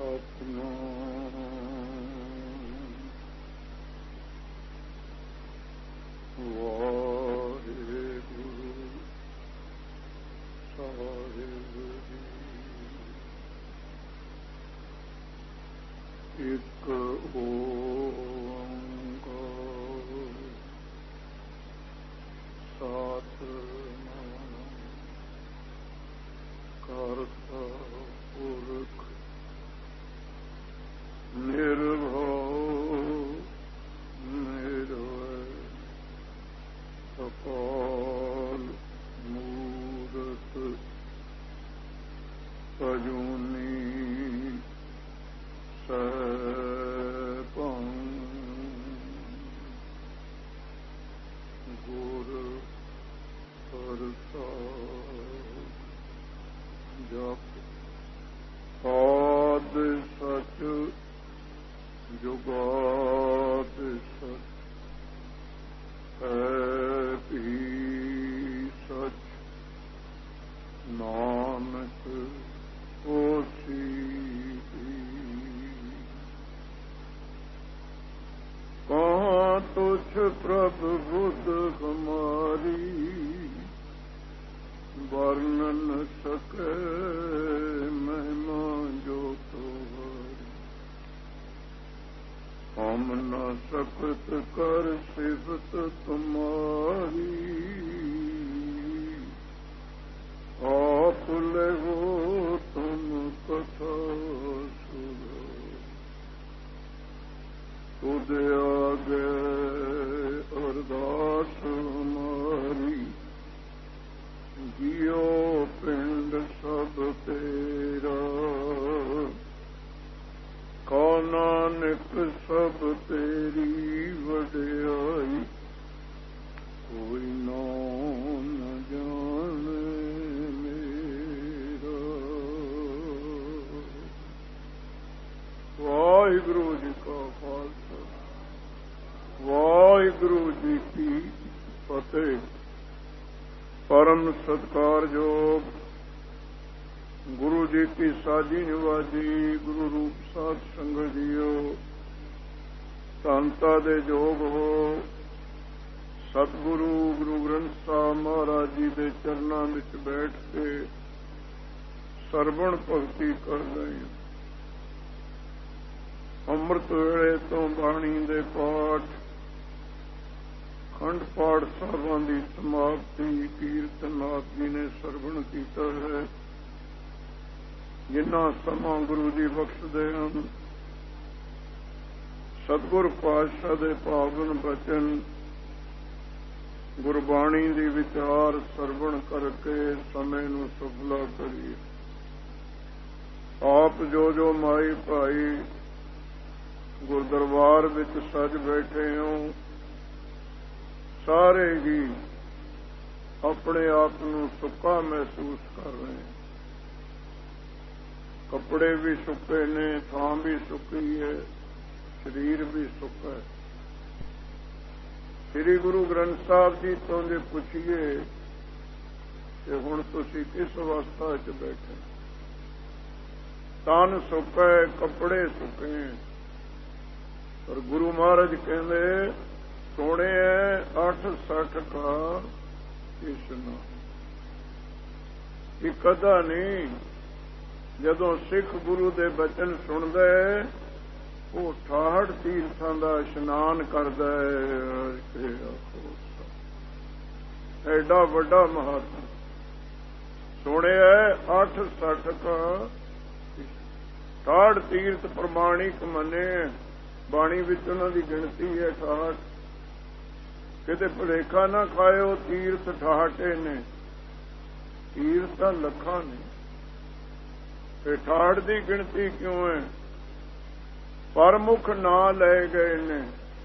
ਪ੍ਰਮੁੱਖ ਨਾਂ ਲਏ ਗਏ ਨੇ।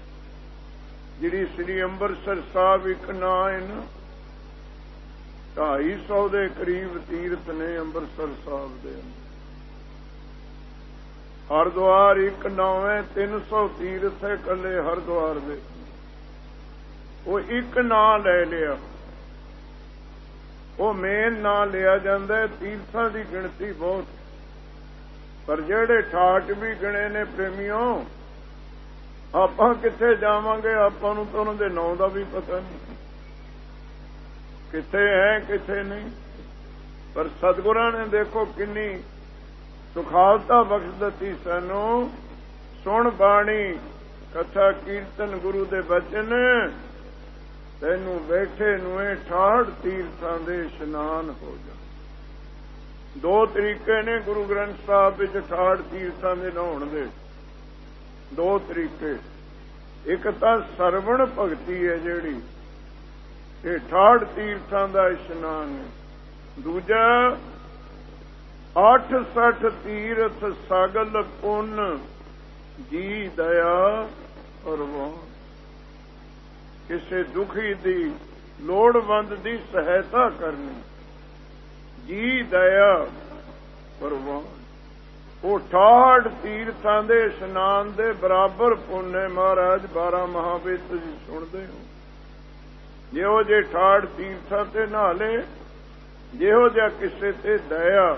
ਜਿਹੜੀ ਸ੍ਰੀ ਅੰਮ੍ਰਿਤਸਰ ਸਾਹਿਬ ਇੱਕ ਨਾਂ ਹੈ ਨਾ, 250 ਦੇ ਕਰੀਬ ਤੀਰਥ ਨੇ ਅੰਮ੍ਰਿਤਸਰ ਸਾਹਿਬ ਦੇ। ਹਰਿਦੁਆਰ ਇੱਕ ਨਾਂ ਹੈ, 300 ਤੀਰਥ ਹੈ ਇਕੱਲੇ ਹਰਿਦੁਆਰ ਦੇ। ਉਹ ਇੱਕ ਨਾਂ ਲੈ ਲਿਆ, ਉਹ ਮੇਨ ਨਾਂ ਲਿਆ ਜਾਂਦਾ। ਤੀਰਥਾਂ ਦੀ ਗਿਣਤੀ ਬਹੁਤ, ਪਰ ਜਿਹੜੇ ਠਾਠ ਵੀ ਗਿਣੇ ਨੇ ਪ੍ਰੇਮੀਓ, ਆਪਾਂ ਕਿੱਥੇ ਜਾਵਾਂਗੇ? ਆਪਾਂ ਨੂੰ ਤਾਂ ਉਹਨਾਂ ਦੇ ਨਾਂ ਦਾ ਵੀ ਪਤਾ ਨਹੀਂ, ਕਿੱਥੇ ਹੈ ਕਿੱਥੇ ਨਹੀਂ। ਪਰ ਸਤਿਗੁਰਾਂ ਨੇ ਦੇਖੋ ਕਿੰਨੀ ਸੁਖਾਲਤਾ ਬਖਸ਼ ਦਿੱਤੀ ਸਾਨੂੰ। ਸੁਣ ਬਾਣੀ ਕਥਾ ਕੀਰਤਨ ਗੁਰੂ ਦੇ ਬਚਨ, ਤੈਨੂੰ ਬੈਠੇ ਨੂੰ ਇਹ 68 ਤੀਰਥਾਂ ਦੇ ਇਸ਼ਨਾਨ ਹੋ ਜਾ। ਦੋ ਤਰੀਕੇ ਨੇ ਗੁਰੂ ਗ੍ਰੰਥ ਸਾਹਿਬ ਵਿੱਚ 68 ਤੀਰਥਾਂ ਦੇ ਨਹਾਉਣ ਦੇ, ਦੋ ਤਰੀਕੇ। ਇੱਕ ਤਾਂ ਸਰਵਣ ਭਗਤੀ ਹੈ ਜਿਹੜੀ, ਇਹ 68 ਤੀਰਥਾਂ ਦਾ ਇਸ਼ਨਾਨ ਹੈ। ਦੂਜਾ 68 ਤੀਰਥ ਸਗਲ ਪੁੰਨ ਜੀ ਦਇਆ ਪ੍ਰਵਾਨ। ਕਿਸੇ ਦੁਖੀ ਦੀ ਲੋੜਵੰਦ ਦੀ ਸਹਾਇਤਾ ਕਰਨੀ, ਜੀ ਦਇਆ ਪ੍ਰਵਾਨ। ਉਹ 68 ਤੀਰਥਾਂ ਦੇ ਇਸ਼ਨਾਨ ਦੇ ਬਰਾਬਰ ਪੁੰਨ ਹੈ ਮਹਾਰਾਜ। 12 ਮਹਾਵੇਦ ਤੁਸੀਂ ਸੁਣਦੇ ਹੋ। ਜਿਹੋ ਜੇ 68 ਤੀਰਥਾਂ ਤੇ ਨਹਾ ਲੇ, ਜਿਹੋ ਜਿਹਾ ਕਿਸੇ ਤੇ ਦਇਆ,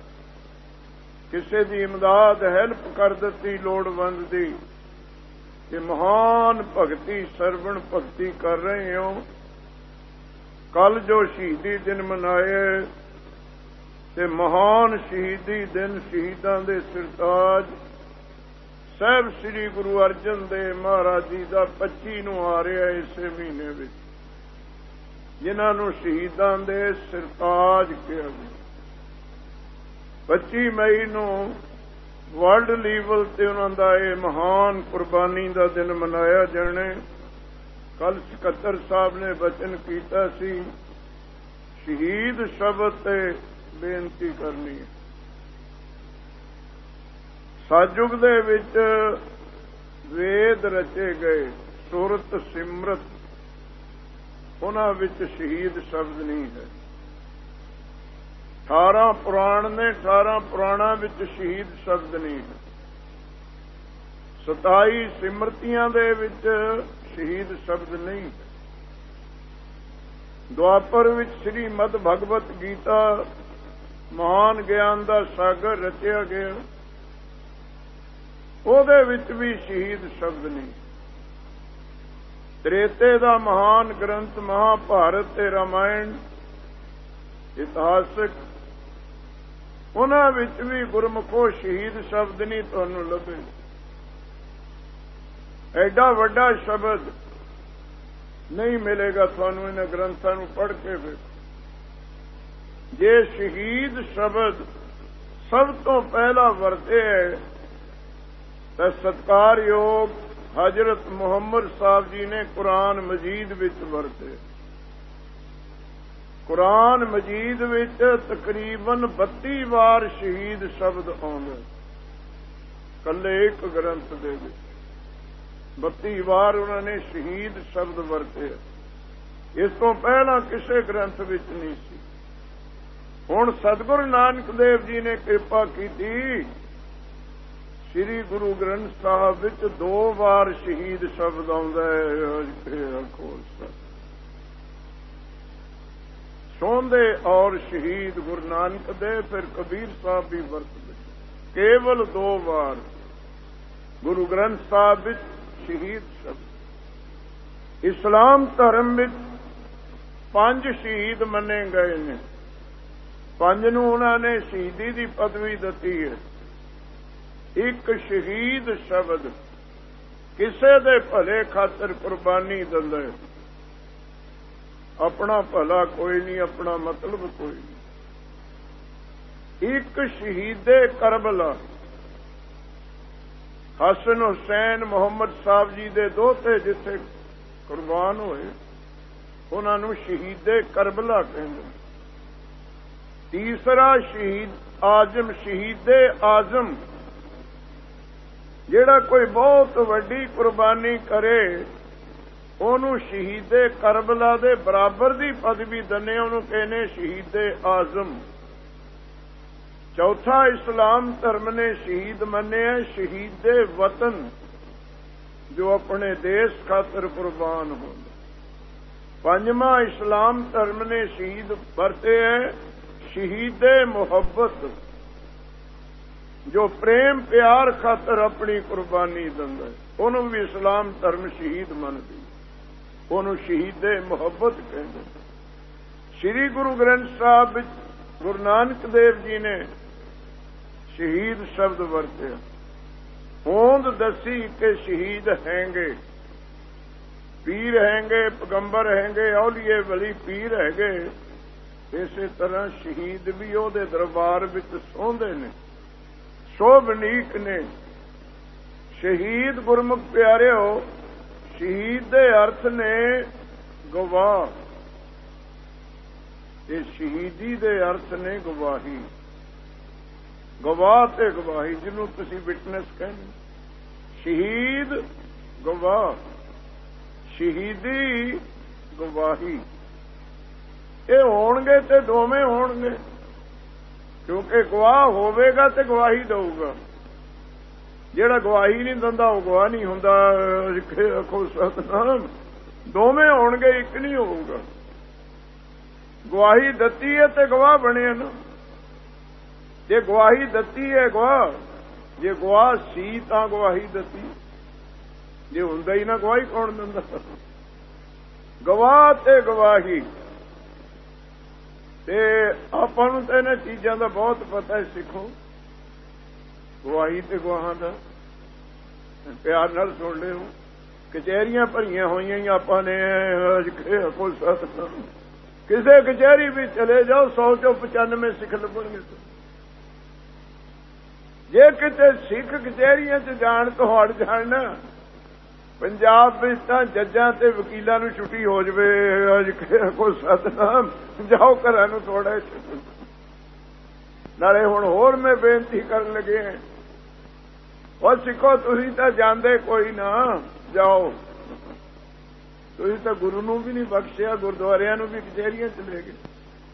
ਕਿਸੇ ਦੀ ਇਮਦਾਦ ਹੈਲਪ ਕਰ ਦਿੱਤੀ ਲੋੜਵੰਦ ਦੀ, ਕਿ ਮਹਾਨ ਭਗਤੀ ਸਰਵਣ ਭਗਤੀ ਕਰ ਰਹੇ ਹੋ। ਕੱਲ ਜੋ ਸ਼ਹੀਦੀ ਦਿਨ ਮਨਾਏ ਤੇ ਮਹਾਨ ਸ਼ਹੀਦੀ ਦਿਨ ਸ਼ਹੀਦਾਂ ਦੇ ਸਿਰਤਾਜ ਸਾਹਿਬ ਸ੍ਰੀ ਗੁਰੂ ਅਰਜਨ ਦੇਵ ਮਹਾਰਾਜ ਜੀ ਦਾ 25 ਨੂੰ ਆ ਰਿਹਾ ਇਸੇ ਮਹੀਨੇ ਵਿੱਚ, ਜਿਨ੍ਹਾਂ ਨੂੰ ਸ਼ਹੀਦਾਂ ਦੇ ਸਿਰਤਾਜ ਕਿਹਾ ਗਿਆ। 25 ਮਈ ਨੂੰ ਵਰਲਡ ਲੈਵਲ ਤੇ ਉਹਨਾਂ ਦਾ ਇਹ ਮਹਾਨ ਕੁਰਬਾਨੀ ਦਾ ਦਿਨ ਮਨਾਇਆ ਜਾਣਾ। ਕੱਲ ਸਕੱਤਰ ਸਾਹਿਬ ਨੇ ਬਚਨ ਕੀਤਾ ਸੀ, ਸ਼ਹੀਦ ਸ਼ਬਦ ਤੇ ਬੇਨਤੀ ਕਰਨੀ ਹੈ। ਸਤਿਯੁਗ ਦੇ ਵਿੱਚ ਵੇਦ ਰਚੇ ਗਏ, ਸੁਰਤ ਸਿਮਰਤ, ਉਹਨਾਂ ਵਿੱਚ ਸ਼ਹੀਦ ਸ਼ਬਦ ਨਹੀਂ ਹੈ। 18 ਪੁਰਾਣ ਨੇ, 18 ਪੁਰਾਣਾਂ ਵਿੱਚ ਸ਼ਹੀਦ ਸ਼ਬਦ ਨਹੀਂ ਹੈ। 27 ਸਿਮਰਤੀਆਂ ਦੇ ਵਿੱਚ ਸ਼ਹੀਦ ਸ਼ਬਦ ਨਹੀਂ ਹੈ। ਦੁਆਪਰ ਵਿੱਚ ਸ਼੍ਰੀਮਦ ਭਗਵਤ ਗੀਤਾ ਮਹਾਨ ਗਿਆਨ ਦਾ ਸਾਗਰ ਰਚਿਆ ਗਿਆ, ਉਹਦੇ ਵਿੱਚ ਵੀ ਸ਼ਹੀਦ ਸ਼ਬਦ ਨਹੀਂ। ਤ੍ਰੇਤੇ ਦਾ ਮਹਾਨ ਗ੍ਰੰਥ ਮਹਾਭਾਰਤ ਤੇ ਰਾਮਾਇਣ ਇਤਿਹਾਸਕ, ਉਹਨਾਂ ਵਿੱਚ ਵੀ ਗੁਰਮੁਖੋ ਸ਼ਹੀਦ ਸ਼ਬਦ ਨਹੀਂ ਤੁਹਾਨੂੰ ਲੱਭੇ। ਐਡਾ ਵੱਡਾ ਸ਼ਬਦ ਨਹੀਂ ਮਿਲੇਗਾ ਤੁਹਾਨੂੰ ਇਹਨਾਂ ਗ੍ਰੰਥਾਂ ਨੂੰ ਪੜ੍ਹ ਕੇ। ਵੇਖੋ, ਜੇ ਸ਼ਹੀਦ ਸ਼ਬਦ ਸਭ ਤੋਂ ਪਹਿਲਾ ਵਰਤੇ ਹੈ ਤਾਂ ਸਤਿਕਾਰਯੋਗ ਹਜ਼ਰਤ ਮੁਹੰਮਦ ਸਾਹਿਬ ਜੀ ਨੇ ਕੁਰਾਨ ਮਜੀਦ ਵਿੱਚ ਵਰਤੇ। ਕੁਰਾਨ ਮਜੀਦ ਵਿੱਚ ਤਕਰੀਬਨ 32 ਵਾਰ ਸ਼ਹੀਦ ਸ਼ਬਦ ਆਉਂਦੇ, ਕੱਲੇ ਇੱਕ ਗ੍ਰੰਥ ਦੇ ਵਿੱਚ 32 ਵਾਰ ਉਹਨਾਂ ਨੇ ਸ਼ਹੀਦ ਸ਼ਬਦ ਵਰਤੇ। ਇਸ ਤੋਂ ਪਹਿਲਾਂ ਕਿਸੇ ਗ੍ਰੰਥ ਵਿੱਚ ਨਹੀਂ ਸੀ। ਹੁਣ ਸਤਿਗੁਰੂ ਨਾਨਕ ਦੇਵ ਜੀ ਨੇ ਕਿਰਪਾ ਕੀਤੀ, ਸ੍ਰੀ ਗੁਰੂ ਗ੍ਰੰਥ ਸਾਹਿਬ ਵਿੱਚ 2 ਵਾਰ ਸ਼ਹੀਦ ਸ਼ਬਦ ਆਉਂਦਾ ਹੈ। ਸੋਂਦੇ ਔਰ ਸ਼ਹੀਦ ਗੁਰੂ ਨਾਨਕ ਦੇਵ, ਫਿਰ ਕਬੀਰ ਸਾਹਿਬ ਵੀ ਵਰਤਦੇ। ਕੇਵਲ 2 ਵਾਰ ਗੁਰੂ ਗ੍ਰੰਥ ਸਾਹਿਬ ਵਿੱਚ ਸ਼ਹੀਦ ਸ਼ਬਦ। ਇਸਲਾਮ ਧਰਮ ਵਿੱਚ 5 ਸ਼ਹੀਦ ਮੰਨੇ ਗਏ ਨੇ। 5 ਨੂੰ ਉਹਨਾਂ ਨੇ ਸ਼ਹੀਦੀ ਦੀ ਪਦਵੀ ਦਿੱਤੀ ਹੈ। ਇੱਕ ਸ਼ਹੀਦ ਸ਼ਬਦ ਕਿਸੇ ਦੇ ਭਲੇ ਖਾਤਰ ਕੁਰਬਾਨੀ ਦਿੰਦਾ, ਆਪਣਾ ਭਲਾ ਕੋਈ ਨਹੀਂ, ਆਪਣਾ ਮਤਲਬ ਕੋਈ ਨਹੀਂ। ਇੱਕ ਸ਼ਹੀਦੇ ਕਰਬਲਾ, ਹਸਨ ਹੁਸੈਨ ਮੁਹੰਮਦ ਸਾਹਿਬ ਜੀ ਦੇ ਦੋਤੇ ਜਿੱਥੇ ਕੁਰਬਾਨ ਹੋਏ, ਉਹਨਾਂ ਨੂੰ ਸ਼ਹੀਦੇ ਕਰਬਲਾ ਕਹਿੰਦੇ। ਤੀਸਰਾ ਸ਼ਹੀਦ ਆਜ਼ਮ, ਸ਼ਹੀਦੇ ਆਜ਼ਮ, ਜਿਹੜਾ ਕੋਈ ਬਹੁਤ ਵੱਡੀ ਕੁਰਬਾਨੀ ਕਰੇ ਉਹਨੂੰ ਸ਼ਹੀਦੇ ਕਰਬਲਾ ਦੇ ਬਰਾਬਰ ਦੀ ਪਦਵੀ ਦਿੰਦੇ, ਉਹਨੂੰ ਕਹਿੰਦੇ ਸ਼ਹੀਦੇ ਆਜ਼ਮ। ਚੌਥਾ ਇਸਲਾਮ ਧਰਮ ਨੇ ਸ਼ਹੀਦ ਮੰਨਿਆ ਸ਼ਹੀਦੇ ਵਤਨ, ਜੋ ਆਪਣੇ ਦੇਸ਼ ਖਾਤਰ ਕੁਰਬਾਨ ਹੋਣ। ਪੰਜਵਾਂ ਇਸਲਾਮ ਧਰਮ ਨੇ ਸ਼ਹੀਦ ਵਰਤੇ ਹੈ ਸ਼ਹੀਦੇ ਮੁਹੱਬਤ, ਜੋ ਪ੍ਰੇਮ ਪਿਆਰ ਖਾਤਰ ਆਪਣੀ ਕੁਰਬਾਨੀ ਦਿੰਦਾ, ਉਹਨੂੰ ਵੀ ਇਸਲਾਮ ਧਰਮ ਸ਼ਹੀਦ ਮੰਨਦੀ, ਉਹਨੂੰ ਸ਼ਹੀਦੇ ਮੁਹੱਬਤ ਕਹਿੰਦੇ। ਸ੍ਰੀ ਗੁਰੂ ਗ੍ਰੰਥ ਸਾਹਿਬ ਵਿੱਚ ਗੁਰੂ ਨਾਨਕ ਦੇਵ ਜੀ ਨੇ ਸ਼ਹੀਦ ਸ਼ਬਦ ਵਰਤਿਆ। ਹੋਂਦ ਦੱਸੀ ਕਿ ਸ਼ਹੀਦ ਹੈਂਗੇ, ਪੀਰ ਹੈਂਗੇ, ਪੈਗੰਬਰ ਹੈਂਗੇ, ਔਲੀਏ ਵਲੀ ਪੀਰ ਹੈਗੇ। ਇਸੇ ਤਰ੍ਹਾਂ ਸ਼ਹੀਦ ਵੀ ਉਹਦੇ ਦਰਬਾਰ ਵਿੱਚ ਸੋਂਦੇ ਨੇ, ਸ਼ੋਭਨੀਕ ਨੇ। ਸ਼ਹੀਦ ਗੁਰਮੁਖ ਪਿਆਰਿਓ, ਸ਼ਹੀਦ ਦੇ ਅਰਥ ਨੇ ਗਵਾਹ, ਇਹ ਸ਼ਹੀਦੀ ਦੇ ਅਰਥ ਨੇ ਗਵਾਹੀ। ਗਵਾਹ ਤੇ ਗਵਾਹੀ, ਜਿਹਨੂੰ ਤੁਸੀਂ ਵਿਟਨੈਸ ਕਹਿੰਦੇ, ਸ਼ਹੀਦ ਗਵਾਹ, ਸ਼ਹੀਦੀ ਗਵਾਹੀ। ਇਹ ਹੋਣਗੇ ਤੇ ਦੋਵੇਂ ਹੋਣਗੇ, ਕਿਉਂਕਿ ਗਵਾਹ ਹੋਵੇਗਾ ਤੇ ਗਵਾਹੀ ਦਊਗਾ। ਜਿਹੜਾ ਗਵਾਹੀ ਨਹੀਂ ਦਿੰਦਾ ਉਹ ਗਵਾਹ ਨਹੀਂ ਹੁੰਦਾ। ਆਖੋ ਸਤਿਨਾਮ। ਦੋਵੇਂ ਹੋਣਗੇ, ਇੱਕ ਨਹੀਂ ਹੋਊਗਾ। ਗਵਾਹੀ ਦਿੱਤੀ ਹੈ ਤੇ ਗਵਾਹ ਬਣਿਆ ਨਾ। ਜੇ ਗਵਾਹੀ ਦਿੱਤੀ ਹੈ ਗਵਾਹ, ਜੇ ਗਵਾਹ ਸੀ ਤਾਂ ਗਵਾਹੀ ਦਿੱਤੀ, ਜੇ ਹੁੰਦਾ ਹੀ ਨਾ ਗਵਾਹੀ ਕੌਣ ਦਿੰਦਾ। ਗਵਾਹ ਤੇ ਗਵਾਹੀ। ਤੇ ਆਪਾਂ ਨੂੰ ਤਾਂ ਇਹਨਾਂ ਚੀਜ਼ਾਂ ਦਾ ਬਹੁਤ ਪਤਾ ਹੈ ਸਿੱਖੋ। ਗਵਾਹੀ ਤੇ ਗਵਾਹਾਂ ਦਾ ਪਿਆਰ ਨਾਲ ਸੁਣ ਲਿਓ। ਕਚਹਿਰੀਆਂ ਭਰੀਆਂ ਹੋਈਆਂ ਹੀ ਆਪਾਂ ਨੇ। ਕੋਈ ਸਤਿਨਾਮ। ਕਿਸੇ ਕਚਹਿਰੀ ਵੀ ਚਲੇ ਜਾਓ, 100 ਚੋਂ 95 ਸਿੱਖ ਲੱਭਣਗੇ। ਜੇ ਕਿਤੇ ਸਿੱਖ ਕਚਹਿਰੀਆਂ 'ਚ ਜਾਣ ਤੋਂ ਹਟ ਜਾਣ ਨਾ, ਪੰਜਾਬ ਵਿੱਚ ਤਾਂ ਜੱਜਾਂ ਤੇ ਵਕੀਲਾਂ ਨੂੰ ਛੁੱਟੀ ਹੋ ਜਾਵੇ। ਕੋਈ ਸਤਿਨਾਮ। ਜਾਓ ਘਰਾਂ ਨੂੰ ਥੋੜਾ। ਨਾਲੇ ਹੁਣ ਹੋਰ ਮੈਂ ਬੇਨਤੀ ਕਰਨ ਲੱਗੇ, ਉਹ ਸਿੱਖੋ ਤੁਸੀਂ ਤਾਂ ਜਾਂਦੇ ਕੋਈ ਨਾ, ਜਾਓ। ਤੁਸੀਂ ਤਾਂ ਗੁਰੂ ਨੂੰ ਵੀ ਨਹੀਂ ਬਖਸ਼ਿਆ, ਗੁਰਦੁਆਰਿਆਂ ਨੂੰ ਵੀ ਕਚਹਿਰੀਆਂ ਚਲੇ ਗਏ।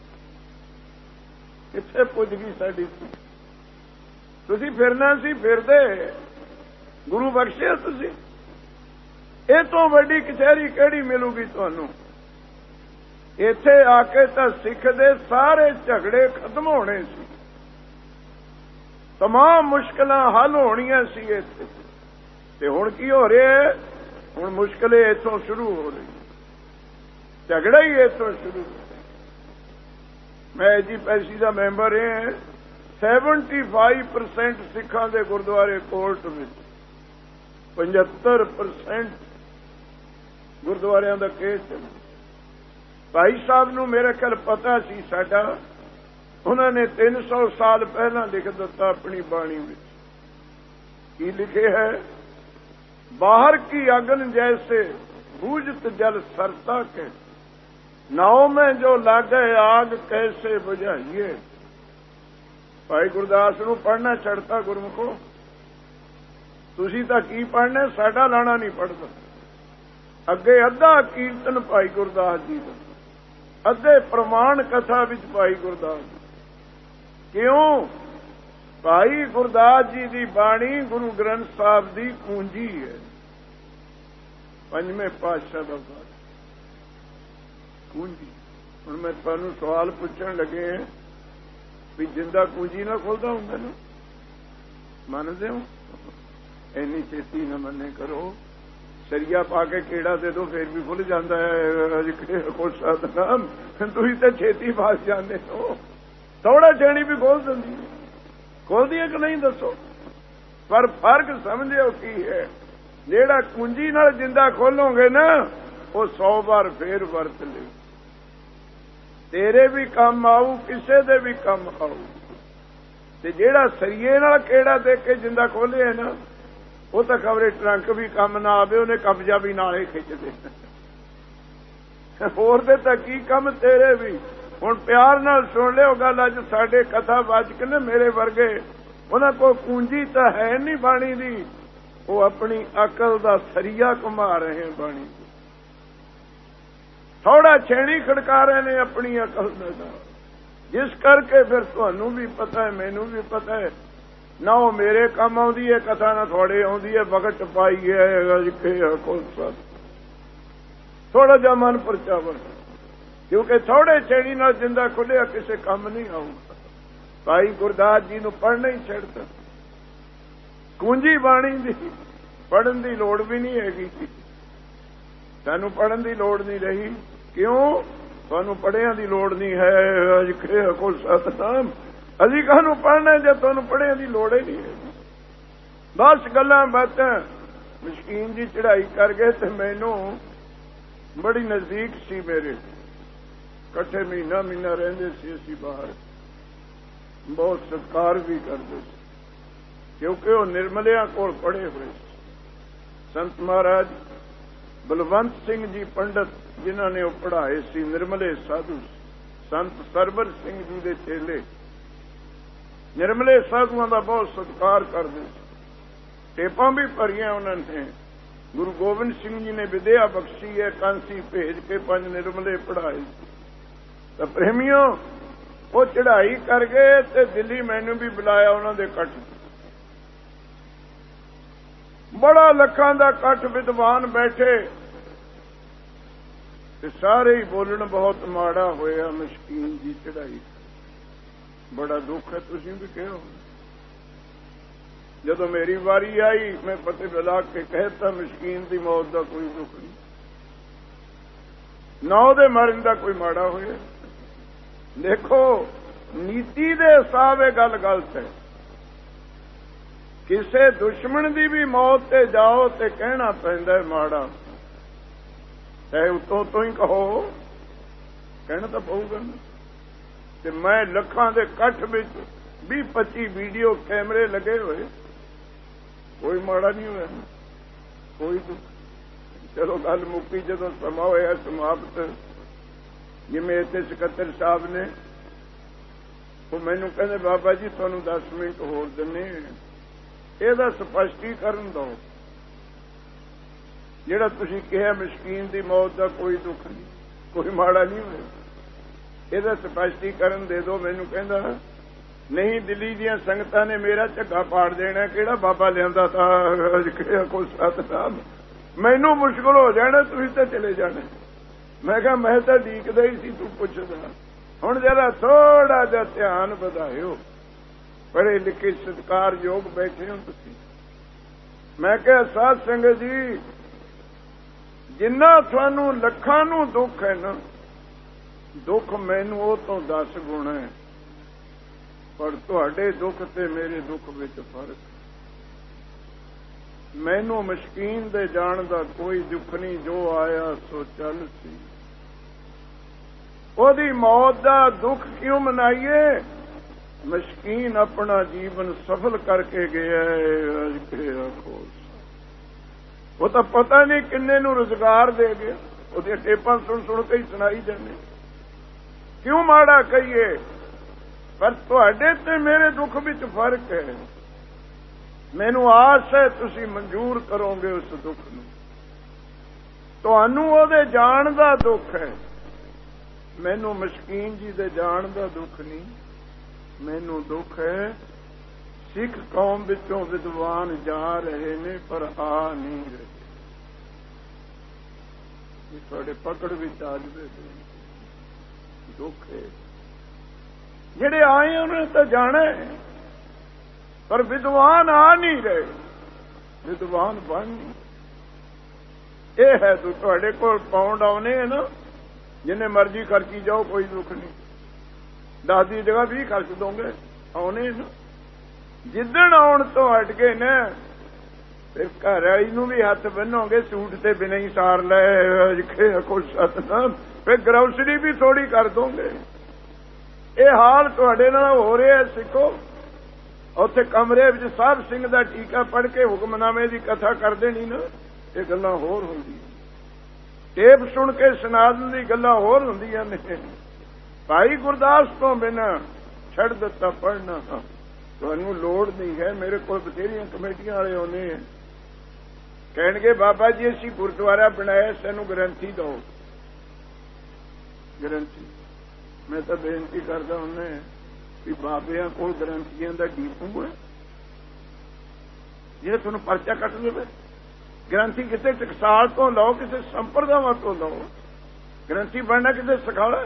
ਕਿੱਥੇ ਪੁੱਜ ਗਈ ਸਾਡੀ? ਤੁਸੀਂ ਫਿਰਨਾ ਸੀ, ਫਿਰਦੇ। ਗੁਰੂ ਬਖਸ਼ਿਆ ਤੁਸੀਂ। ਇਹ ਤੋਂ ਵੱਡੀ ਕਚਹਿਰੀ ਕਿਹੜੀ ਮਿਲੂਗੀ ਤੁਹਾਨੂੰ? ਇੱਥੇ ਆ ਕੇ ਤਾਂ ਸਿੱਖ ਦੇ ਸਾਰੇ ਝਗੜੇ ਖਤਮ ਹੋਣੇ ਸੀ, तमाम ਮੁਸ਼ਕਲਾਂ ਹੱਲ ਹੋਣੀਆਂ ਸੀ ਇੱਥੇ। ਤੇ ਹੁਣ ਕੀ ਹੋ ਰਿਹਾ? ਹੁਣ ਮੁਸ਼ਕਲੇ ਇੱਥੋਂ ਸ਼ੁਰੂ ਹੋ ਰਹੀ, ਝਗੜਾ ਹੀ ਇੱਥੋਂ ਸ਼ੁਰੂ। ਮੈਂ ਐਜੀਪੀਸੀ ਦਾ ਮੈਂਬਰ ਹਾਂ। 75% ਸਿੱਖਾਂ ਦੇ ਗੁਰਦੁਆਰੇ ਕੋਰਟ ਵਿੱਚ, 75% ਗੁਰਦੁਆਰਿਆਂ ਦਾ ਕੇਸ ਚੱਲਦਾ। ਭਾਈ ਸਾਹਿਬ ਨੂੰ ਮੇਰੇ ਖਿਆਲ ਪਤਾ ਸੀ ਸਾਡਾ, ਉਹਨਾਂ ਨੇ 300 ਸਾਲ ਪਹਿਲਾਂ ਲਿਖ ਦਿੱਤਾ ਆਪਣੀ ਬਾਣੀ ਵਿੱਚ। ਕੀ ਲਿਖਿਆ ਹੈ? ਬਾਹਰ ਕੀ ਅਗਨ ਜੈਸੇ ਬੂਝਤ ਜਲ ਸਰਤਾ ਕੇ, ਨਾਉ ਮੈਂ ਜੋ ਲਾਗੇ ਆਗ ਕੈਸੇ ਬੁਝਾਈਏ। ਭਾਈ ਗੁਰਦਾਸ ਨੂੰ ਪੜ੍ਹਨਾ ਛੱਡਤਾ ਗੁਰਮੁਖੋ। ਤੁਸੀਂ ਤਾਂ ਕੀ ਪੜ੍ਹਨਾ, ਸਾਡਾ ਲਾਣਾ ਨਹੀਂ ਪੜ੍ਹਦਾ। ਅੱਗੇ ਅੱਧਾ ਕੀਰਤਨ ਭਾਈ ਗੁਰਦਾਸ ਜੀ ਦਾ, ਅੱਧੇ ਪ੍ਰਮਾਣ ਕਥਾ ਵਿੱਚ ਭਾਈ ਗੁਰਦਾਸ। ਕਿਉਂ? ਭਾਈ ਗੁਰਦਾਸ ਜੀ ਦੀ ਬਾਣੀ ਗੁਰੂ ਗ੍ਰੰਥ ਸਾਹਿਬ ਦੀ ਕੁੰਜੀ ਹੈ। ਪੰਜਵੇਂ ਪਾਤਸ਼ਾਹ ਦਾ ਕੁੰਜੀ। ਹੁਣ ਮੈਂ ਤੁਹਾਨੂੰ ਸਵਾਲ ਪੁੱਛਣ ਲੱਗੇ ਵੀ ਜਿੰਦਾ ਕੁੰਜੀ ਨਾ ਖੁੱਲਦਾ ਹੁੰਦਾ ਨਾ, ਮੰਨਦੇ ਹੋ? ਇੰਨੀ ਛੇਤੀ ਨਾ ਮੰਨੇ ਕਰੋ। ਸਰੀਆ ਪਾ ਕੇ ਕਿਹੜਾ ਦੇ ਦੋ ਫੇਰ ਵੀ ਖੁੱਲ ਜਾਂਦਾ ਹੈ। ਕੋਈ ਸਤਿਨਾਮ। ਤੁਸੀਂ ਤਾਂ ਛੇਤੀ ਫਸ ਜਾਂਦੇ ਹੋ। ਥੋੜਾ ਛੇਣੀ ਵੀ ਖੋਲ ਦਿੰਦੀ ਹੈ। ਖੋਲਦੀ ਹੈ ਕਿ ਨਹੀਂ ਦੱਸੋ? ਪਰ ਫਰਕ ਸਮਝਿਓ ਕੀ ਹੈ। ਜਿਹੜਾ ਕੁੰਜੀ ਨਾਲ ਜਿੰਦਾ ਖੋਲੋਗੇ ਨਾ, ਉਹ 100 ਵਾਰ ਫੇਰ ਵਰਤ ਲੈ। ਤੇਰੇ ਵੀ ਕੰਮ ਆਊ, ਕਿਸੇ ਦੇ ਵੀ ਕੰਮ ਆਊ। ਤੇ ਜਿਹੜਾ ਸਰੀਏ ਨਾਲ ਕਿਹੜਾ ਦੇ ਕੇ ਜਿੰਦਾ ਖੋਲਿਆ ਨਾ, ਉਹ ਤਾਂ ਖਬਰੇ ਟਰੰਕ ਵੀ ਕੰਮ ਨਾ ਆਵੇ, ਉਹਨੇ ਕਬਜ਼ਾ ਵੀ ਨਾਲੇ ਖਿੱਚ ਦੇ। ਹੋਰ ਦੇ ਤਾਂ ਕੀ ਕੰਮ ਤੇਰੇ ਵੀ। ਹੁਣ ਪਿਆਰ ਨਾਲ ਸੁਣ ਲਿਓ ਗੱਲ। ਅੱਜ ਸਾਡੇ ਕਥਾ ਵਾਚਕ ਨੇ ਮੇਰੇ ਵਰਗੇ, ਉਹਨਾਂ ਕੋਲ ਕੁੰਜੀ ਤਾਂ ਹੈ ਨਹੀਂ ਬਾਣੀ ਦੀ, ਉਹ ਆਪਣੀ ਅਕਲ ਦਾ ਸਰੀਆ ਘੁਮਾ ਰਹੇ ਬਾਣੀ। ਥੋੜਾ ਛੇਣੀ ਖੜਕਾ ਰਹੇ ਨੇ ਆਪਣੀ ਅਕਲ ਦਾ, ਜਿਸ ਕਰਕੇ ਫਿਰ ਤੁਹਾਨੂੰ ਵੀ ਪਤਾ ਹੈ, ਮੈਨੂੰ ਵੀ ਪਤਾ ਹੈ ਨਾ ਉਹ ਮੇਰੇ ਕੰਮ ਆਉਂਦੀ ਹੈ ਕਥਾ, ਨਾ ਤੁਹਾਡੇ ਆਉਂਦੀ ਹੈ। ਵਕਤ ਪਾਈ ਹੈ ਥੋੜਾ ਜਿਹਾ ਮਨ ਪਰਚਾਵਾ, ਕਿਉਂਕਿ ਥੋੜੇ ਛੇੜੀ ਨਾਲ ਜਿੰਦਾ ਖੁੱਲਿਆ ਕਿਸੇ ਕੰਮ ਨਹੀਂ ਆਊਗਾ। ਭਾਈ ਗੁਰਦਾਸ ਜੀ ਨੂੰ ਪੜ੍ਹਨਾ ਹੀ ਛੱਡਤਾ। ਕੁੰਜੀ ਬਾਣੀ ਦੀ ਪੜ੍ਹਨ ਦੀ ਲੋੜ ਵੀ ਨਹੀਂ ਹੈਗੀ। ਸਾਨੂੰ ਪੜ੍ਹਨ ਦੀ ਲੋੜ ਨਹੀਂ ਰਹੀ। ਕਿਉਂ? ਤੁਹਾਨੂੰ ਪੜ੍ਹਿਆਂ ਦੀ ਲੋੜ ਨਹੀਂ ਹੈ। ਅਜਿਖੇ ਕੋ ਸਤਨਾਮ, ਅਸੀਂ ਕਾਹਨੂੰ ਪੜ੍ਹਨਾ ਜੇ ਤੁਹਾਨੂੰ ਪੜ੍ਹਿਆਂ ਦੀ ਲੋੜ ਹੀ ਨਹੀਂ ਹੈ। ਬਸ ਗੱਲਾਂ ਬਾਤਾਂ ਮਸ਼ਕੀਨ ਦੀ ਚੜ੍ਹਾਈ ਕਰ ਗਏ ਤੇ ਮੈਨੂੰ ਬੜੀ ਨਜ਼ਦੀਕ ਸੀ ਮੇਰੇ, ਇਕੱਠੇ ਮਹੀਨਾ ਰਹਿੰਦੇ ਸੀ ਅਸੀਂ ਬਾਹਰ, ਬਹੁਤ ਸਤਿਕਾਰ ਵੀ ਕਰਦੇ ਸੀ ਕਿਉਂਕਿ ਉਹ ਨਿਰਮਲਿਆਂ ਕੋਲ ਪੜ੍ਹੇ ਹੋਏ ਸੀ। ਸੰਤ ਮਹਾਰਾਜ ਬਲਵੰਤ ਸਿੰਘ ਜੀ ਪੰਡਤ ਜਿਨ੍ਹਾਂ ਨੇ ਉਹ ਪੜ੍ਹਾਏ ਸੀ, ਨਿਰਮਲੇ ਸਾਧੂ, ਸੰਤ ਸਰਵਰ ਸਿੰਘ ਜੀ ਦੇ ਚੇਲੇ ਨਿਰਮਲੇ ਸਾਧੂਆਂ ਦਾ ਬਹੁਤ ਸਤਿਕਾਰ ਕਰਦੇ ਸੀ। ਟੇਪਾਂ ਵੀ ਭਰੀਆਂ ਉਹਨਾਂ ਨੇ। ਗੁਰੂ ਗੋਬਿੰਦ ਸਿੰਘ ਜੀ ਨੇ ਵਿਦਿਆ ਬਖਸ਼ੀ ਹੈ, ਕਾਂਸੀ ਭੇਜ ਕੇ 5 ਨਿਰਮਲੇ ਪੜ੍ਹਾਏ। ਤਾਂ ਪ੍ਰੇਮੀਓ, ਉਹ ਚੜ੍ਹਾਈ ਕਰ ਗਏ ਤੇ ਦਿੱਲੀ ਮੈਨੂੰ ਵੀ ਬੁਲਾਇਆ ਉਹਨਾਂ ਦੇ ਇਕੱਠ। ਬੜਾ ਲੱਖਾਂ ਦਾ ਇਕੱਠ, ਵਿਦਵਾਨ ਬੈਠੇ ਤੇ ਸਾਰੇ ਹੀ ਬੋਲਣ ਬਹੁਤ ਮਾੜਾ ਹੋਇਆ ਮਸ਼ਕੀਨ ਦੀ ਚੜ੍ਹਾਈ। ਬੜਾ ਦੁੱਖ ਹੈ, ਤੁਸੀਂ ਵੀ ਕਹੋ। ਜਦੋਂ ਮੇਰੀ ਵਾਰੀ ਆਈ ਮੈਂ ਫਤਿਹ ਬੁਲਾ ਕੇ ਕਹਿਤਾ ਮਸ਼ਕੀਨ ਦੀ ਮੌਤ ਦਾ ਕੋਈ ਦੁੱਖ ਨਹੀਂ, ਨਾ ਉਹਦੇ ਮਰਨ ਦਾ ਕੋਈ ਮਾੜਾ ਹੋਇਆ। ਦੇਖੋ ਨੀਤੀ ਦੇ ਹਿਸਾਬ ਇਹ ਗੱਲ ਗਲਤ ਹੈ। ਕਿਸੇ ਦੁਸ਼ਮਣ ਦੀ ਵੀ ਮੌਤ ਤੇ ਜਾਓ ਤੇ ਕਹਿਣਾ ਪੈਂਦਾ ਮਾੜਾ, ਚਾਹੇ ਉਤੋਂ ਤੋਂ ਹੀ ਕਹੋ, ਕਹਿਣਾ ਤਾਂ ਪਊਗਾ। ਤੇ ਮੈਂ ਲੱਖਾਂ ਦੇ ਇਕੱਠ ਵਿੱਚ 20-25 ਵੀਡੀਓ ਕੈਮਰੇ ਲੱਗੇ ਹੋਏ, ਕੋਈ ਮਾੜਾ ਨਹੀਂ ਹੋਇਆ, ਕੋਈ ਦੁੱਖ। ਚਲੋ ਗੱਲ ਮੁੱਕੀ। ਜਦੋਂ ਸਮਾਂ ਹੋਇਆ ਸਮਾਪਤ, ਜਿਵੇਂ ਇੱਥੇ ਸਕੱਤਰ ਸਾਹਿਬ ਨੇ ਉਹ ਮੈਨੂੰ ਕਹਿੰਦੇ ਬਾਬਾ ਜੀ ਤੁਹਾਨੂੰ 10 ਮਿੰਟ ਹੋਰ ਦਿੰਨੇ, ਇਹਦਾ ਸਪਸ਼ਟੀਕਰਨ ਦਿਓ। ਜਿਹੜਾ ਤੁਸੀਂ ਕਿਹਾ ਮਸ਼ਕੀਨ ਦੀ ਮੌਤ ਦਾ ਕੋਈ ਦੁੱਖ ਨਹੀਂ, ਕੋਈ ਮਾੜਾ ਨਹੀਂ ਹੋਇਆ, ਇਹਦਾ ਸਪਸ਼ਟੀਕਰਨ ਦੇ ਦਿਓ। ਮੈਨੂੰ ਕਹਿੰਦਾ ਨਹੀਂ, ਦਿੱਲੀ ਦੀਆਂ ਸੰਗਤਾਂ ਨੇ ਮੇਰਾ ਝੱਗਾ ਪਾੜ ਦੇਣਾ, ਕਿਹੜਾ ਬਾਬਾ ਲਿਆਂਦਾ ਤਾਂ ਕੋਈ ਸਤਨਾਮ, ਮੈਨੂੰ ਮੁਸ਼ਕਲ ਹੋ ਜਾਣਾ, ਤੁਸੀਂ ਤਾਂ ਚਲੇ ਜਾਣਾ। ਮੈਂ ਕਿਹਾ ਮੈਂ ਤਾਂ ਡੀਕਦਾ ਹੀ ਸੀ ਤੂੰ ਪੁੱਛਦਾ। ਹੁਣ ਜਰਾ ਥੋੜਾ ਜਿਹਾ ਧਿਆਨ ਵਧਾਇਓ, ਪੜ੍ਹੇ ਲਿਖੇ ਸਤਿਕਾਰਯੋਗ ਬੈਠੇ ਹੋ ਤੁਸੀਂ। ਮੈਂ ਕਿਹਾ ਸਾਧ ਸੰਗਤ ਜੀ, ਜਿੰਨਾ ਤੁਹਾਨੂੰ ਲੱਖਾਂ ਨੂੰ ਦੁੱਖ ਹੈ ਨਾ, ਦੁੱਖ ਮੈਨੂੰ ਉਹ ਤੋਂ 10 ਗੁਣਾ ਹੈ, ਪਰ ਤੁਹਾਡੇ ਦੁੱਖ ਤੇ ਮੇਰੇ ਦੁੱਖ ਵਿੱਚ ਫਰਕ। ਮੈਨੂੰ ਮਸ਼ਕੀਨ ਦੇ ਜਾਣ ਦਾ ਕੋਈ ਦੁੱਖ ਨਹੀਂ, ਜੋ ਆਇਆ ਸੋ ਚੱਲ ਸੀ। ਉਹਦੀ ਮੌਤ ਦਾ ਦੁੱਖ ਕਿਉਂ ਮਨਾਈਏ? ਮਸ਼ਕੀਨ ਆਪਣਾ ਜੀਵਨ ਸਫਲ ਕਰਕੇ ਗਿਆ। ਉਹ ਤਾਂ ਪਤਾ ਨਹੀਂ ਕਿੰਨੇ ਨੂੰ ਰੁਜ਼ਗਾਰ ਦੇ ਗਿਆ। ਉਹਦੀਆਂ ਟੇਪਾਂ ਸੁਣ ਕੇ ਹੀ ਸੁਣਾਈ ਜਾਂਦੇ। ਕਿਉਂ ਮਾੜਾ ਕਹੀਏ? ਪਰ ਤੁਹਾਡੇ ਤੇ ਮੇਰੇ ਦੁੱਖ ਵਿੱਚ ਫਰਕ ਹੈ। ਮੈਨੂੰ ਆਸ ਹੈ ਤੁਸੀਂ ਮਨਜ਼ੂਰ ਕਰੋਗੇ ਉਸ ਦੁੱਖ ਨੂੰ। ਤੁਹਾਨੂੰ ਉਹਦੇ ਜਾਣ ਦਾ ਦੁੱਖ ਹੈ, ਮੈਨੂੰ ਮਸ਼ਕੀਨ ਜੀ ਦੇ ਜਾਣ ਦਾ ਦੁੱਖ ਨਹੀਂ। ਮੈਨੂੰ ਦੁੱਖ ਹੈ ਸਿੱਖ ਕੌਮ ਵਿੱਚੋਂ ਵਿਦਵਾਨ ਜਾ ਰਹੇ ਨੇ ਪਰ ਆ ਨਹੀਂ ਰਹੇ। ਇਹ ਤੁਹਾਡੇ ਪਕੜ ਵਿੱਚ ਆ ਜਵੇ ਦੁੱਖ ਹੈ। ਜਿਹੜੇ ਆਏ ਉਹਨਾਂ ਨੇ ਤਾਂ ਜਾਣਾ ਹੈ, ਪਰ ਵਿਦਵਾਨ ਆ ਨਹੀਂ ਰਹੇ, ਵਿਦਵਾਨ ਬਣ ਨਹੀਂ। ਇਹ ਹੈ ਤੁਹਾਡੇ ਕੋਲ ਪਾਉਂਡ ਆਉਣੇ ਹੈ ਨਾ, ਜਿੰਨੇ ਮਰਜ਼ੀ ਖਰਚੀ ਜਾਓ ਕੋਈ ਦੁੱਖ ਨਹੀਂ। 10 ਦੀ ਜਗ੍ਹਾ 20 ਖਰਚ ਦੋਗੇ, ਆਉਣੇ ਨਾ। ਜਿੱਦਣ ਆਉਣ ਤੋਂ ਹਟ ਗਏ ਨਾ, ਫਿਰ ਘਰ ਵਾਲੀ ਨੂੰ ਵੀ ਹੱਥ ਬੰਨੋਗੇ, ਸੂਟ ਤੇ ਬਿਨਾਂ ਹੀ ਸਾਰ ਲੈ ਕੁਛ ਸਤਨਾਮ, ਫਿਰ ਗਰੋਸਰੀ ਵੀ ਥੋੜੀ ਕਰ ਦੋਗੇ। ਇਹ ਹਾਲ ਤੁਹਾਡੇ ਨਾਲ ਹੋ ਰਿਹਾ। ਸਿੱਖੋ, ਉੱਥੇ ਕਮਰੇ ਵਿੱਚ ਸਾਹਿਬ ਸਿੰਘ ਦਾ ਟੀਕਾ ਪੜ੍ਹ ਕੇ ਹੁਕਮਨਾਮੇ ਦੀ ਕਥਾ ਕਰ ਦੇਣੀ ਨਾ, ਇਹ ਗੱਲਾਂ ਹੋਰ ਹੁੰਦੀਆਂ। ਟੇਪ ਸੁਣ ਕੇ ਸੁਨਾਦਨ ਦੀ ਗੱਲਾਂ ਹੋਰ ਹੁੰਦੀਆਂ ਨੇ। ਭਾਈ ਗੁਰਦਾਸ ਤੋਂ ਬਿਨਾਂ ਛੱਡ ਦਿੱਤਾ ਪੜ੍ਹਨਾ। ਤੁਹਾਨੂੰ ਲੋੜ ਨਹੀਂ ਹੈ। ਮੇਰੇ ਕੋਲ ਬਥੇਰੀਆਂ ਕਮੇਟੀਆਂ ਵਾਲੇ ਆਉਂਦੇ ਆ, ਕਹਿਣਗੇ ਬਾਬਾ ਜੀ ਅਸੀਂ ਗੁਰਦੁਆਰਾ ਬਣਾਇਆ, ਸਾਨੂੰ ਗਰੰਟੀ ਦਿਓ। ਗਰੰਟੀ ਮੈਂ ਤਾਂ ਬੇਨਤੀ ਕਰਦਾ ਹੁੰਦਾ ਵੀ ਬਾਬਿਆਂ ਕੋਲ ਗਰੰਟੀਆਂ ਦਾ ਡੀਪੂ ਹੈ, ਜਿਹੜੇ ਤੁਹਾਨੂੰ ਪਰਚਾ ਕੱਟ ਦੇਵੇ। ਗਰੰਟੀ ਕਿਸੇ ਟਕਸਾਲ ਤੋਂ ਲਓ, ਕਿਸੇ ਸੰਪਰਦਾਵਾਂ ਤੋਂ ਲਓ। ਗਰੰਟੀ ਬਣਨਾ ਕਿਸੇ ਸਿਖਾਲਾ।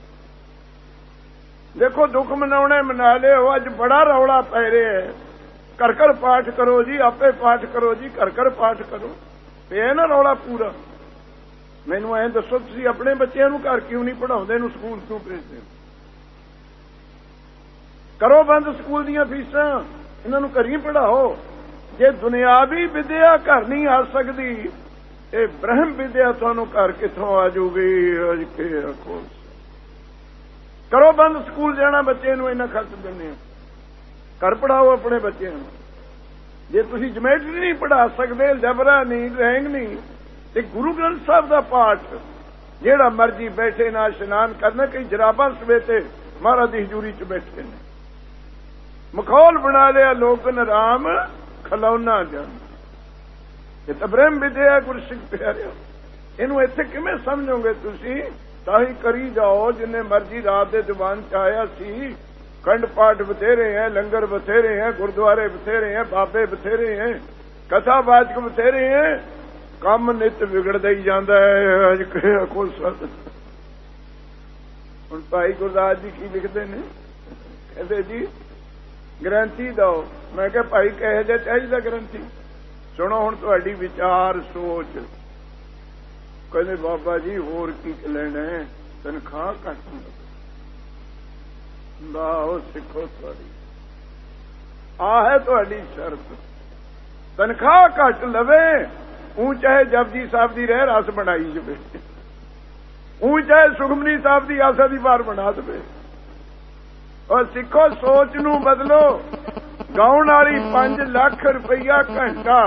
ਦੇਖੋ ਦੁੱਖ ਮਨਾਉਣੇ ਮਨਾ ਲਿਓ। ਅੱਜ ਬੜਾ ਰੌਲਾ ਪੈ ਰਿਹਾ ਹੈ, ਘਰ ਘਰ ਪਾਠ ਕਰੋ ਜੀ, ਆਪੇ ਪਾਠ ਕਰੋ ਜੀ, ਘਰ ਘਰ ਪਾਠ ਕਰੋ। ਤੇ ਇਹ ਨਾ ਰੌਲਾ ਪੂਰਾ। ਮੈਨੂੰ ਐਂ ਦੱਸੋ, ਤੁਸੀਂ ਆਪਣੇ ਬੱਚਿਆਂ ਨੂੰ ਘਰ ਕਿਉਂ ਨਹੀਂ ਪੜ੍ਹਾਉਂਦੇ, ਇਹਨੂੰ ਸਕੂਲ ਕਿਉਂ ਭੇਜਦੇ ਹੋ? ਕਰੋ ਬੰਦ ਸਕੂਲ ਦੀਆਂ ਫੀਸਾਂ, ਇਹਨਾਂ ਨੂੰ ਘਰ ਹੀ ਪੜ੍ਹਾਓ। ਜੇ ਦੁਨਿਆਵੀ ਵਿਦਿਆ ਘਰ ਨਹੀਂ ਆ ਸਕਦੀ, ਇਹ ਬ੍ਰਹਮ ਵਿਦਿਆ ਤੁਹਾਨੂੰ ਘਰ ਕਿੱਥੋਂ ਆ ਜੂਗੀ? ਕਰੋ ਬੰਦ ਸਕੂਲ ਜਾਣਾ, ਬੱਚੇ ਨੂੰ ਇੰਨਾ ਖਰਚ ਦਿੰਦੇ ਹੋ। ਘਰ ਪੜ੍ਹਾਓ ਆਪਣੇ ਬੱਚਿਆਂ ਨੂੰ। ਜੇ ਤੁਸੀਂ ਜਿਓਮੈਟਰੀ ਨਹੀਂ ਪੜ੍ਹਾ ਸਕਦੇ, ਅਲਜਬਰਾ ਨਹੀਂ, ਡਰਾਇੰਗ ਨਹੀਂ, ਤੇ ਗੁਰੂ ਗ੍ਰੰਥ ਸਾਹਿਬ ਦਾ ਪਾਠ ਜਿਹੜਾ ਮਰਜੀ ਬੈਠੇ ਨਾ ਇਸ਼ਨਾਨ ਕਰਨਾ, ਕਈ ਜਰਾਬਾਂ ਸਵੇਤੇ ਮਹਾਰਾਜ ਦੀ ਹਜ਼ੂਰੀ 'ਚ ਬੈਠੇ ਨੇ। ਮਖੌਲ ਬਣਾ ਲਿਆ ਲੋਕਨ ਰਾਮ ਖਲੌਣਾ ਜਨ। ਇਹ ਤਾਂ ਬ੍ਰਹਮ ਵਿਦਿਆ ਗੁਰਸਿੱਖ ਪਿਆਰਿਓ। ਇਹਨੂੰ ਇੱਥੇ ਕਿਵੇਂ ਸਮਝੋਗੇ ਤੁਸੀਂ? ਤਾਂ ਹੀ ਕਰੀ ਜਾਓ ਜਿੰਨੇ ਮਰਜੀ ਰਾਤ ਦੇ ਦੀਵਾਨ 'ਚ ਆਇਆ ਸੀ। ਖੰਡ ਪਾਠ ਬਥੇਰੇ ਹੈ, ਲੰਗਰ ਬਥੇਰੇ ਹੈ, ਗੁਰਦੁਆਰੇ ਬਥੇਰੇ ਹੈ, ਬਾਬੇ ਬਥੇਰੇ ਹੈ, ਕਥਾਵਾਚਕ ਬਥੇਰੇ ਹੈ। ਕੰਮ ਨਿਤ ਵਿਗੜਦਾ ਹੀ ਜਾਂਦਾ ਹੈ। ਅੱਜ ਕੋਈ ਸਤ ਹੁਣ ਭਾਈ ਗੁਰਦਾਸ ਜੀ ਕੀ ਲਿਖਦੇ ਨੇ, ਕਹਿੰਦੇ ਜੀ ਗਰੰਟੀ ਦਿਓ। ਮੈਂ ਕਿਹਾ ਭਾਈ ਕਹੇ ਜਿਹਾ ਚਾਹੀਦਾ ਗਰੰਟੀ? ਸੁਣੋ ਹੁਣ ਤੁਹਾਡੀ ਵਿਚਾਰ ਸੋਚ। ਕਹਿੰਦੇ ਬਾਬਾ ਜੀ ਹੋਰ ਕੀ ਲੈਣਾ, ਤਨਖਾਹ ਘੱਟ ਲਾਓ। ਸਿੱਖੋ ਤੁਹਾਡੀ ਆਹ ਹੈ ਤੁਹਾਡੀ ਸ਼ਰਤ, ਤਨਖਾਹ ਘੱਟ ਲਵੇ। ਉਹ ਚਾਹੇ ਜਪਜੀ ਸਾਹਿਬ ਦੀ ਰਹਿ ਰਸ ਬਣਾਈ ਜਾਵੇ, ਉਹ ਚਾਹੇ ਸੁਖਮਨੀ ਸਾਹਿਬ ਦੀ ਆਸਾ ਦੀ ਵਾਰ ਬਣਾ ਦੇਵੇ। ਔਰ ਸਿੱਖੋ ਸੋਚ ਨੂੰ ਬਦਲੋ। ਗਾਉਣ ਵਾਲੀ 5 ਲੱਖ ਰੁਪਈਆ ਘੰਟਾ,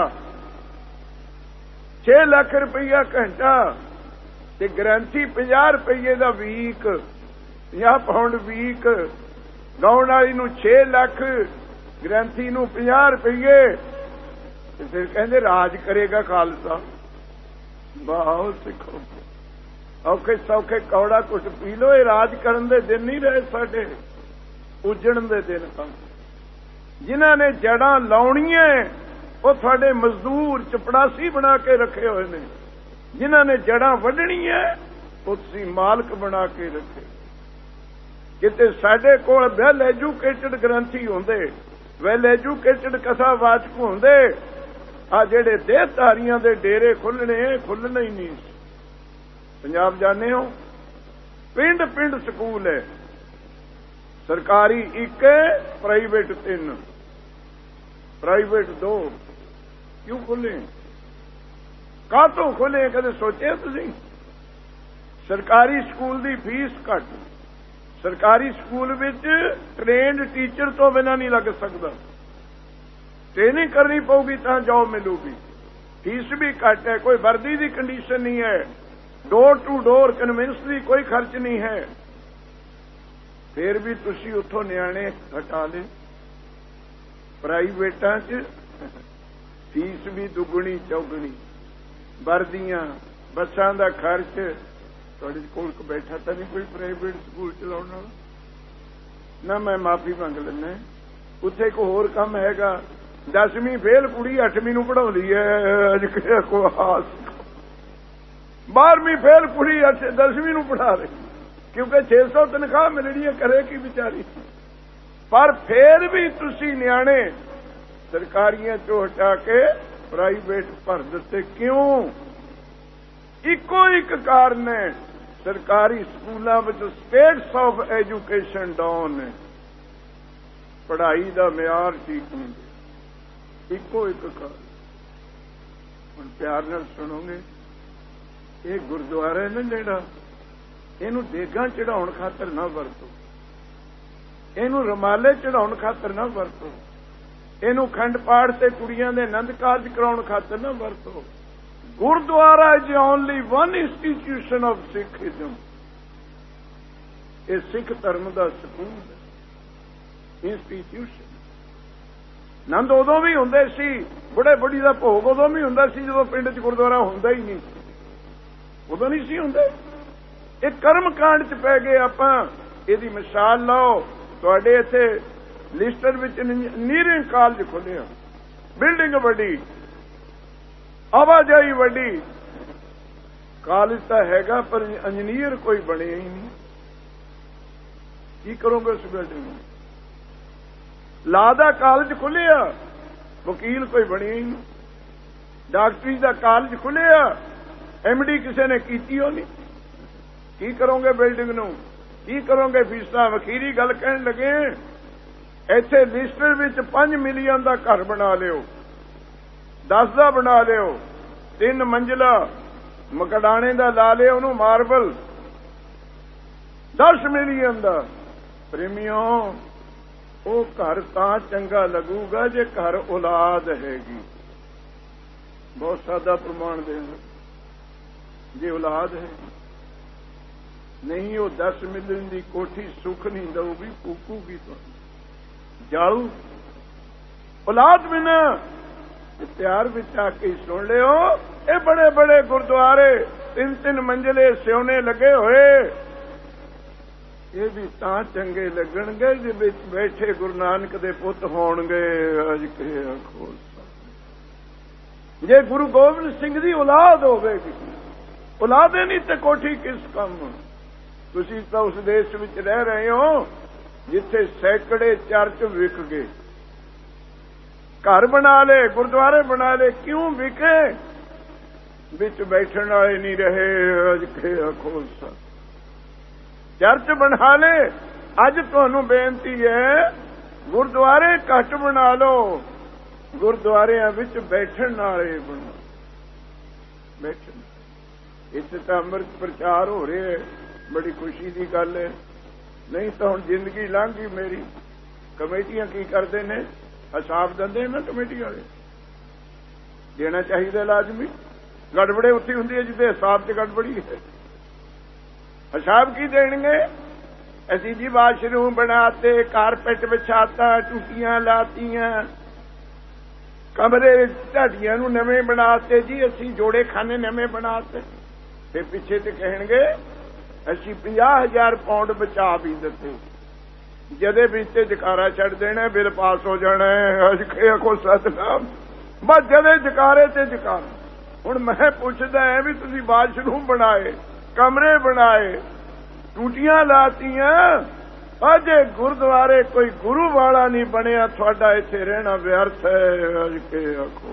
6 ਲੱਖ ਰੁਪਈਆ ਘੰਟਾ, ਤੇ ਗਰੰਟੀ 50 ਰੁਪਈਏ ਦਾ ਵੀਕ, 50 ਪਾਉਂਡ ਵੀਕ। ਗਾਉਣ ਵਾਲੀ ਨੂੰ 6 ਲੱਖ, ਗਰੰਟੀ ਨੂੰ 50 ਰੁਪਈਏ। ਤੇ ਫਿਰ ਕਹਿੰਦੇ ਰਾਜ ਕਰੇਗਾ ਖਾਲਸਾ। ਵਾਹ ਸਿੱਖੋ, ਔਖੇ ਸੌਖੇ ਕੌੜਾ ਕੁਛ ਪੀ ਲੋ। ਇਹ ਰਾਜ ਕਰਨ ਦੇ ਦਿਨ ਨਹੀਂ ਰਹੇ ਸਾਡੇ, ਉਜੜਨ ਦੇ ਦਿਨ ਸਨ। ਜਿਨ੍ਹਾਂ ਨੇ ਜੜਾਂ ਲਾਉਣੀਆਂ ਉਹ ਤੁਹਾਡੇ ਮਜ਼ਦੂਰ ਚਪੜਾਸੀ ਬਣਾ ਕੇ ਰੱਖੇ ਹੋਏ ਨੇ। ਜਿਨ੍ਹਾਂ ਨੇ ਜੜਾਂ ਵੱਢਣੀਆਂ ਉਹ ਤੁਸੀਂ ਮਾਲਕ ਬਣਾ ਕੇ ਰੱਖੇ। ਕਿਤੇ ਸਾਡੇ ਕੋਲ ਵੈਲ ਐਜੂਕੇਟਡ ਗ੍ਰੰਥੀ ਹੁੰਦੇ, ਵੈਲ ਐਜੂਕੇਟਡ ਕਥਾਵਾਚਕ ਹੁੰਦੇ, ਆ ਜਿਹੜੇ ਦੇਹਧਾਰੀਆਂ ਦੇ ਡੇਰੇ ਖੁੱਲਣੇ ਖੁੱਲਣਾ ਹੀ ਨਹੀਂ। ਪੰਜਾਬ ਜਾਣੇ ਹੋ, ਪਿੰਡ ਪਿੰਡ ਸਕੂਲ ਹੈ। ਸਰਕਾਰੀ 1, ਪ੍ਰਾਈਵੇਟ 3, ਪ੍ਰਾਈਵੇਟ 2। ਕਿਉਂ ਖੁੱਲੇ? ਕਾਹਤੋਂ ਖੁੱਲੇ? ਕਦੇ ਸੋਚਿਆ ਤੁਸੀਂ? ਸਰਕਾਰੀ ਸਕੂਲ ਦੀ ਫੀਸ ਘੱਟ। ਸਰਕਾਰੀ ਸਕੂਲ ਵਿੱਚ ਟ੍ਰੇਨਡ ਟੀਚਰ ਤੋਂ ਬਿਨਾਂ ਨਹੀਂ ਲੱਗ ਸਕਦਾ। ਟ੍ਰੇਨਿੰਗ ਕਰਨੀ ਪਊਗੀ ਤਾਂ ਜੌਬ ਮਿਲੂਗੀ। ਫੀਸ ਵੀ ਘੱਟ ਹੈ, ਕੋਈ ਵਰਦੀ ਦੀ ਕੰਡੀਸ਼ਨ ਨਹੀਂ ਹੈ, ਡੋਰ ਟੂ ਡੋਰ ਕਨਵਿੰਸ ਦੀ ਕੋਈ ਖਰਚ ਨਹੀਂ ਹੈ। ਫਿਰ ਵੀ ਤੁਸੀਂ ਉੱਥੋਂ ਨਿਆਣੇ ਹਟਾ ਲਏ। ਪ੍ਰਾਈਵੇਟਾਂ 'ਚ ਫੀਸ ਵੀ ਦੁੱਗਣੀ ਚੌਗਣੀ, ਵਰਦੀਆਂ, ਬੱਸਾਂ ਦਾ ਖਰਚ। ਤੁਹਾਡੇ ਕੋਲ ਬੈਠਾ ਤਾਂ ਨਹੀਂ ਕੋਈ ਪ੍ਰਾਈਵੇਟ ਸਕੂਲ ਚਲਾਉਣ ਵਾਲਾ? ਨਾ ਮੈਂ ਮਾਫੀ ਮੰਗ ਲੈਂਦਾ, ਉੱਥੇ ਇੱਕ ਹੋਰ ਕੰਮ ਹੈਗਾ। 10ਵੀਂ ਫੇਲ ਕੁੜੀ 8ਵੀਂ ਨੂੰ ਪੜ੍ਹਾਉਂਦੀ ਹੈ। ਅੱਜ ਕੋਈ ਹਾਸ 12ਵੀਂ ਫੇਲ ਕੁੜੀ 10ਵੀਂ ਨੂੰ ਪੜ੍ਹਾ ਰਹੀ, ਕਿਉਂਕਿ 600 ਤਨਖਾਹ ਮਿਲਣੀ ਹੈ। ਕਰੇ ਕੀ ਵਿਚਾਰੀ? ਪਰ ਫੇਰ ਵੀ ਤੁਸੀਂ ਨਿਆਣੇ ਸਰਕਾਰੀਆਂ ਚੋਂ ਹਟਾ ਕੇ ਪ੍ਰਾਈਵੇਟ ਭਰ ਦਿੱਤੇ। ਕਿਉਂ? ਇੱਕੋ ਇੱਕ ਕਾਰਨ ਹੈ, ਸਰਕਾਰੀ ਸਕੂਲਾਂ ਵਿੱਚ ਸਟੇਟਸ ਆਫ ਐਜੂਕੇਸ਼ਨ ਡਾਊਨ ਹੈ, ਪੜ੍ਹਾਈ ਦਾ ਮਿਆਰ ਠੀਕ ਨਹੀਂ। ਇੱਕੋ ਇੱਕ ਕਾਰਨ। ਹੁਣ ਪਿਆਰ ਨਾਲ ਸੁਣੋਗੇ, ਇਹ ਗੁਰਦੁਆਰਾ ਹੈ ਨਾ ਜਿਹੜਾ, ਇਹਨੂੰ ਦੇਗਾਂ ਚੜਾਉਣ ਖਾਤਰ ਨਾ ਵਰਤੋ, ਇਹਨੂੰ ਰਮਾਲੇ ਚੜਾਉਣ ਖਾਤਰ ਨਾ ਵਰਤੋ, ਇਹਨੂੰ ਖੰਡ ਪਾਠ ਤੇ ਕੁੜੀਆਂ ਦੇ ਆਨੰਦ ਕਾਰਜ ਕਰਾਉਣ ਖਾਤਰ ਨਾ ਵਰਤੋ। Gurdwara is only one institution of Sikhism. ਇਹ ਸਿੱਖ ਧਰਮ ਦਾ ਸਕੂਲ ਹੈ, ਇੰਸਟੀਟਿਊਸ਼ਨ। ਆਨੰਦ ਉਦੋਂ ਵੀ ਹੁੰਦੇ ਸੀ, ਬੁੜੇ ਬੁੜੀ ਦਾ ਭੋਗ ਉਦੋਂ ਵੀ ਹੁੰਦਾ ਸੀ ਜਦੋਂ ਪਿੰਡ 'ਚ ਗੁਰਦੁਆਰਾ ਹੁੰਦਾ ਹੀ ਨਹੀਂ ਸੀ। ਉਦੋਂ ਨਹੀਂ ਸੀ ਹੁੰਦੇ। ਇਹ ਕਰਮ ਕਾਂਡ 'ਚ ਪੈ ਗਏ ਆਪਾਂ। ਇਹਦੀ ਮਿਸਾਲ ਲਓ, ਤੁਹਾਡੇ ਇੱਥੇ ਲਿਸਟਰ ਵਿੱਚ ਇੰਜੀਨੀਅਰਿੰਗ ਕਾਲਜ ਖੁੱਲਿਆ, ਬਿਲਡਿੰਗ ਵੱਡੀ, ਆਵਾਜਾਈ ਵੱਡੀ। ਕਾਲਜ ਤਾਂ ਹੈਗਾ ਪਰ ਇੰਜੀਨੀਅਰ ਕੋਈ ਬਣਿਆ ਹੀ ਨਹੀਂ। ਕੀ ਕਰੋਗੇ ਉਸ ਬਿਲਡਿੰਗ ਨੂੰ? ਲਾ ਦਾ ਕਾਲਜ ਖੁੱਲਿਆ, ਵਕੀਲ ਕੋਈ ਬਣਿਆ ਹੀ ਨਹੀਂ। ਡਾਕਟਰੀ ਦਾ ਕਾਲਜ ਖੁੱਲਿਆ, MD ਕਿਸੇ ਨੇ ਕੀਤੀ ਹੋ ਨਹੀਂ। ਕੀ ਕਰੋਗੇ ਬਿਲਡਿੰਗ ਨੂੰ, ਕੀ ਕਰੋਗੇ ਫੀਸਾਂ? ਵਕੀਰੀ ਗੱਲ ਕਹਿਣ ਲੱਗੇ, ਇੱਥੇ ਲਿਸਟਰ ਵਿੱਚ 5 ਮਿਲੀਅਨ ਦਾ ਘਰ ਬਣਾ ਲਿਓ, 10 ਦਾ ਬਣਾ ਲਿਓ, 3 ਮੰਜ਼ਿਲਾ ਮਕੜਾਣੇ ਦਾ ਲਾ ਲਿਓ ਉਹਨੂੰ ਮਾਰਬਲ, 10 ਮਿਲੀਅਨ ਦਾ। ਪ੍ਰੇਮੀਓ, ਉਹ ਘਰ ਤਾਂ ਚੰਗਾ ਲੱਗੂਗਾ ਜੇ ਘਰ ਔਲਾਦ ਹੈਗੀ। ਬਹੁਤ ਸਾਦਾ ਪ੍ਰਮਾਣ ਦੇਣਾ, ਜੇ ਔਲਾਦ ਹੈ। ਨਹੀਂ, ਉਹ 10 ਮਿਲੀਅਨ ਦੀ ਕੋਠੀ ਸੁੱਖ ਨਹੀਂ ਦਊਗੀ, ਫੂਕੂਗੀ ਤੁਹਾਨੂੰ, ਜਾਲੂ। ਔਲਾਦ ਬਿਨਾ ਪਿਆਰ ਵਿੱਚ ਆ ਕੇ ਸੁਣ ਲਿਓ, ਇਹ ਬੜੇ ਬੜੇ ਗੁਰਦੁਆਰੇ 3-3 ਮੰਜ਼ਲੇ ਸਿਉਨੇ ਲੱਗੇ ਹੋਏ, ਇਹ ਵੀ ਤਾਂ ਚੰਗੇ ਲੱਗਣਗੇ ਜੇ ਵਿੱਚ ਬੈਠੇ ਗੁਰੂ ਨਾਨਕ ਦੇ ਪੁੱਤ ਹੋਣਗੇ। ਅੱਜ ਕੇ ਆਖੋ, ਜੇ ਗੁਰੂ ਗੋਬਿੰਦ ਸਿੰਘ ਦੀ ਔਲਾਦ ਹੋਵੇਗੀ, ਔਲਾਦ ਨਹੀਂ ਤੇ ਕੋਠੀ ਕਿਸ ਕੰਮ। ਤੁਸੀਂ ਤਾਂ ਉਸ ਦੇਸ਼ ਵਿੱਚ ਰਹਿ ਰਹੇ ਹੋ ਜਿੱਥੇ ਸੈਂਕੜੇ ਚਰਚ ਵਿਕ ਗਏ, ਘਰ ਬਣਾ ਲਏ, ਗੁਰਦੁਆਰੇ ਬਣਾ ਲਏ। ਕਿਉਂ ਵਿਕੇ? ਵਿੱਚ ਬੈਠਣ ਵਾਲੇ ਨਹੀਂ ਰਹੇ। ਅੱਜ ਕੇ ਆਖੋ, ਚਰਚ ਬਣਾ ਲਏ। ਅੱਜ ਤੁਹਾਨੂੰ ਬੇਨਤੀ ਹੈ, ਗੁਰਦੁਆਰੇ ਘੱਟ ਬਣਾ ਲਓ, ਗੁਰਦੁਆਰਿਆਂ ਵਿੱਚ ਬੈਠਣ ਵਾਲੇ ਬਣੋ। ਬੈਠਣ ਇੱਥੇ ਤਾਂ ਅੰਮ੍ਰਿਤ ਪ੍ਰਚਾਰ ਹੋ ਰਿਹਾ ਹੈ, ਬੜੀ ਖੁਸ਼ੀ ਦੀ ਗੱਲ ਹੈ। ਨਹੀਂ ਤਾਂ ਹੁਣ ਜ਼ਿੰਦਗੀ ਲੰਘ ਗਈ ਮੇਰੀ। ਕਮੇਟੀਆਂ ਕੀ ਕਰਦੇ ਨੇ? ਹਿਸਾਬ ਦਿੰਦੇ ਨਾ ਕਮੇਟੀ ਵਾਲੇ, ਦੇਣਾ ਚਾਹੀਦਾ ਲਾਜ਼ਮੀ। ਗੜਬੜੇ ਉੱਥੇ ਹੁੰਦੀ ਹੈ ਜਿੱਥੇ ਹਿਸਾਬ 'ਚ ਗੜਬੜੀ ਹੈ। ਹਿਸਾਬ ਕੀ ਦੇਣਗੇ? ਅਸੀਂ ਜੀ ਵਾਸ਼ਰੂਮ ਬਣਾਤੇ, ਕਾਰਪੈਟ ਵਿਛਾਤਾ, ਟੂਟੀਆਂ ਲਾਤੀਆਂ, ਕਮਰੇ ਢਾਡੀਆਂ ਨੂੰ ਨਵੇਂ ਬਣਾਤੇ ਜੀ, ਅਸੀਂ ਜੋੜੇ ਖਾਨੇ ਨਵੇਂ ਬਣਾਤੇ। ਫਿਰ ਪਿੱਛੇ ਤੇ ਕਹਿਣਗੇ ਅਸੀਂ 50,000 ਪਾਉਂਡ ਬਚਾ ਵੀ ਦਿੱਤੇ। ਜਦੇ ਵਿੱਚ ਤੇ ਜਕਾਰਾ ਛੱਡ ਦੇਣਾ, ਬਿੱਲ ਪਾਸ ਹੋ ਜਾਣਾ। ਅੱਜ ਕੋ ਸਤਨਾਮ, ਬਸ ਜਦੇ ਜਕਾਰੇ ਤੇ ਜਕਾਰਾ। ਹੁਣ ਮੈਂ ਪੁੱਛਦਾ ਹੈ ਵੀ ਤੁਸੀਂ ਵਾਸ਼ਰੂਮ ਬਣਾਏ, ਕਮਰੇ ਬਣਾਏ, ਟੂਟੀਆਂ ਲਾਤੀਆਂ, ਅਜੇ ਗੁਰਦੁਆਰੇ ਕੋਈ ਗੁਰੂ ਵਾਲਾ ਨਹੀਂ ਬਣਿਆ, ਤੁਹਾਡਾ ਇੱਥੇ ਰਹਿਣਾ ਵਿਅਰਥ ਹੈ। ਅੱਜ ਕੇ ਆਖੋ,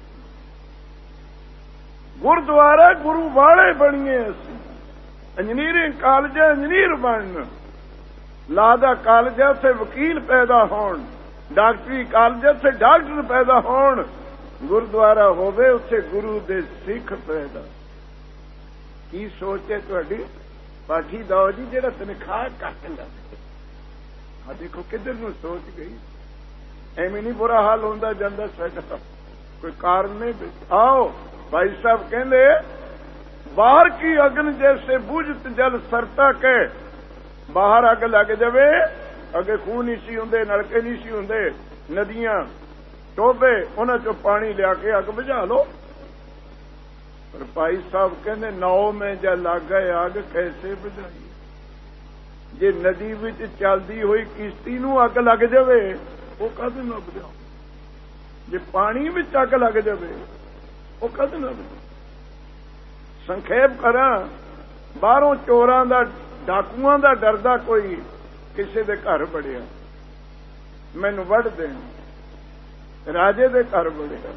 ਗੁਰਦੁਆਰਾ ਗੁਰੂ ਵਾਲੇ ਬਣੀਏ ਅਸੀਂ। ਇੰਜੀਨੀਅਰਿੰਗ ਕਾਲਜ ਇੰਜੀਨੀਅਰ ਬਣਨ, ਲਾ ਦਾ ਕਾਲਜ ਉੱਥੇ ਵਕੀਲ ਪੈਦਾ ਹੋਣ, ਡਾਕਟਰੀ ਕਾਲਜ ਉੱਥੇ ਡਾਕਟਰ ਪੈਦਾ ਹੋਣ, ਗੁਰਦੁਆਰਾ ਹੋਵੇ ਉੱਥੇ ਗੁਰੂ ਦੇ ਸਿੱਖ ਪੈਦਾ। ਕੀ ਸੋਚ ਹੈ ਤੁਹਾਡੀ? ਪਾਠੀ ਦਓ ਜੀ ਜਿਹੜਾ ਤਨਖਾਹ ਘੱਟ ਲੱਗੇ। ਆ ਦੇਖੋ ਕਿੱਧਰ ਨੂੰ ਸੋਚ ਗਈ। ਐਵੇਂ ਨਹੀਂ ਬੁਰਾ ਹਾਲ ਹੁੰਦਾ ਜਾਂਦਾ ਸਾਡਾ, ਕੋਈ ਕਾਰਨ ਨਹੀਂ। ਆਓ ਭਾਈ ਸਾਹਿਬ ਕਹਿੰਦੇ, ਬਾਹਰ ਕੀ ਅਗਨ ਜੈਸੇ ਬੁਝਤ ਜਲ ਸਰਤਾ ਕੇ। ਬਾਹਰ ਅੱਗ ਲੱਗ ਜਾਵੇ, ਅੱਗੇ ਖੂਹ ਨਹੀਂ ਸੀ ਹੁੰਦੇ, ਨਲਕੇ ਨਹੀਂ ਸੀ ਹੁੰਦੇ, ਨਦੀਆਂ ਟੋਬੇ, ਉਹਨਾਂ ਚੋਂ ਪਾਣੀ ਲਿਆ ਕੇ ਅੱਗ ਬੁਝਾ ਲਓ। ਪਰ ਭਾਈ ਸਾਹਿਬ ਕਹਿੰਦੇ, ਨਾਉ ਮੈਂ ਜਾਂ ਲੱਗ ਗਏ ਅੱਗ ਕੈਸੇ ਬੁਝਾਈ। ਜੇ ਨਦੀ ਵਿੱਚ ਚੱਲਦੀ ਹੋਈ ਕਿਸ਼ਤੀ ਨੂੰ ਅੱਗ ਲੱਗ ਜਾਵੇ, ਉਹ ਕਦੇ ਨਾ ਬੁਝਾਓ। ਜੇ ਪਾਣੀ ਵਿੱਚ ਅੱਗ ਲੱਗ ਜਾਵੇ, ਉਹ ਕਦੇ ਨਾ ਬੁਝਾਓ। ਸੰਖੇਪ ਕਰਾਂ, ਬਾਹਰੋਂ ਚੋਰਾਂ ਦਾ, ਡਾਕੂਆਂ ਦਾ ਡਰਦਾ ਕੋਈ ਕਿਸੇ ਦੇ ਘਰ ਵੜਿਆ, ਮੈਨੂੰ ਵੱਢ ਦੇਣ। ਰਾਜੇ ਦੇ ਘਰ ਵੜਿਆ,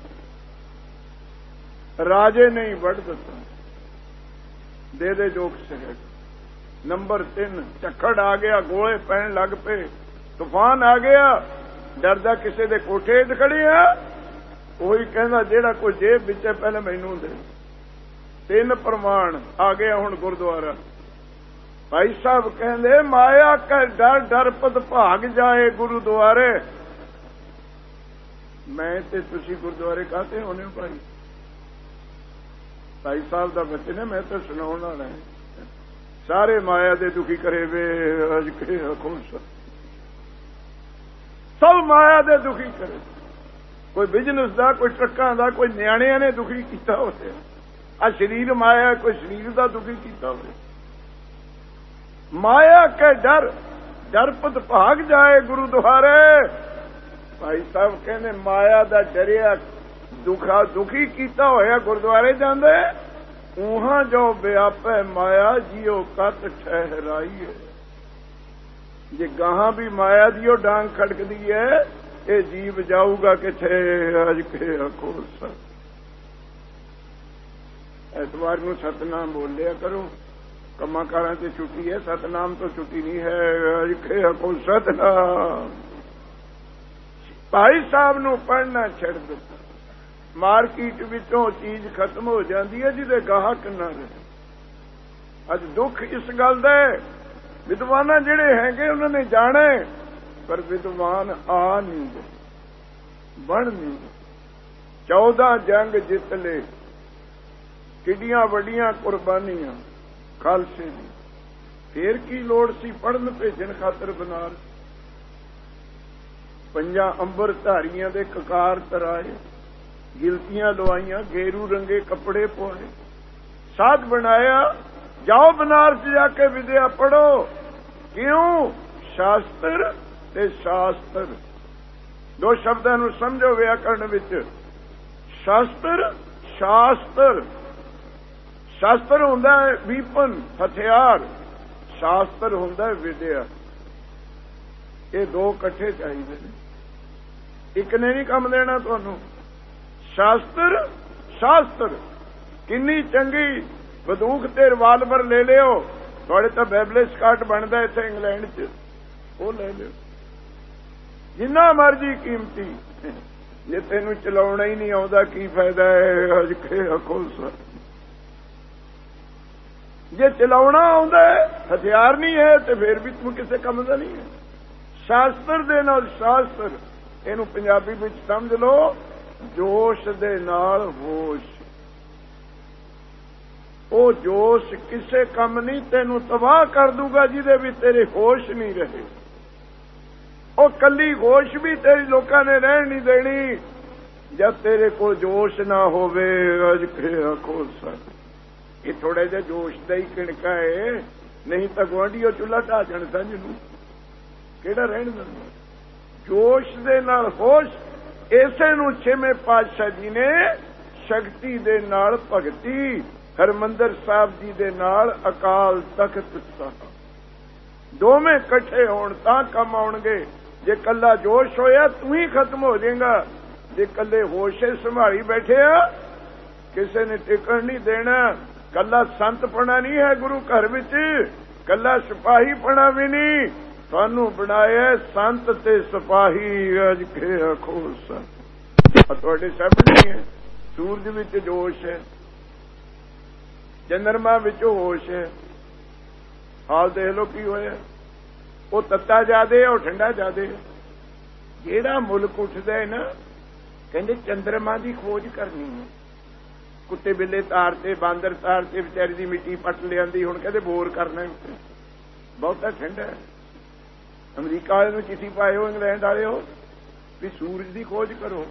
ਰਾਜੇ ਨਹੀਂ ਵੱਢ ਦਿੱਤਾ, ਦੇ ਜੋਗ ਸਿਰ। ਨੰਬਰ 3, ਝੱਖੜ ਆ ਗਿਆ, ਗੋਲੇ ਪੈਣ ਲੱਗ ਪਏ, ਤੂਫਾਨ ਆ ਗਿਆ, ਡਰਦਾ ਕਿਸੇ ਦੇ ਕੋਠੇ 'ਤੇ ਖੜਿਆ। ਉਹੀ ਕਹਿੰਦਾ ਜਿਹੜਾ ਕੋਈ ਜੇਬ ਵਿੱਚ ਪਹਿਲਾਂ ਮੈਨੂੰ ਦੇ। 3 ਪ੍ਰਮਾਣ ਆ ਗਿਆ। ਹੁਣ ਗੁਰਦੁਆਰਾ ਭਾਈ ਸਾਹਿਬ ਕਹਿੰਦੇ, ਮਾਇਆ ਕਾ ਡਰ ਡਰ ਪਦ ਭਾਗ ਜਾਏ ਗੁਰਦੁਆਰੇ। ਮੈਂ ਤੇ ਤੁਸੀਂ ਗੁਰਦੁਆਰੇ ਕਾਹਤੇ ਹੋਣੇ ਹੋ ਭਾਈ? ਭਾਈ ਸਾਹਿਬ ਦਾ ਬਚਨ ਹੈ, ਮੈਂ ਤਾਂ ਸੁਣਾਉਣ ਵਾਲਾ ਹੈ। ਸਾਰੇ ਮਾਇਆ ਦੇ ਦੁਖੀ ਕਰੇ ਵੇ ਅੱਜ ਕੇ ਖੁਸ਼, ਸਭ ਮਾਇਆ ਦੇ ਦੁਖੀ ਕਰੇ। ਕੋਈ ਬਿਜ਼ਨਸ ਦਾ, ਕੋਈ ਟਰੱਕਾਂ ਦਾ, ਕੋਈ ਨਿਆਣਿਆਂ ਨੇ ਦੁਖੀ ਕੀਤਾ ਹੋਵੇ। ਆ ਸਰੀਰ ਮਾਇਆ, ਕੋਈ ਸਰੀਰ ਦਾ ਦੁਖੀ ਕੀਤਾ ਹੋਵੇ। ਮਾਇਆ ਕੇ ਡਰ ਡਰਪਤ ਭਾਗ ਜਾਏ ਗੁਰਦੁਆਰੇ। ਭਾਈ ਸਾਹਿਬ ਕਹਿੰਦੇ, ਮਾਇਆ ਦਾ ਡਰਿਆ ਦੁਖੀ ਕੀਤਾ ਹੋਇਆ ਗੁਰਦੁਆਰੇ ਜਾਂਦੇ। ਉਹਾਂ ਜੋ ਵਿਆਪੈ ਮਾਇਆ ਜੀਓ ਕਤ ਠਹਿਰਾਈ ਹੈ। ਜੇ ਗਾਹਾਂ ਵੀ ਮਾਇਆ ਦੀ ਉਹ ਡਾਂਗ ਖੜਕਦੀ ਹੈ, ਇਹ ਜੀਵ ਜਾਊਗਾ ਕਿਥੇ ਅਜ ਕੇ ਅਖੋਸਾ। ਐਤਵਾਰ ਨੂੰ ਸਤਨਾਮ ਬੋਲਿਆ ਕਰੋ, ਕੰਮਾਂ ਕਾਰਾਂ ਤੇ ਛੁੱਟੀ ਹੈ, ਸਤਨਾਮ ਤੋਂ ਛੁੱਟੀ ਨਹੀਂ ਹੈ। ਅਜ ਕੇ ਅਖੋ ਸਤਨਾਮ। ਭਾਈ ਸਾਹਿਬ ਨੂੰ ਪੜ੍ਹਨਾ ਛੱਡ ਦਿੱਤਾ। ਮਾਰਕੀਟ ਵਿੱਚੋਂ ਚੀਜ਼ ਖਤਮ ਹੋ ਜਾਂਦੀ ਹੈ ਜਿਹਦੇ ਗਾਹਕ ਨਾ ਰਹੇ। ਅੱਜ ਦੁੱਖ ਇਸ ਗੱਲ ਦਾ ਵਿਦਵਾਨਾਂ ਜਿਹੜੇ ਹੈਗੇ ਉਹਨਾਂ ਨੇ ਜਾਣਾ, ਪਰ ਵਿਦਵਾਨ ਆ ਨਹੀਂ ਗਏ, ਬਣ ਨਹੀਂ ਗਏ। 14 ਜੰਗ ਜਿੱਤ ਲਏ, ਕਿੱਡੀਆਂ ਵੱਡੀਆਂ ਕੁਰਬਾਨੀਆਂ ਖਾਲਸੇ ਦੀ। ਫੇਰ ਕੀ ਲੋੜ ਸੀ ਪੜ੍ਹਨ ਭੇਜਣ ਖਾਤਰ ਬਨਾਰਸ। 5 ਅੰਬਰ ਧਾਰੀਆਂ ਦੇ ਕਕਾਰ ਤਰਾਏ, ਗਿਲਤੀਆਂ ਲਵਾਈਆਂ, ਗੇਰੂ ਰੰਗੇ ਕੱਪੜੇ ਪਵਾਏ, ਸਾਧ ਬਣਾਇਆ। ਜਾਓ ਬਨਾਰਸ ਜਾ ਕੇ ਵਿਦਿਆ ਪੜ੍ਹੋ। ਕਿਉਂ? ਸ਼ਾਸਤਰ ਤੇ ਸ਼ਾਸਤਰ ਦੋ ਸ਼ਬਦਾਂ ਨੂੰ ਸਮਝੋ ਵਿਆਕਰਣ ਵਿੱਚ। ਸ਼ਾਸਤਰ ਸ਼ਾਸਤਰ। ਸ਼ਾਸਤਰ ਹੁੰਦਾ ਹੈ ਵੀਪਨ, ਹਥਿਆਰ। ਸ਼ਾਸਤਰ ਹੁੰਦਾ ਹੈ ਵਿਦਿਆ। ਇਹ ਦੋ ਇਕੱਠੇ ਚਾਹੀਦੇ ਨੇ, ਇੱਕ ਨੇ ਨਹੀਂ ਕੰਮ ਦੇਣਾ ਤੁਹਾਨੂੰ। ਸ਼ਾਸਤਰ ਸ਼ਾਸਤਰ। ਕਿੰਨੀ ਚੰਗੀ ਬੰਦੂਕ ਤੇ ਰਿਵਾਲਵਰ ਲੈ ਲਿਓ, ਤੁਹਾਡੇ ਤਾਂ ਬੈਬਲੇ ਸਕਾਟ ਬਣਦਾ ਇੱਥੇ ਇੰਗਲੈਂਡ 'ਚ, ਉਹ ਲੈ ਲਿਓ। ਜਿੰਨਾ ਮਰਜੀ ਕੀਮਤੀ, ਜੇ ਤੈਨੂੰ ਚਲਾਉਣਾ ਹੀ ਨਹੀਂ ਆਉਂਦਾ ਕੀ ਫਾਇਦਾ ਹੈ। ਅਜ ਕੇ ਅਖੋਸਾ। ਜੇ ਚਲਾਉਣਾ ਆਉਂਦਾ ਹਥਿਆਰ ਨਹੀਂ ਹੈ ਤੇ ਫਿਰ ਵੀ ਤੂੰ ਕਿਸੇ ਕੰਮ ਦਾ ਨਹੀਂ ਹੈ। ਸ਼ਾਸਤਰ ਦੇ ਨਾਲ ਸ਼ਾਸਤਰ, ਇਹਨੂੰ ਪੰਜਾਬੀ ਵਿੱਚ ਸਮਝ ਲਓ, ਜੋਸ਼ ਦੇ ਨਾਲ ਹੋਸ਼। ਉਹ ਜੋਸ਼ ਕਿਸੇ ਕੰਮ ਨਹੀਂ, ਤੈਨੂੰ ਤਬਾਹ ਕਰ ਦੂਗਾ ਜਿਹਦੇ ਵਿੱਚ ਤੇਰੇ ਹੋਸ਼ ਨਹੀਂ ਰਹੇ। ਉਹ ਕੱਲੀ ਹੋਸ਼ ਵੀ ਤੇਰੀ ਲੋਕਾਂ ਨੇ ਰਹਿਣ ਨਹੀਂ ਦੇਣੀ ਜਦ ਤੇਰੇ ਕੋਲ ਜੋਸ਼ ਨਾ ਹੋਵੇ। ਅਜ ਕੇ ਅਖੋਸਾ। ਇਹ ਥੋੜਾ ਜਿਹਾ ਜੋਸ਼ ਦਾ ਹੀ ਕਿਣਕਾ ਹੈ, ਨਹੀਂ ਤਾਂ ਗੁਆਂਢੀਓ ਚੁੱਲ੍ਹਾ ਢਾਹ ਜਾਣ ਸੰਝ ਨੂੰ, ਕਿਹੜਾ ਰਹਿਣ ਦਿੰਦਾ। ਜੋਸ਼ ਦੇ ਨਾਲ ਹੋਸ਼, ਇਸੇ ਨੂੰ 6ਵੇਂ ਪਾਤਸ਼ਾਹ ਜੀ ਨੇ ਸ਼ਕਤੀ ਦੇ ਨਾਲ ਭਗਤੀ, ਹਰਮੰਦਰ ਸਾਹਿਬ ਜੀ ਦੇ ਨਾਲ ਅਕਾਲ ਤਖਤ ਸਾਹਿਬ, ਦੋਵੇਂ ਇਕੱਠੇ ਹੋਣ ਤਾਂ ਕੰਮ ਆਉਣਗੇ। ਜੇ ਕੱਲਾ ਜੋਸ਼ ਹੋਇਆ ਤੂੰ ਹੀ ਖਤਮ ਹੋ ਜਾਏਗਾ। ਜੇ ਕੱਲੇ ਹੋਸ਼ੇ ਸੰਭਾਲੀ ਬੈਠੇ ਆ, ਕਿਸੇ ਨੇ ਟਿਕਣ ਨਹੀਂ ਦੇਣਾ। ਕੱਲਾ ਸੰਤ ਪਣਾ ਨਹੀਂ ਹੈ ਗੁਰੂ ਘਰ ਵਿੱਚ, ਕੱਲਾ ਸਿਪਾਹੀ ਪਣਾ ਵੀ ਨਹੀਂ। ਤੁਹਾਨੂੰ ਬਣਾਇਆ ਸੰਤ ਤੇ ਸਿਪਾਹੀ। ਅਜ ਕੇ ਅਖੋਸਾ। ਤੁਹਾਡੇ ਸਾਹਮਣੇ ਹੈ, ਸੂਰਜ ਵਿੱਚ ਜੋਸ਼ ਹੈ, ਚੰਦਰਮਾ ਵਿੱਚ ਹੋਸ਼ ਹੈ। ਹਾਲ ਦੇਖ ਲਓ ਕੀ ਹੋਇਆ। ਉਹ ਤੱਤਾ ਜ਼ਿਆਦੇ, ਉਹ ਠੰਡਾ ਜ਼ਿਆਦੇ। ਜਿਹੜਾ ਮੁਲਕ ਉੱਠਦਾ ਹੈ ਨਾ, ਕਹਿੰਦੇ ਚੰਦਰਮਾ ਦੀ ਖੋਜ ਕਰਨੀ ਹੈ। ਕੁੱਤੇ ਬਿੱਲੇ ਤਾਰ ਤੇ, ਬਾਂਦਰ ਤਾਰ ਤੇ, ਵਿਚਾਰੀ ਦੀ ਮਿੱਟੀ ਪੱਟ ਲਿਆਂਦੀ। ਹੁਣ ਕਹਿੰਦੇ ਬੋਰ ਕਰਨਾ, ਬਹੁਤਾ ਠੰਡਾ ਹੈ। ਅਮਰੀਕਾ ਵਾਲੇ ਨੂੰ ਚਿੱਠੀ ਪਾਇਓ, ਇੰਗਲੈਂਡ ਵਾਲਿਓ, ਵੀ ਸੂਰਜ ਦੀ ਖੋਜ ਕਰੋ।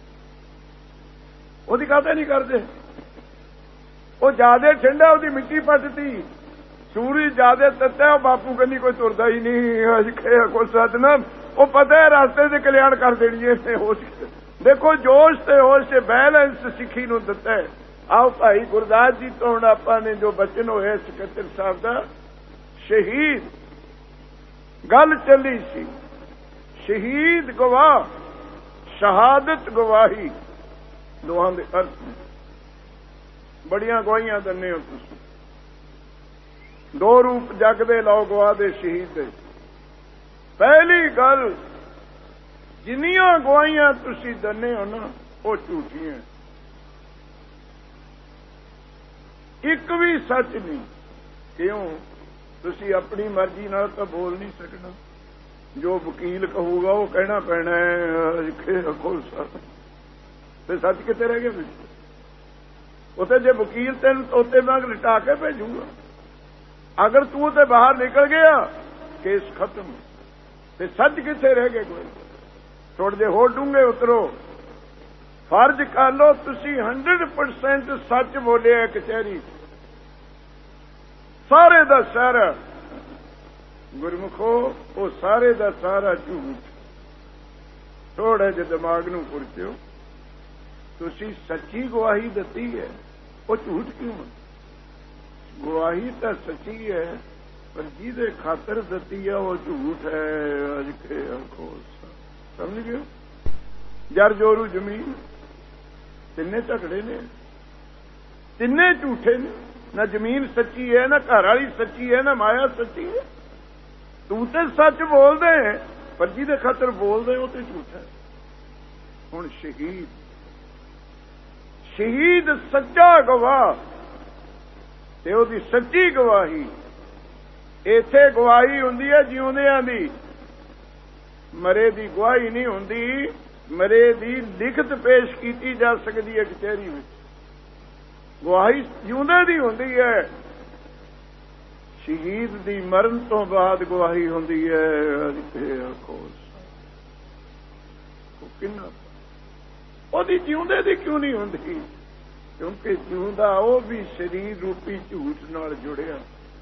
ਉਹਦੀ ਕਾਹਤੇ ਨਹੀਂ ਕਰਦੇ? ਉਹ ਜਿਆਦਾ ਠੰਡਾ, ਉਹਦੀ ਮਿੱਟੀ ਪੱਟਦੀ। ਸੂਰਜ ਜਿਆਦਾ ਤੱਤਾ, ਉਹ ਬਾਪੂ ਕਹਿੰਦੀ ਕੋਈ ਤੁਰਦਾ ਹੀ ਨਹੀਂ। ਅਜ ਕੇ ਕੋਈ ਸਤਨਾਮ। ਉਹ ਪਤਾ ਹੈ ਰਸਤੇ ਤੇ ਕਲਿਆਣ ਕਰ ਦੇਣੀ ਹੈ। ਹੋਸ਼ ਦੇਖੋ, ਜੋਸ਼ ਤੇ ਹੋਸ਼ ਤੇ ਬੈਲੈਂਸ ਸਿੱਖੀ ਨੂੰ ਦਿੱਤਾ ਹੈ। ਆਓ ਭਾਈ ਗੁਰਦਾਸ ਜੀ ਤੋਂ ਹੁਣ ਆਪਾਂ ਨੇ ਜੋ ਬਚਨ ਹੋਇਆ ਸਕੱਤਰ ਸਾਹਿਬ ਦਾ, ਸ਼ਹੀਦ ਗੱਲ ਚੱਲੀ ਸੀ। ਸ਼ਹੀਦ ਗਵਾਹ, ਸ਼ਹਾਦਤ ਗਵਾਹੀ, ਦੋਹਾਂ ਦੇ ਅਰਥ ਬੜੀਆਂ ਗਵਾਹੀਆਂ ਦਿੰਦੇ ਹੋ ਤੁਸੀਂ। ਦੋ ਰੂਪ ਜਗ ਦੇ ਲਓ ਗਵਾਹ ਦੇ, ਸ਼ਹੀਦ ਦੇ। ਪਹਿਲੀ ਗੱਲ, ਜਿੰਨੀਆਂ ਗਵਾਹੀਆਂ ਤੁਸੀਂ ਦਿੰਦੇ ਹੋ ਨਾ, ਉਹ ਝੂਠੀਆਂ, ਇੱਕ ਵੀ ਸੱਚ ਨਹੀਂ। ਕਿਉਂ? ਤੁਸੀਂ ਆਪਣੀ ਮਰਜ਼ੀ ਨਾਲ ਤਾਂ ਬੋਲ ਨਹੀਂ ਸਕਣਾ। ਜੋ ਵਕੀਲ ਕਹੂਗਾ ਉਹ ਕਹਿਣਾ ਪੈਣਾ ਹੈ। ਤੇ ਸੱਚ ਕਿੱਥੇ ਰਹਿ ਗਿਆ ਵਿੱਚ? ਉੱਥੇ ਜੇ ਵਕੀਲ ਤੈਨੂੰ ਤੋਤੇ ਵਾਂਗ ਲਿਟਾ ਕੇ ਭੇਜੂਗਾ, ਅਗਰ ਤੂੰ ਤੇ ਬਾਹਰ ਨਿਕਲ ਗਿਆ, ਕੇਸ ਖਤਮ। ਤੇ ਸੱਚ ਕਿੱਥੇ ਰਹਿ ਗਿਆ? ਕੋਈ ਥੋੜੇ ਜਿਹੇ ਹੋਰ ਡੂੰਘੇ ਉਤਰੋ। ਫਰਜ਼ ਕਰ ਲਓ ਤੁਸੀਂ 100% ਸੱਚ ਬੋਲਿਆ ਕਚਹਿਰੀ, ਸਾਰੇ ਦਾ ਸਾਰਾ। ਗੁਰਮੁਖੋ, ਉਹ ਸਾਰੇ ਦਾ ਸਾਰਾ ਝੂਠ। ਥੋੜਾ ਜਿਹਾ ਦਿਮਾਗ ਨੂੰ ਪੁਰਚਿਓ। ਤੁਸੀਂ ਸੱਚੀ ਗਵਾਹੀ ਦਿੱਤੀ ਹੈ, ਉਹ ਝੂਠ ਕਿਉਂ? ਗਵਾਹੀ ਤਾਂ ਸੱਚੀ ਹੈ, ਪਰ ਜਿਹਦੇ ਖਾਤਰ ਦਿੱਤੀ ਹੈ ਉਹ ਝੂਠ ਹੈ। ਅਜ ਕੇ ਅਖੋਸ ਸਮਝ ਗਏ? ਜਰ ਜੋਰੂ ਜ਼ਮੀਨ, ਤਿੰਨੇ ਝਗੜੇ ਨੇ, ਤਿੰਨੇ ਝੂਠੇ ਨੇ। ਨਾ ਜ਼ਮੀਨ ਸੱਚੀ ਹੈ, ਨਾ ਘਰ ਵਾਲੀ ਸੱਚੀ ਹੈ, ਨਾ ਮਾਇਆ ਸੱਚੀ ਹੈ। ਤੂੰ ਤੇ ਸੱਚ ਬੋਲਦੇ, ਪਰ ਜਿਹਦੇ ਖਾਤਰ ਬੋਲਦੇ ਉਹ ਤੇ ਝੂਠਾ। ਹੁਣ ਸ਼ਹੀਦ ਸੱਚਾ ਗਵਾਹ ਤੇ ਉਹਦੀ ਸੱਚੀ ਗਵਾਹੀ। ਇੱਥੇ ਗਵਾਹੀ ਹੁੰਦੀ ਹੈ ਜਿਉਂਦਿਆਂ ਦੀ, ਮਰੇ ਦੀ ਗਵਾਹੀ ਨਹੀਂ ਹੁੰਦੀ। ਮਰੇ ਦੀ ਲਿਖਤ ਪੇਸ਼ ਕੀਤੀ ਜਾ ਸਕਦੀ ਹੈ ਕਚਹਿਰੀ ਵਿੱਚ, ਗਵਾਹੀ ਜਿਉਂਦੇ ਦੀ ਹੁੰਦੀ ਹੈ। ਸ਼ਹੀਦ ਦੀ ਮਰਨ ਤੋਂ ਬਾਅਦ ਗਵਾਹੀ ਹੁੰਦੀ ਹੈ। ਕਿੰਨਾ ਉਹਦੀ ਜਿਉਂਦੇ ਦੀ ਕਿਉਂ ਨਹੀਂ ਹੁੰਦੀ? ਕਿਉਂਕਿ ਜਿਉਂਦਾ ਉਹ ਵੀ ਸਰੀਰ ਰੂਪੀ ਝੂਠ ਨਾਲ ਜੁੜਿਆ,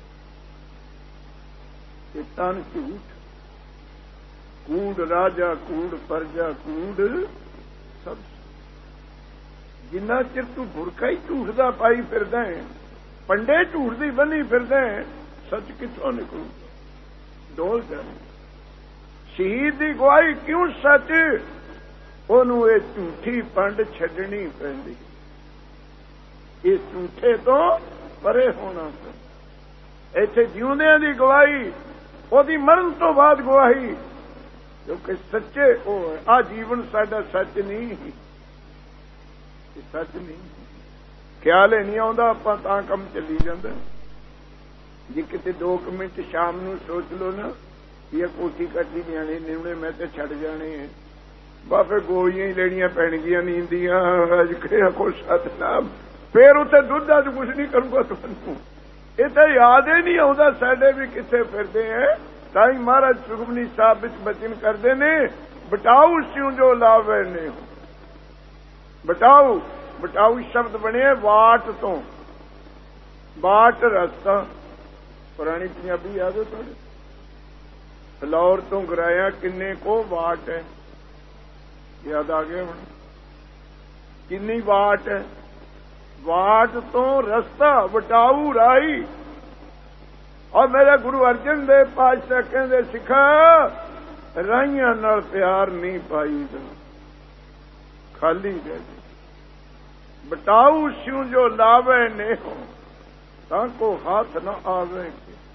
ਤੇ ਤਨ ਝੂਠ, ਕੂੜ ਰਾਜਾ, ਕੂੜ ਪਰਜਾ, ਕੂੜ ਸਭ। ਜਿੰਨਾ ਚਿਰ ਤੂੰ ਬੁਰਕਾ ਹੀ ਝੂਠ ਦਾ ਪਾਈ ਫਿਰਦਾ ਹੈ, ਪੰਡੇ ਝੂਠ ਦੀ ਬੰਨੀ ਫਿਰਦਾ ਹੈ, ਸੱਚ ਕਿੱਥੋਂ ਨਿਕਲੂ? ਡੋਲ ਜਾਏ। ਸ਼ਹੀਦ ਦੀ ਗਵਾਹੀ ਕਿਉਂ ਸੱਚ? ਉਹਨੂੰ ਇਹ ਝੂਠੀ ਪੰਡ ਛੱਡਣੀ ਪੈਂਦੀ, ਇਹ ਝੂਠੇ ਤੋਂ ਪਰੇ ਹੋਣਾ ਪੈਂਦਾ। ਇੱਥੇ ਜਿਉਂਦਿਆਂ ਦੀ ਗਵਾਹੀ, ਉਹਦੀ ਮਰਨ ਤੋਂ ਬਾਅਦ ਗਵਾਹੀ, ਕਿਉਂਕਿ ਸੱਚੇ ਉਹ ਹੈ। ਆਹ ਜੀਵਨ ਸਾਡਾ ਸੱਚ ਨਹੀਂ, ਇਹ ਸੱਚ ਨਹੀਂ। ਖਿਆਲ ਹੀ ਨਹੀਂ ਆਉਂਦਾ, ਆਪਾਂ ਤਾਂ ਕੰਮ ਚੱਲੀ ਜਾਂਦਾ। ਜੇ ਕਿਤੇ 2 ਮਿੰਟ ਸ਼ਾਮ ਨੂੰ ਸੋਚ ਲਓ ਨਾ, ਇਹ ਕੋਠੀ ਕੱਟੀ ਨਿਆਣੇ ਨਿਉਣੇ ਮੈਂ ਤੇ ਛੱਡ ਜਾਣੇ ਹੈ, ਬਾਪੇ ਗੋਲੀਆਂ ਹੀ ਲੈਣੀਆਂ ਪੈਣਗੀਆਂ ਨੀਂਦ ਦੀਆਂ। ਅੱਜ ਕਿਹਾ ਕੋਈ ਸਤਨਾਮ, ਫੇਰ ਉੱਥੇ ਦੁੱਧ ਅੱਜ ਕੁਛ ਨਹੀਂ ਕਰੂਗਾ ਤੁਹਾਨੂੰ। ਇਹ ਤਾਂ ਯਾਦ ਹੀ ਨਹੀਂ ਆਉਂਦਾ ਸਾਡੇ ਵੀ ਕਿੱਥੇ ਫਿਰਦੇ ਹੈ। ਤਾਂ ਹੀ ਮਹਾਰਾਜ ਸੁਖਮਨੀ ਸਾਹਿਬ ਵਿੱਚ ਬਚਨ ਕਰਦੇ ਨੇ, ਬਟਾਊ ਸਿਉ ਜੋ ਲਾਵੇ ਨੇ। ਬਟਾਊ, ਬਟਾਊ ਸ਼ਬਦ ਬਣਿਆ ਵਾਟ ਤੋਂ, ਬਾਟ ਰਸਤਾ। ਪੁਰਾਣੀ ਪੰਜਾਬੀ ਯਾਦ ਹੈ ਤੁਹਾਡੇ? ਫਲੌਰ ਤੋਂ ਗਰਾਇਆ ਕਿੰਨੇ ਕੋ ਵਾਟ ਹੈ, ਯਾਦ ਆ ਗਿਆ ਹੁਣ? ਕਿੰਨੀ ਵਾਟ ਹੈ? ਵਾਟ ਤੋਂ ਰਸਤਾ, ਵਟਾਊ ਰਾਹੀ। ਔਰ ਮੇਰੇ ਗੁਰੂ ਅਰਜਨ ਦੇਵ ਪਾਤਸ਼ਾਹ ਕਹਿੰਦੇ, ਸਿੱਖਾ ਰਾਹੀਆਂ ਨਾਲ ਪਿਆਰ ਨਹੀਂ ਪਾਈਦਾ, ਖਾਲੀ ਰਹਿ ਜਾ। ਬਟਾਊ ਸਿਉ ਜੋ ਲਾਵੇ ਨੇਹੋ, ਤਾਂ ਕੋ ਹੱਥ ਨਾ ਆਵੇ।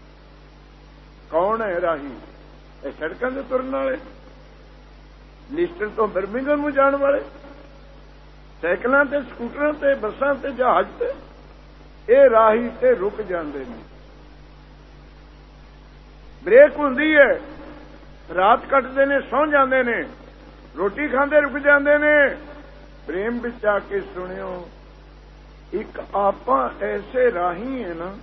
ਕੌਣ ਹੈ ਰਾਹੀ? ਇਹ ਸੜਕਾਂ ਤੇ ਤੁਰਨ ਵਾਲੇ, ਲਿਸਟਰ ਤੋਂ ਬਰਮਿੰਗਮ ਨੂੰ ਜਾਣ ਵਾਲੇ, ਸਾਈਕਲਾਂ ਤੇ, ਸਕੂਟਰਾਂ ਤੇ, ਬੱਸਾਂ ਤੇ, ਜਹਾਜ਼ ਤੇ, ਇਹ ਰਾਹੀ ਤੇ ਰੁਕ ਜਾਂਦੇ ਨੇ। ਬ੍ਰੇਕ ਹੁੰਦੀ ਹੈ, ਰਾਤ ਕੱਟਦੇ ਨੇ, ਸੌਂ ਜਾਂਦੇ ਨੇ, ਰੋਟੀ ਖਾਂਦੇ ਰੁਕ ਜਾਂਦੇ ਨੇ। ਪ੍ਰੇਮ ਵਿੱਚ ਆ ਕੇ ਸੁਣਿਓ, ਇੱਕ ਆਪਾਂ ਐਸੇ ਰਾਹੀ ਹੈ ਨਾ,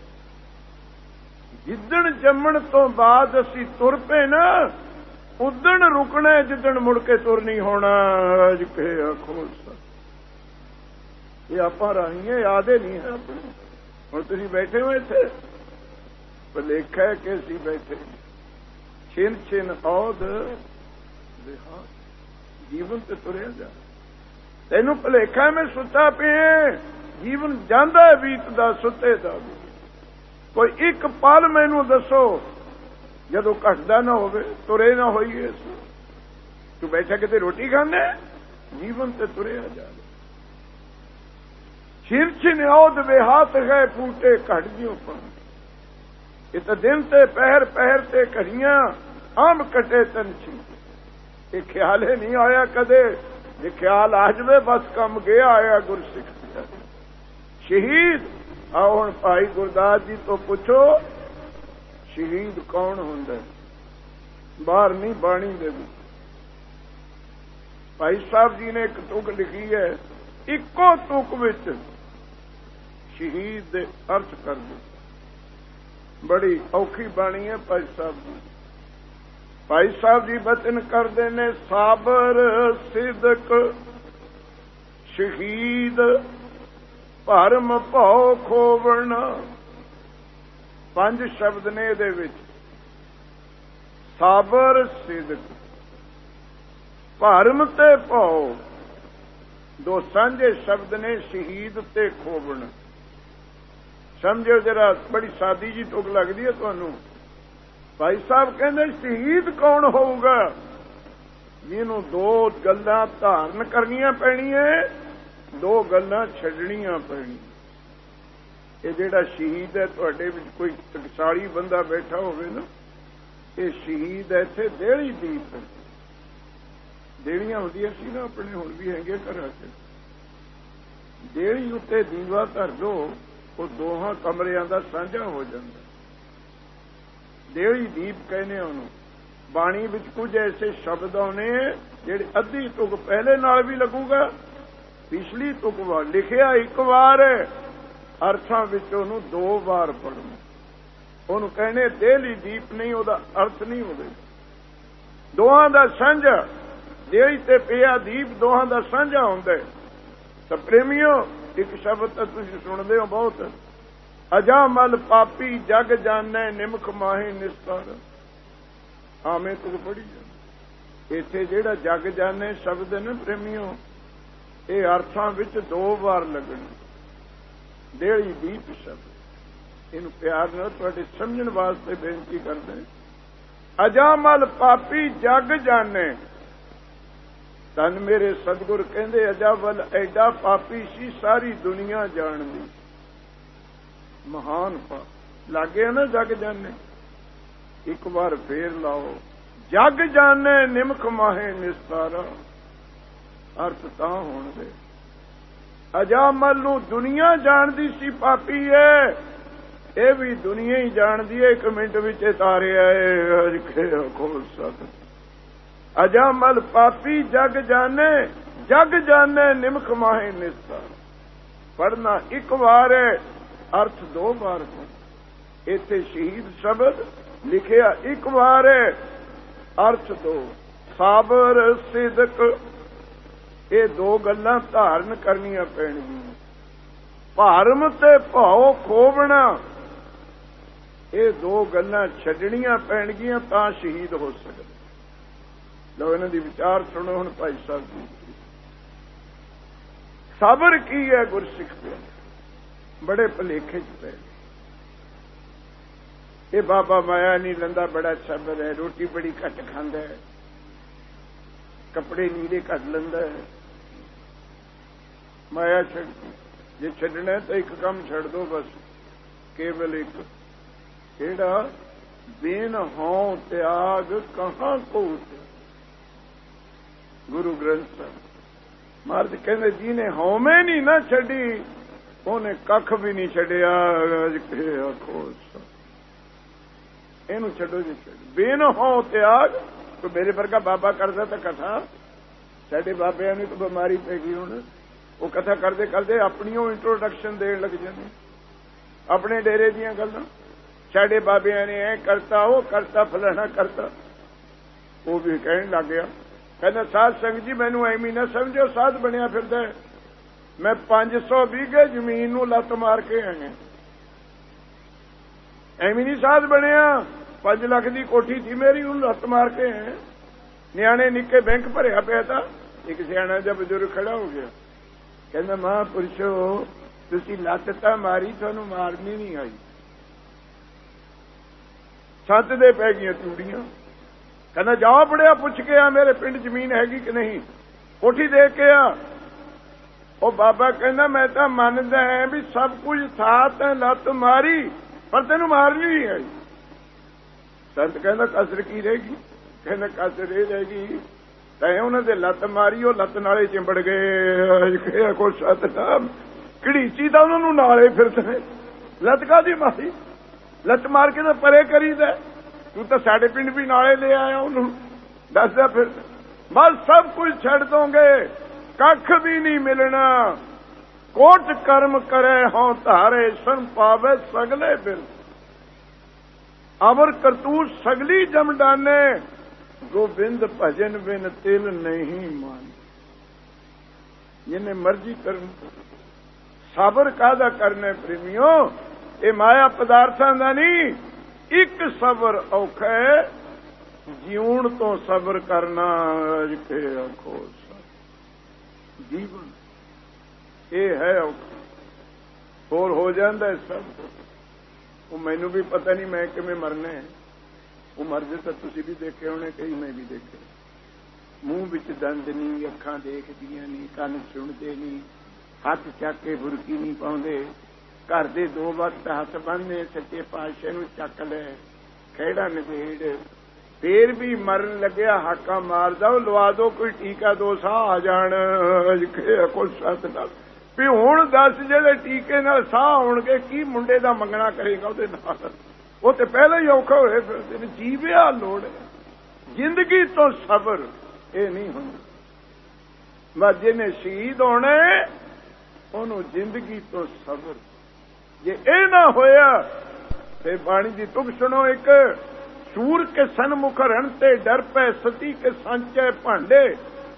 ਜਿੱਦਣ ਜੰਮਣ ਤੋਂ ਬਾਅਦ ਅਸੀਂ ਤੁਰ ਪਏ ਨਾ, ਉਦਣ ਰੁਕਣਾ, ਜਿੱਦਣ ਮੁੜ ਕੇ ਤੁਰ ਨਹੀਂ ਹੋਣਾ। ਅੱਜ ਕੇ ਆਖੋ ਇਹ ਆਪਾਂ ਰਾਹੀਆਂ, ਯਾਦ ਹੀ ਨਹੀਂ ਹੈ ਆਪਣੇ। ਹੁਣ ਤੁਸੀਂ ਬੈਠੇ ਹੋ ਇੱਥੇ, ਭੁਲੇਖਾ ਕਿ ਅਸੀਂ ਬੈਠੇ, ਛਿਨ ਛਿਨ ਔਦ ਜੀਵਨ ਤੇ ਤੁਰਿਆ ਜਾ। ਤੈਨੂੰ ਭੁਲੇਖਾ ਮੈਂ ਸੁੱਤਾ ਪਿਆ, ਜੀਵਨ ਜਾਂਦਾ ਬੀਤਦਾ ਸੁੱਤੇ ਦਾ। ਕੋਈ ਇੱਕ ਪਲ ਮੈਨੂੰ ਦੱਸੋ ਜਦੋਂ ਘਟਦਾ ਨਾ ਹੋਵੇ, ਤੁਰੇ ਨਾ ਹੋਈਏ। ਤੂੰ ਬੈਠਾ ਕਿਤੇ ਰੋਟੀ ਖਾਂਦੇ, ਜੀਵਨ ਤੇ ਤੁਰਿਆ ਜਾ। ਛਿਨ ਛਿਨ ਔਦ ਵਿਹਾਤ ਗਏ ਫੂਟੇ ਘਟ ਜਿਉ ਪਾ। ਇਹ ਤਾਂ ਦਿਨ ਤੇ ਪਹਿਰ, ਪਹਿਰ ਤੇ ਘੜੀਆਂ, ਆਮ ਕਟੇ ਤਨ ਛੀ। ਇਹ ਖਿਆਲ ਹੀ ਨਹੀਂ ਆਇਆ ਕਦੇ। ਜੇ ਖਿਆਲ ਆ ਜਾਵੇ ਬਸ ਕੰਮ ਗਿਆ ਆਇਆ ਗੁਰਸਿੱਖ। ਸ਼ਹੀਦ, ਆਓ ਹੁਣ ਭਾਈ ਗੁਰਦਾਸ ਜੀ ਤੋਂ ਪੁੱਛੋ, ਸ਼ਹੀਦ ਕੌਣ ਹੁੰਦਾ? ਬਾਹਰ ਨਹੀਂ, ਬਾਣੀ ਦੇ ਵਿੱਚ ਭਾਈ ਸਾਹਿਬ ਜੀ ਨੇ ਇੱਕ ਤੁਕ ਲਿਖੀ ਹੈ, ਇੱਕੋ ਤੁਕ ਵਿੱਚ ਸ਼ਹੀਦ ਦੇ ਅਰਥ ਕਰ ਦਿੱਤੇ। ਬੜੀ ਔਖੀ ਬਾਣੀ ਹੈ ਭਾਈ ਸਾਹਿਬ ਜੀ। ਭਾਈ ਸਾਹਿਬ ਜੀ ਬਚਨ ਕਰਦੇ ਨੇ, ਸਾਬਰ ਸਿਦਕ ਸ਼ਹੀਦ ਭਰਮ ਭਉ ਖੋਵਣਾ। 5 ਸ਼ਬਦ ਨੇ ਇਹਦੇ ਵਿੱਚ, ਸਾਬਰ ਸਿਦਕ, ਭਰਮ ਤੇ ਭਉ, 2 ਸਾਂਝੇ ਸ਼ਬਦ ਨੇ, ਸ਼ਹੀਦ ਤੇ ਖੋਵਣ। ਸਮਝੋ ਜਰਾ, ਬੜੀ ਸਾਦੀ ਜੀ ਤੁਕ ਲੱਗਦੀ ਹੈ ਤੁਹਾਨੂੰ। ਭਾਈ ਸਾਹਿਬ ਕਹਿੰਦੇ ਸ਼ਹੀਦ ਕੌਣ ਹੋਊਗਾ? ਇਹਨੂੰ ਦੋ ਗੱਲਾਂ ਧਾਰਨ ਕਰਨੀਆਂ ਪੈਣੀਆਂ, ਦੋ ਗੱਲਾਂ ਛੱਡਣੀਆਂ ਪੈਣੀਆਂ। ਇਹ ਜਿਹੜਾ ਸ਼ਹੀਦ ਹੈ, ਤੁਹਾਡੇ ਵਿੱਚ ਕੋਈ ਟਕਸਾਲੀ ਬੰਦਾ ਬੈਠਾ ਹੋਵੇ ਨਾ, ਇਹ ਸ਼ਹੀਦ ਹੈ। ਇੱਥੇ ਦੇਹਲੀ ਦੀਪ, ਦੇਹਲੀਆਂ ਹੁੰਦੀਆਂ ਸੀ ਨਾ ਆਪਣੇ, ਹੁਣ ਵੀ ਹੈਗੇ ਘਰਾਂ 'ਚ। ਦੇਹਲੀ ਉੱਤੇ ਦੀਵਾ ਧਰ ਦੋ, ਉਹ ਦੋਹਾਂ ਕਮਰਿਆਂ ਦਾ ਸਾਂਝਾ ਹੋ ਜਾਂਦਾ। ਦੇਹਲੀ ਦੀਪ ਕਹਿੰਦੇ ਉਹਨੂੰ। ਬਾਣੀ ਵਿੱਚ ਕੁਝ ਐਸੇ ਸ਼ਬਦ ਆਉਣੇ ਜਿਹੜੇ ਅੱਧੀ ਤੁਕ ਪਹਿਲੇ ਨਾਲ ਵੀ ਲੱਗੂਗਾ, ਪਿਛਲੀ ਤੁਕ ਵਾਰ ਲਿਖਿਆ ਇੱਕ ਵਾਰ, ਅਰਥਾਂ ਵਿੱਚ ਉਹਨੂੰ ਦੋ ਵਾਰ ਪੜ੍ਹਨਾ। ਉਹਨੂੰ ਕਹਿੰਦੇ ਦੇਹਲੀ ਦੀਪ, ਨਹੀਂ ਉਹਦਾ ਅਰਥ ਨਹੀਂ ਹੋਵੇ। ਦੋਹਾਂ ਦਾ ਸਾਂਝਾ, ਦੇਹਲੀ ਤੇ ਪਿਆ ਦੀਪ ਦੋਹਾਂ ਦਾ ਸਾਂਝਾ ਹੁੰਦਾ। ਤਾਂ ਪ੍ਰੇਮੀਓ, ਇੱਕ ਸ਼ਬਦ ਤਾਂ ਤੁਸੀਂ ਸੁਣਦੇ ਹੋ ਬਹੁਤ, ਅਜਾ ਮਲ ਪਾਪੀ ਜਗ ਜਾਣੈ ਨਿਮਖ ਮਾਹੇ ਨਿਸਤਾਰ। ਆਵੇਂ ਤੁਕ ਪੜ੍ਹੀ ਜਾ। ਇੱਥੇ ਜਿਹੜਾ ਜਗ ਜਾਣੈ ਸ਼ਬਦ ਹੈ ਨਾ ਪ੍ਰੇਮੀਓ, ਇਹ ਅਰਥਾਂ ਵਿੱਚ ਦੋ ਵਾਰ ਲੱਗਣਾ। ਦੇਹਲੀ ਦੀਪ ਸ਼ਬਦ, ਇਹਨੂੰ ਪਿਆਰ ਨਾਲ ਤੁਹਾਡੇ ਸਮਝਣ ਵਾਸਤੇ ਬੇਨਤੀ ਕਰਦੇ। ਅਜਾ ਮਲ ਪਾਪੀ ਜਗ ਜਾਣੈ, ਧੰਨ ਮੇਰੇ ਸਤਿਗੁਰ ਕਹਿੰਦੇ ਅਜਾਵਲ ਐਡਾ ਪਾਪੀ ਸੀ ਸਾਰੀ ਦੁਨੀਆ ਜਾਣਦੀ। ਮਹਾਨ ਪਾਪ ਲਾਗੇ ਨਾ ਜਗ ਜਾਣੇ। ਇੱਕ ਵਾਰ ਫੇਰ ਲਾਓ, ਜਗ ਜਾਣੇ ਨਿਮਖ ਮਾਹੇ ਨਿਸਤਾਰਾ। ਅਰਥ ਤਾਂ ਹੋਣਗੇ। ਅਜਾਮਲ ਨੂੰ ਦੁਨੀਆ ਜਾਣਦੀ ਸੀ ਪਾਪੀ ਹੈ, ਇਹ ਵੀ ਦੁਨੀਆ ਹੀ ਜਾਣਦੀ ਹੈ। ਇੱਕ ਮਿੰਟ ਵਿੱਚ ਤਾਰਿਆ ਖੋਲ ਸਕ। ਅਜਾਮਲ ਪਾਪੀ ਜਗ ਜਾਣੇ, ਜਗ ਜਾਣੇ ਨਿਮਖ ਮਾਹੇ ਨਿਸਤਾਰ। ਪੜ੍ਹਨਾ ਇੱਕ ਵਾਰ ਹੈ, ਅਰਥ ਦੋ ਵਾਰ ਹੋ। ਇੱਥੇ ਸ਼ਹੀਦ ਸ਼ਬਦ ਲਿਖਿਆ ਇੱਕ ਵਾਰ ਹੈ, ਅਰਥ ਦੋ। ਸਾਬਰ ਸਿਦਕ, ਇਹ ਦੋ ਗੱਲਾਂ ਧਾਰਨ ਕਰਨੀਆਂ ਪੈਣਗੀਆਂ। ਭਰਮ ਤੇ ਭਾਉ ਖੋਵਣਾ, ਇਹ ਦੋ ਗੱਲਾਂ ਛੱਡਣੀਆਂ ਪੈਣਗੀਆਂ ਤਾਂ ਸ਼ਹੀਦ ਹੋ ਸਕਦਾ। ਲਓ ਇਹਨਾਂ ਦੀ ਵਿਚਾਰ ਸੁਣੋ ਹੁਣ ਭਾਈ ਸਾਹਿਬ ਜੀ। ਸਬਰ ਕੀ ਹੈ ਗੁਰਸਿੱਖ ਪਿਆਰੇ, ਬੜੇ ਭੁਲੇਖੇ ਚ ਪਏ। ਇਹ ਬਾਬਾ ਮਾਇਆ ਨਹੀਂ ਲੈਂਦਾ, ਬੜਾ ਸਬਰ ਹੈ, ਰੋਟੀ ਬੜੀ ਘੱਟ ਖਾਂਦਾ ਹੈ, ਕੱਪੜੇ ਨੀਲੇ ਘੱਟ ਲੈਂਦਾ ਹੈ। ਮਾਇਆ ਛੱਡ, ਜੇ ਛੱਡਣਾ ਤਾਂ ਇੱਕ ਕੰਮ ਛੱਡ ਦੋ ਬਸ, ਕੇਵਲ ਇੱਕ, ਕਿਹੜਾ? ਬੇਨ ਹਉ ਤਿਆਗ ਕਹਾਂ ਕੋ। ਗੁਰੂ ਗ੍ਰੰਥ ਸਾਹਿਬ ਮਹਾਰਾਜ ਕਹਿੰਦੇ ਜਿਹਨੇ ਹਉਮੈ ਨਹੀਂ ਨਾ ਛੱਡੀ, ਉਹਨੇ ਕੱਖ ਵੀ ਨਹੀਂ ਛੱਡਿਆ। ਇਹਨੂੰ ਛੱਡੋ ਜੀ, ਬੇਨ ਹਉ ਤਿਆਗ। ਤੋ ਮੇਰੇ ਵਰਗਾ ਬਾਬਾ ਕਰਦਾ ਤਾਂ ਕਥਾ, ਸਾਡੇ ਬਾਬਿਆਂ ਨੂੰ ਤਾਂ ਬਿਮਾਰੀ ਪੈ ਗਈ ਹੁਣ। ਉਹ ਕਥਾ ਕਰਦੇ ਕਰਦੇ ਆਪਣੀ ਉਹ ਇੰਟਰੋਡਕਸ਼ਨ ਦੇਣ ਲੱਗ ਜਾਂਦੇ, ਆਪਣੇ ਡੇਰੇ ਦੀਆਂ ਗੱਲਾਂ। ਸਾਡੇ ਬਾਬਿਆਂ ਨੇ ਇਹ ਕਰਤਾ, ਉਹ ਕਰਤਾ, ਫਲਾਣਾ ਕਰਤਾ। ਉਹ ਵੀ ਕਹਿਣ ਲੱਗ ਗਿਆ, ਕਹਿੰਦਾ ਸਾਧ ਸੰਗਤ ਜੀ ਮੈਨੂੰ ਐਵੇਂ ਨਾ ਸਮਝੋ ਸਾਧ ਬਣਿਆ ਫਿਰਦਾ। ਮੈਂ 500 ਵੀਘੇ ਜ਼ਮੀਨ ਨੂੰ ਲੱਤ ਮਾਰ ਕੇ ਆਇਆ, ਐਵੇਂ ਨਹੀਂ ਸਾਧ ਬਣਿਆ। 5 ਲੱਖ ਦੀ ਕੋਠੀ ਸੀ ਮੇਰੀ, ਉਹਨੂੰ ਲੱਤ ਮਾਰ ਕੇ ਆਇਆ। ਨਿਆਣੇ ਨਿੱਕੇ ਬੈਂਕ ਭਰਿਆ ਪਿਆ ਤਾਂ ਇੱਕ ਸਿਆਣਾ ਜਿਹਾ ਬਜ਼ੁਰਗ ਖੜਾ ਹੋ ਗਿਆ, ਕਹਿੰਦਾ ਮਹਾਂਪੁਰਸ਼ੋ ਤੁਸੀਂ ਲੱਤ ਤਾਂ ਮਾਰੀ, ਤੁਹਾਨੂੰ ਮਾਰਨੀ ਨਹੀਂ ਆਈ। ਛੱਤ ਦੇ ਪੈ ਗਈਆਂ ਚੂੜੀਆਂ। ਕਹਿੰਦਾ ਜਾਓ ਪੜਿਆ, ਪੁੱਛ ਕੇ ਆ ਮੇਰੇ ਪਿੰਡ ਜ਼ਮੀਨ ਹੈਗੀ ਕਿ ਨਹੀਂ, ਕੋਠੀ ਦੇਖ ਕੇ ਆ। ਉਹ ਬਾਬਾ ਕਹਿੰਦਾ ਮੈਂ ਤਾਂ ਮੰਨਦਾ ਹੈ ਵੀ ਸਭ ਕੁਝ ਥਾ, ਤੈਂ ਲੱਤ ਮਾਰੀ ਪਰ ਤੈਨੂੰ ਮਾਰਨੀ ਨਹੀਂ ਆਈ। ਸੰਤ ਕਹਿੰਦਾ ਕਸਰ ਕੀ ਰਹੇਗੀ? ਕਹਿੰਦਾ ਕਸਰ ਇਹ ਰਹੇਗੀ ਤੈਂ ਉਹਨਾਂ ਦੇ ਲੱਤ ਮਾਰੀ, ਉਹ ਲੱਤ ਨਾਲੇ ਚਿੰਬੜ ਗਏ। ਕੋਈ ਸਤਨਾਮ, ਘੜੀਚੀ ਤਾਂ ਉਹਨਾਂ ਨੂੰ ਨਾਲੇ ਫਿਰਦੇ। ਲੱਤ ਕਾਹਦੀ ਮਾਰੀ? ਲੱਤ ਮਾਰ ਕੇ ਤਾਂ ਪਰੇ ਕਰੀਦਾ। ਤੂੰ ਤਾਂ ਸਾਡੇ ਪਿੰਡ ਵੀ ਨਾਲੇ ਲੈ ਆਇਆ, ਉਹਨੂੰ ਦੱਸਦਾ ਫਿਰ। ਬਸ ਸਭ ਕੁਝ ਛੱਡ ਦੋਗੇ, ਕੱਖ ਵੀ ਨਹੀਂ ਮਿਲਣਾ। ਕੋਟ ਕਰਮ ਕਰੇ ਹੋਂ ਧਾਰੇ, ਸਨ ਪਾਵੇ ਸਗਲੇ ਬਿਨ। ਅਵਰ ਕਰਤੂਤ ਸਗਲੀ ਜਮ ਡਾਨੇ, ਗੋਬਿੰਦ ਭਜਨ ਬਿਨ ਤਿਲ ਨਹੀਂ ਮਾਨ। ਜਿੰਨੇ ਮਰਜ਼ੀ ਕਰਨ, ਸਬਰ ਕਾਹਦਾ ਕਰਨਾ ਪ੍ਰੇਮੀਓ? ਇਹ ਮਾਇਆ ਪਦਾਰਥਾਂ ਦਾ ਨਹੀਂ। ਇੱਕ ਸਬਰ ਔਖਾ ਹੈ, ਜਿਉਣ ਤੋਂ ਸਬਰ ਕਰਨਾ। ਆਖੋ ਜੀਵਨ ਇਹ ਹੈ ਔਖਾ, ਹੋਰ ਹੋ ਜਾਂਦਾ ਸਭ। ਉਹ ਮੈਨੂੰ ਵੀ ਪਤਾ ਨਹੀਂ ਮੈਂ ਕਿਵੇਂ ਮਰਨਾ ਹੈ। ਉਹ ਮਰਦੇ ਤਾਂ ਤੁਸੀਂ ਵੀ ਦੇਖੇ ਹੋਣੇ, ਕਈ ਮੈਂ ਵੀ ਦੇਖੇ। ਮੂੰਹ ਵਿੱਚ ਦੰਦ ਨਹੀਂ, ਅੱਖਾਂ ਦੇਖਦੀਆਂ ਨਹੀਂ, ਕੰਨ ਸੁਣਦੇ ਨਹੀਂ, ਹੱਥ ਚੱਕ ਕੇ ਬੁਰਕੀ ਨਹੀਂ ਪਾਉਂਦੇ, ਘਰ ਦੇ 2 ਵਕਤ ਹੱਥ ਬੰਨ੍ਹਦੇ, ਸੱਚੇ ਪਾਤਸ਼ਾਹ ਨੂੰ ਚੱਕ ਲੈ, ਖਹਿੜਾ ਨਿਬੇੜ, ਫੇਰ ਵੀ ਮਰਨ ਲੱਗਿਆ ਹਾਕਾਂ ਮਾਰਦਾ, ਉਹ ਲਵਾ ਦੋ ਕੋਈ ਟੀਕਾ, 2 ਸਾਹ ਆ ਜਾਣ ਕੋਈ ਸੱਤ ਨਾਲ ਵੀ ਹੁਣ ਦੱਸ ਜਿਹੜੇ ਟੀਕੇ ਨਾਲ ਸਾਹ ਆਉਣਗੇ ਕੀ ਮੁੰਡੇ ਦਾ ਮੰਗਣਾ ਕਰੇਗਾ ਉਹਦੇ ਨਾਲ? ਉਹ ਤੇ ਪਹਿਲਾਂ ਹੀ ਔਖਾ ਹੋਏ ਫਿਰਦੇ ਨੇ। ਜੀਵਿਆ ਲੋੜ ਹੈ, ਜ਼ਿੰਦਗੀ ਤੋਂ ਸਬਰ ਇਹ ਨਹੀਂ ਹੁੰਦਾ। ਬਸ ਜਿਹਨੇ ਸ਼ਹੀਦ ਹੋਣਾ ਉਹਨੂੰ ਜ਼ਿੰਦਗੀ ਤੋਂ ਸਬਰ, ਜੇ ਇਹ ਨਾ ਹੋਇਆ ਤੇ ਬਾਣੀ ਦੀ ਤੁਕ ਸੁਣੋ ਇੱਕ, ਸੂਰ ਕੇ ਸਨਮੁਖ ਰਣ ਤੇ ਡਰ ਪੈ, ਸਤੀ ਕੇ ਸਾਂਚੇ ਭਾਂਡੇ,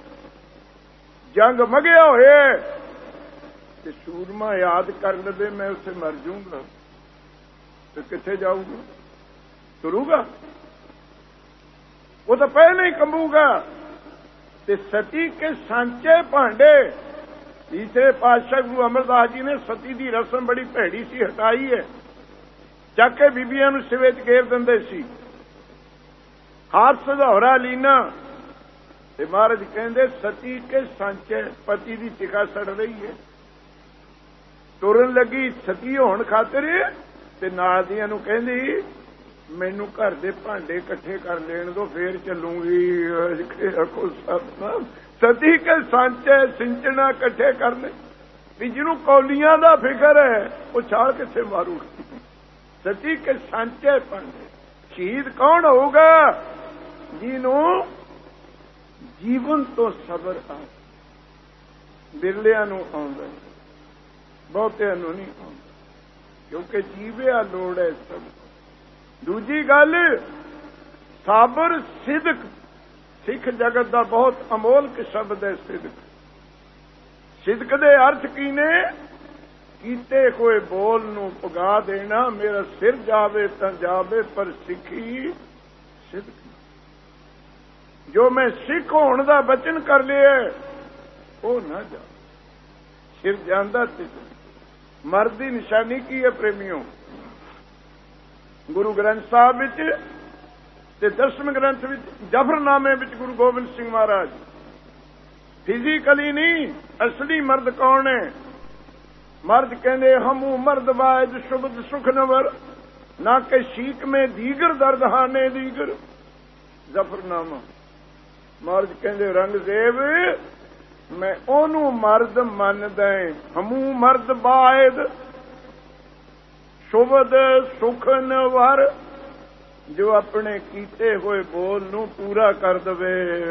ਜੰਗ ਮਗਿਆ ਹੋਏ ਤੇ ਸੂਰਮਾ ਯਾਦ ਕਰ ਲਵੇ ਮੈਂ ਉੱਥੇ ਮਰ ਜਾਊਂਗਾ ਤੇ ਕਿੱਥੇ ਜਾਊਗਾ? ਤੁਰੂਗਾ? ਉਹ ਤਾਂ ਪਹਿਲਾਂ ਹੀ ਕੰਬੂਗਾ। ਤੇ ਸਤੀ ਕੇ ਸਾਂਚੇ ਭਾਂਡੇ, ਤੀਸਰੇ ਪਾਤਸ਼ਾਹ ਗੁਰੂ ਅਮਰਦਾਸ ਜੀ ਨੇ ਸਤੀ ਦੀ ਰਸਮ ਬੜੀ ਭੈੜੀ ਸੀ, ਹਟਾਈ ਹੈ। ਚੱਕ ਕੇ ਬੀਬੀਆਂ ਨੂੰ ਸਿਵੇ ਚ ਘੇਰ ਦਿੰਦੇ ਸੀ, ਹਾਥ ਸਧੌਰਾ ਲੀਨਾ। ਤੇ ਮਹਾਰਾਜ ਕਹਿੰਦੇ ਸਤੀ ਕੇ ਸਾਂਚੇ, ਪਤੀ ਦੀ ਟਿਕਾ ਸੜ ਰਹੀ ਹੈ, ਤੁਰਨ ਲੱਗੀ ਸਤੀ ਹੋਣ ਖਾਤਰ, ਤੇ ਨਾਲ ਦੀਆਂ ਨੂੰ ਕਹਿੰਦੀ ਮੈਨੂੰ ਘਰ ਦੇ ਭਾਂਡੇ ਇਕੱਠੇ ਕਰ ਲੈਣ ਦੋ ਫੇਰ ਚੱਲੂਗੀ। ਸਤੀ ਕੇ ਸਾਂਚੇ ਸਿੰਚਣਾ ਇਕੱਠੇ ਕਰਨੇ, ਵੀ ਜਿਹਨੂੰ ਕੌਲੀਆਂ ਦਾ ਫਿਕਰ ਹੈ ਉਹ ਛਾਲ ਕਿੱਥੇ ਮਾਰੂਗਾ? ਸਤੀ ਕੇ ਸਾਂਚੇ ਭਾਂਡੇ। ਸ਼ਹੀਦ ਕੌਣ ਹੋਊਗਾ? ਜਿਹਨੂੰ ਜੀਵਨ ਤੋਂ ਸਬਰ ਆ। ਬਿਰਲਿਆਂ ਨੂੰ ਆਉਂਦਾ, ਬਹੁਤਿਆਂ ਨੂੰ ਨਹੀਂ ਆਉਂਦਾ, ਕਿਉਂਕਿ ਜੀਵਿਆ ਲੋੜ ਹੈ ਸਭ। ਦੂਜੀ ਗੱਲ, ਸਾਬਰ ਸਿਦਕ, ਸਿੱਖ ਜਗਤ ਦਾ ਬਹੁਤ ਅਮੋਲਕ ਸ਼ਬਦ ਹੈ ਸਿਦਕ। ਸਿਦਕ ਦੇ ਅਰਥ ਕੀ ਨੇ? ਕੀਤੇ ਹੋਏ ਬੋਲ ਨੂੰ ਪੁਗਾ ਦੇਣਾ। ਮੇਰਾ ਸਿਰ ਜਾਵੇ ਤਾਂ ਜਾਵੇ, ਪਰ ਸਿੱਖੀ ਸਿਦਕ। ਜੋ ਮੈਂ ਸਿੱਖ ਹੋਣ ਦਾ ਬਚਨ ਕਰ ਲਿਆ ਉਹ ਨਾ ਜਾ, ਸਿਰ ਜਾਂਦਾ ਤੇ ਮਰਦ ਦੀ ਨਿਸ਼ਾਨੀ ਕੀ ਹੈ ਪ੍ਰੇਮੀਓ? ਗੁਰੂ ਗ੍ਰੰਥ ਸਾਹਿਬ ਵਿੱਚ ਤੇ 10ਵੇਂ ਗ੍ਰੰਥ ਵਿੱਚ ਜਫਰਨਾਮੇ ਵਿੱਚ ਗੁਰੂ ਗੋਬਿੰਦ ਸਿੰਘ ਮਹਾਰਾਜ ਫਿਜ਼ੀਕਲੀ ਨਹੀਂ, ਅਸਲੀ ਮਰਦ ਕੌਣ ਹੈ? ਮਰਦ ਕਹਿੰਦੇ ਹਮੂ ਮਰਦ ਵਾਇਦ ਸ਼ੁਭਦ ਸੁਖ ਨਵਰ, ਨਾ ਕਿ ਸ਼ੀਕ ਮੇਂ ਦੀਗਰ ਦਰਦ ਹਾਨੇ ਦੀਗਰ। ਜਫਰਨਾਮਾ। ਮਹਾਰਾਜ ਕਹਿੰਦੇ ਰੰਗਦੇਵ ਮੈਂ ਉਹਨੂੰ ਮਰਦ ਮੰਨਦਾ, ਹਮੂ ਮਰਦ ਵਾਇਦ ਸ਼ੁਭਦ ਸੁਖ ਨਵਰ, ਜੋ ਆਪਣੇ ਕੀਤੇ ਹੋਏ ਬੋਲ ਨੂੰ ਪੂਰਾ ਕਰ ਦਵੇ।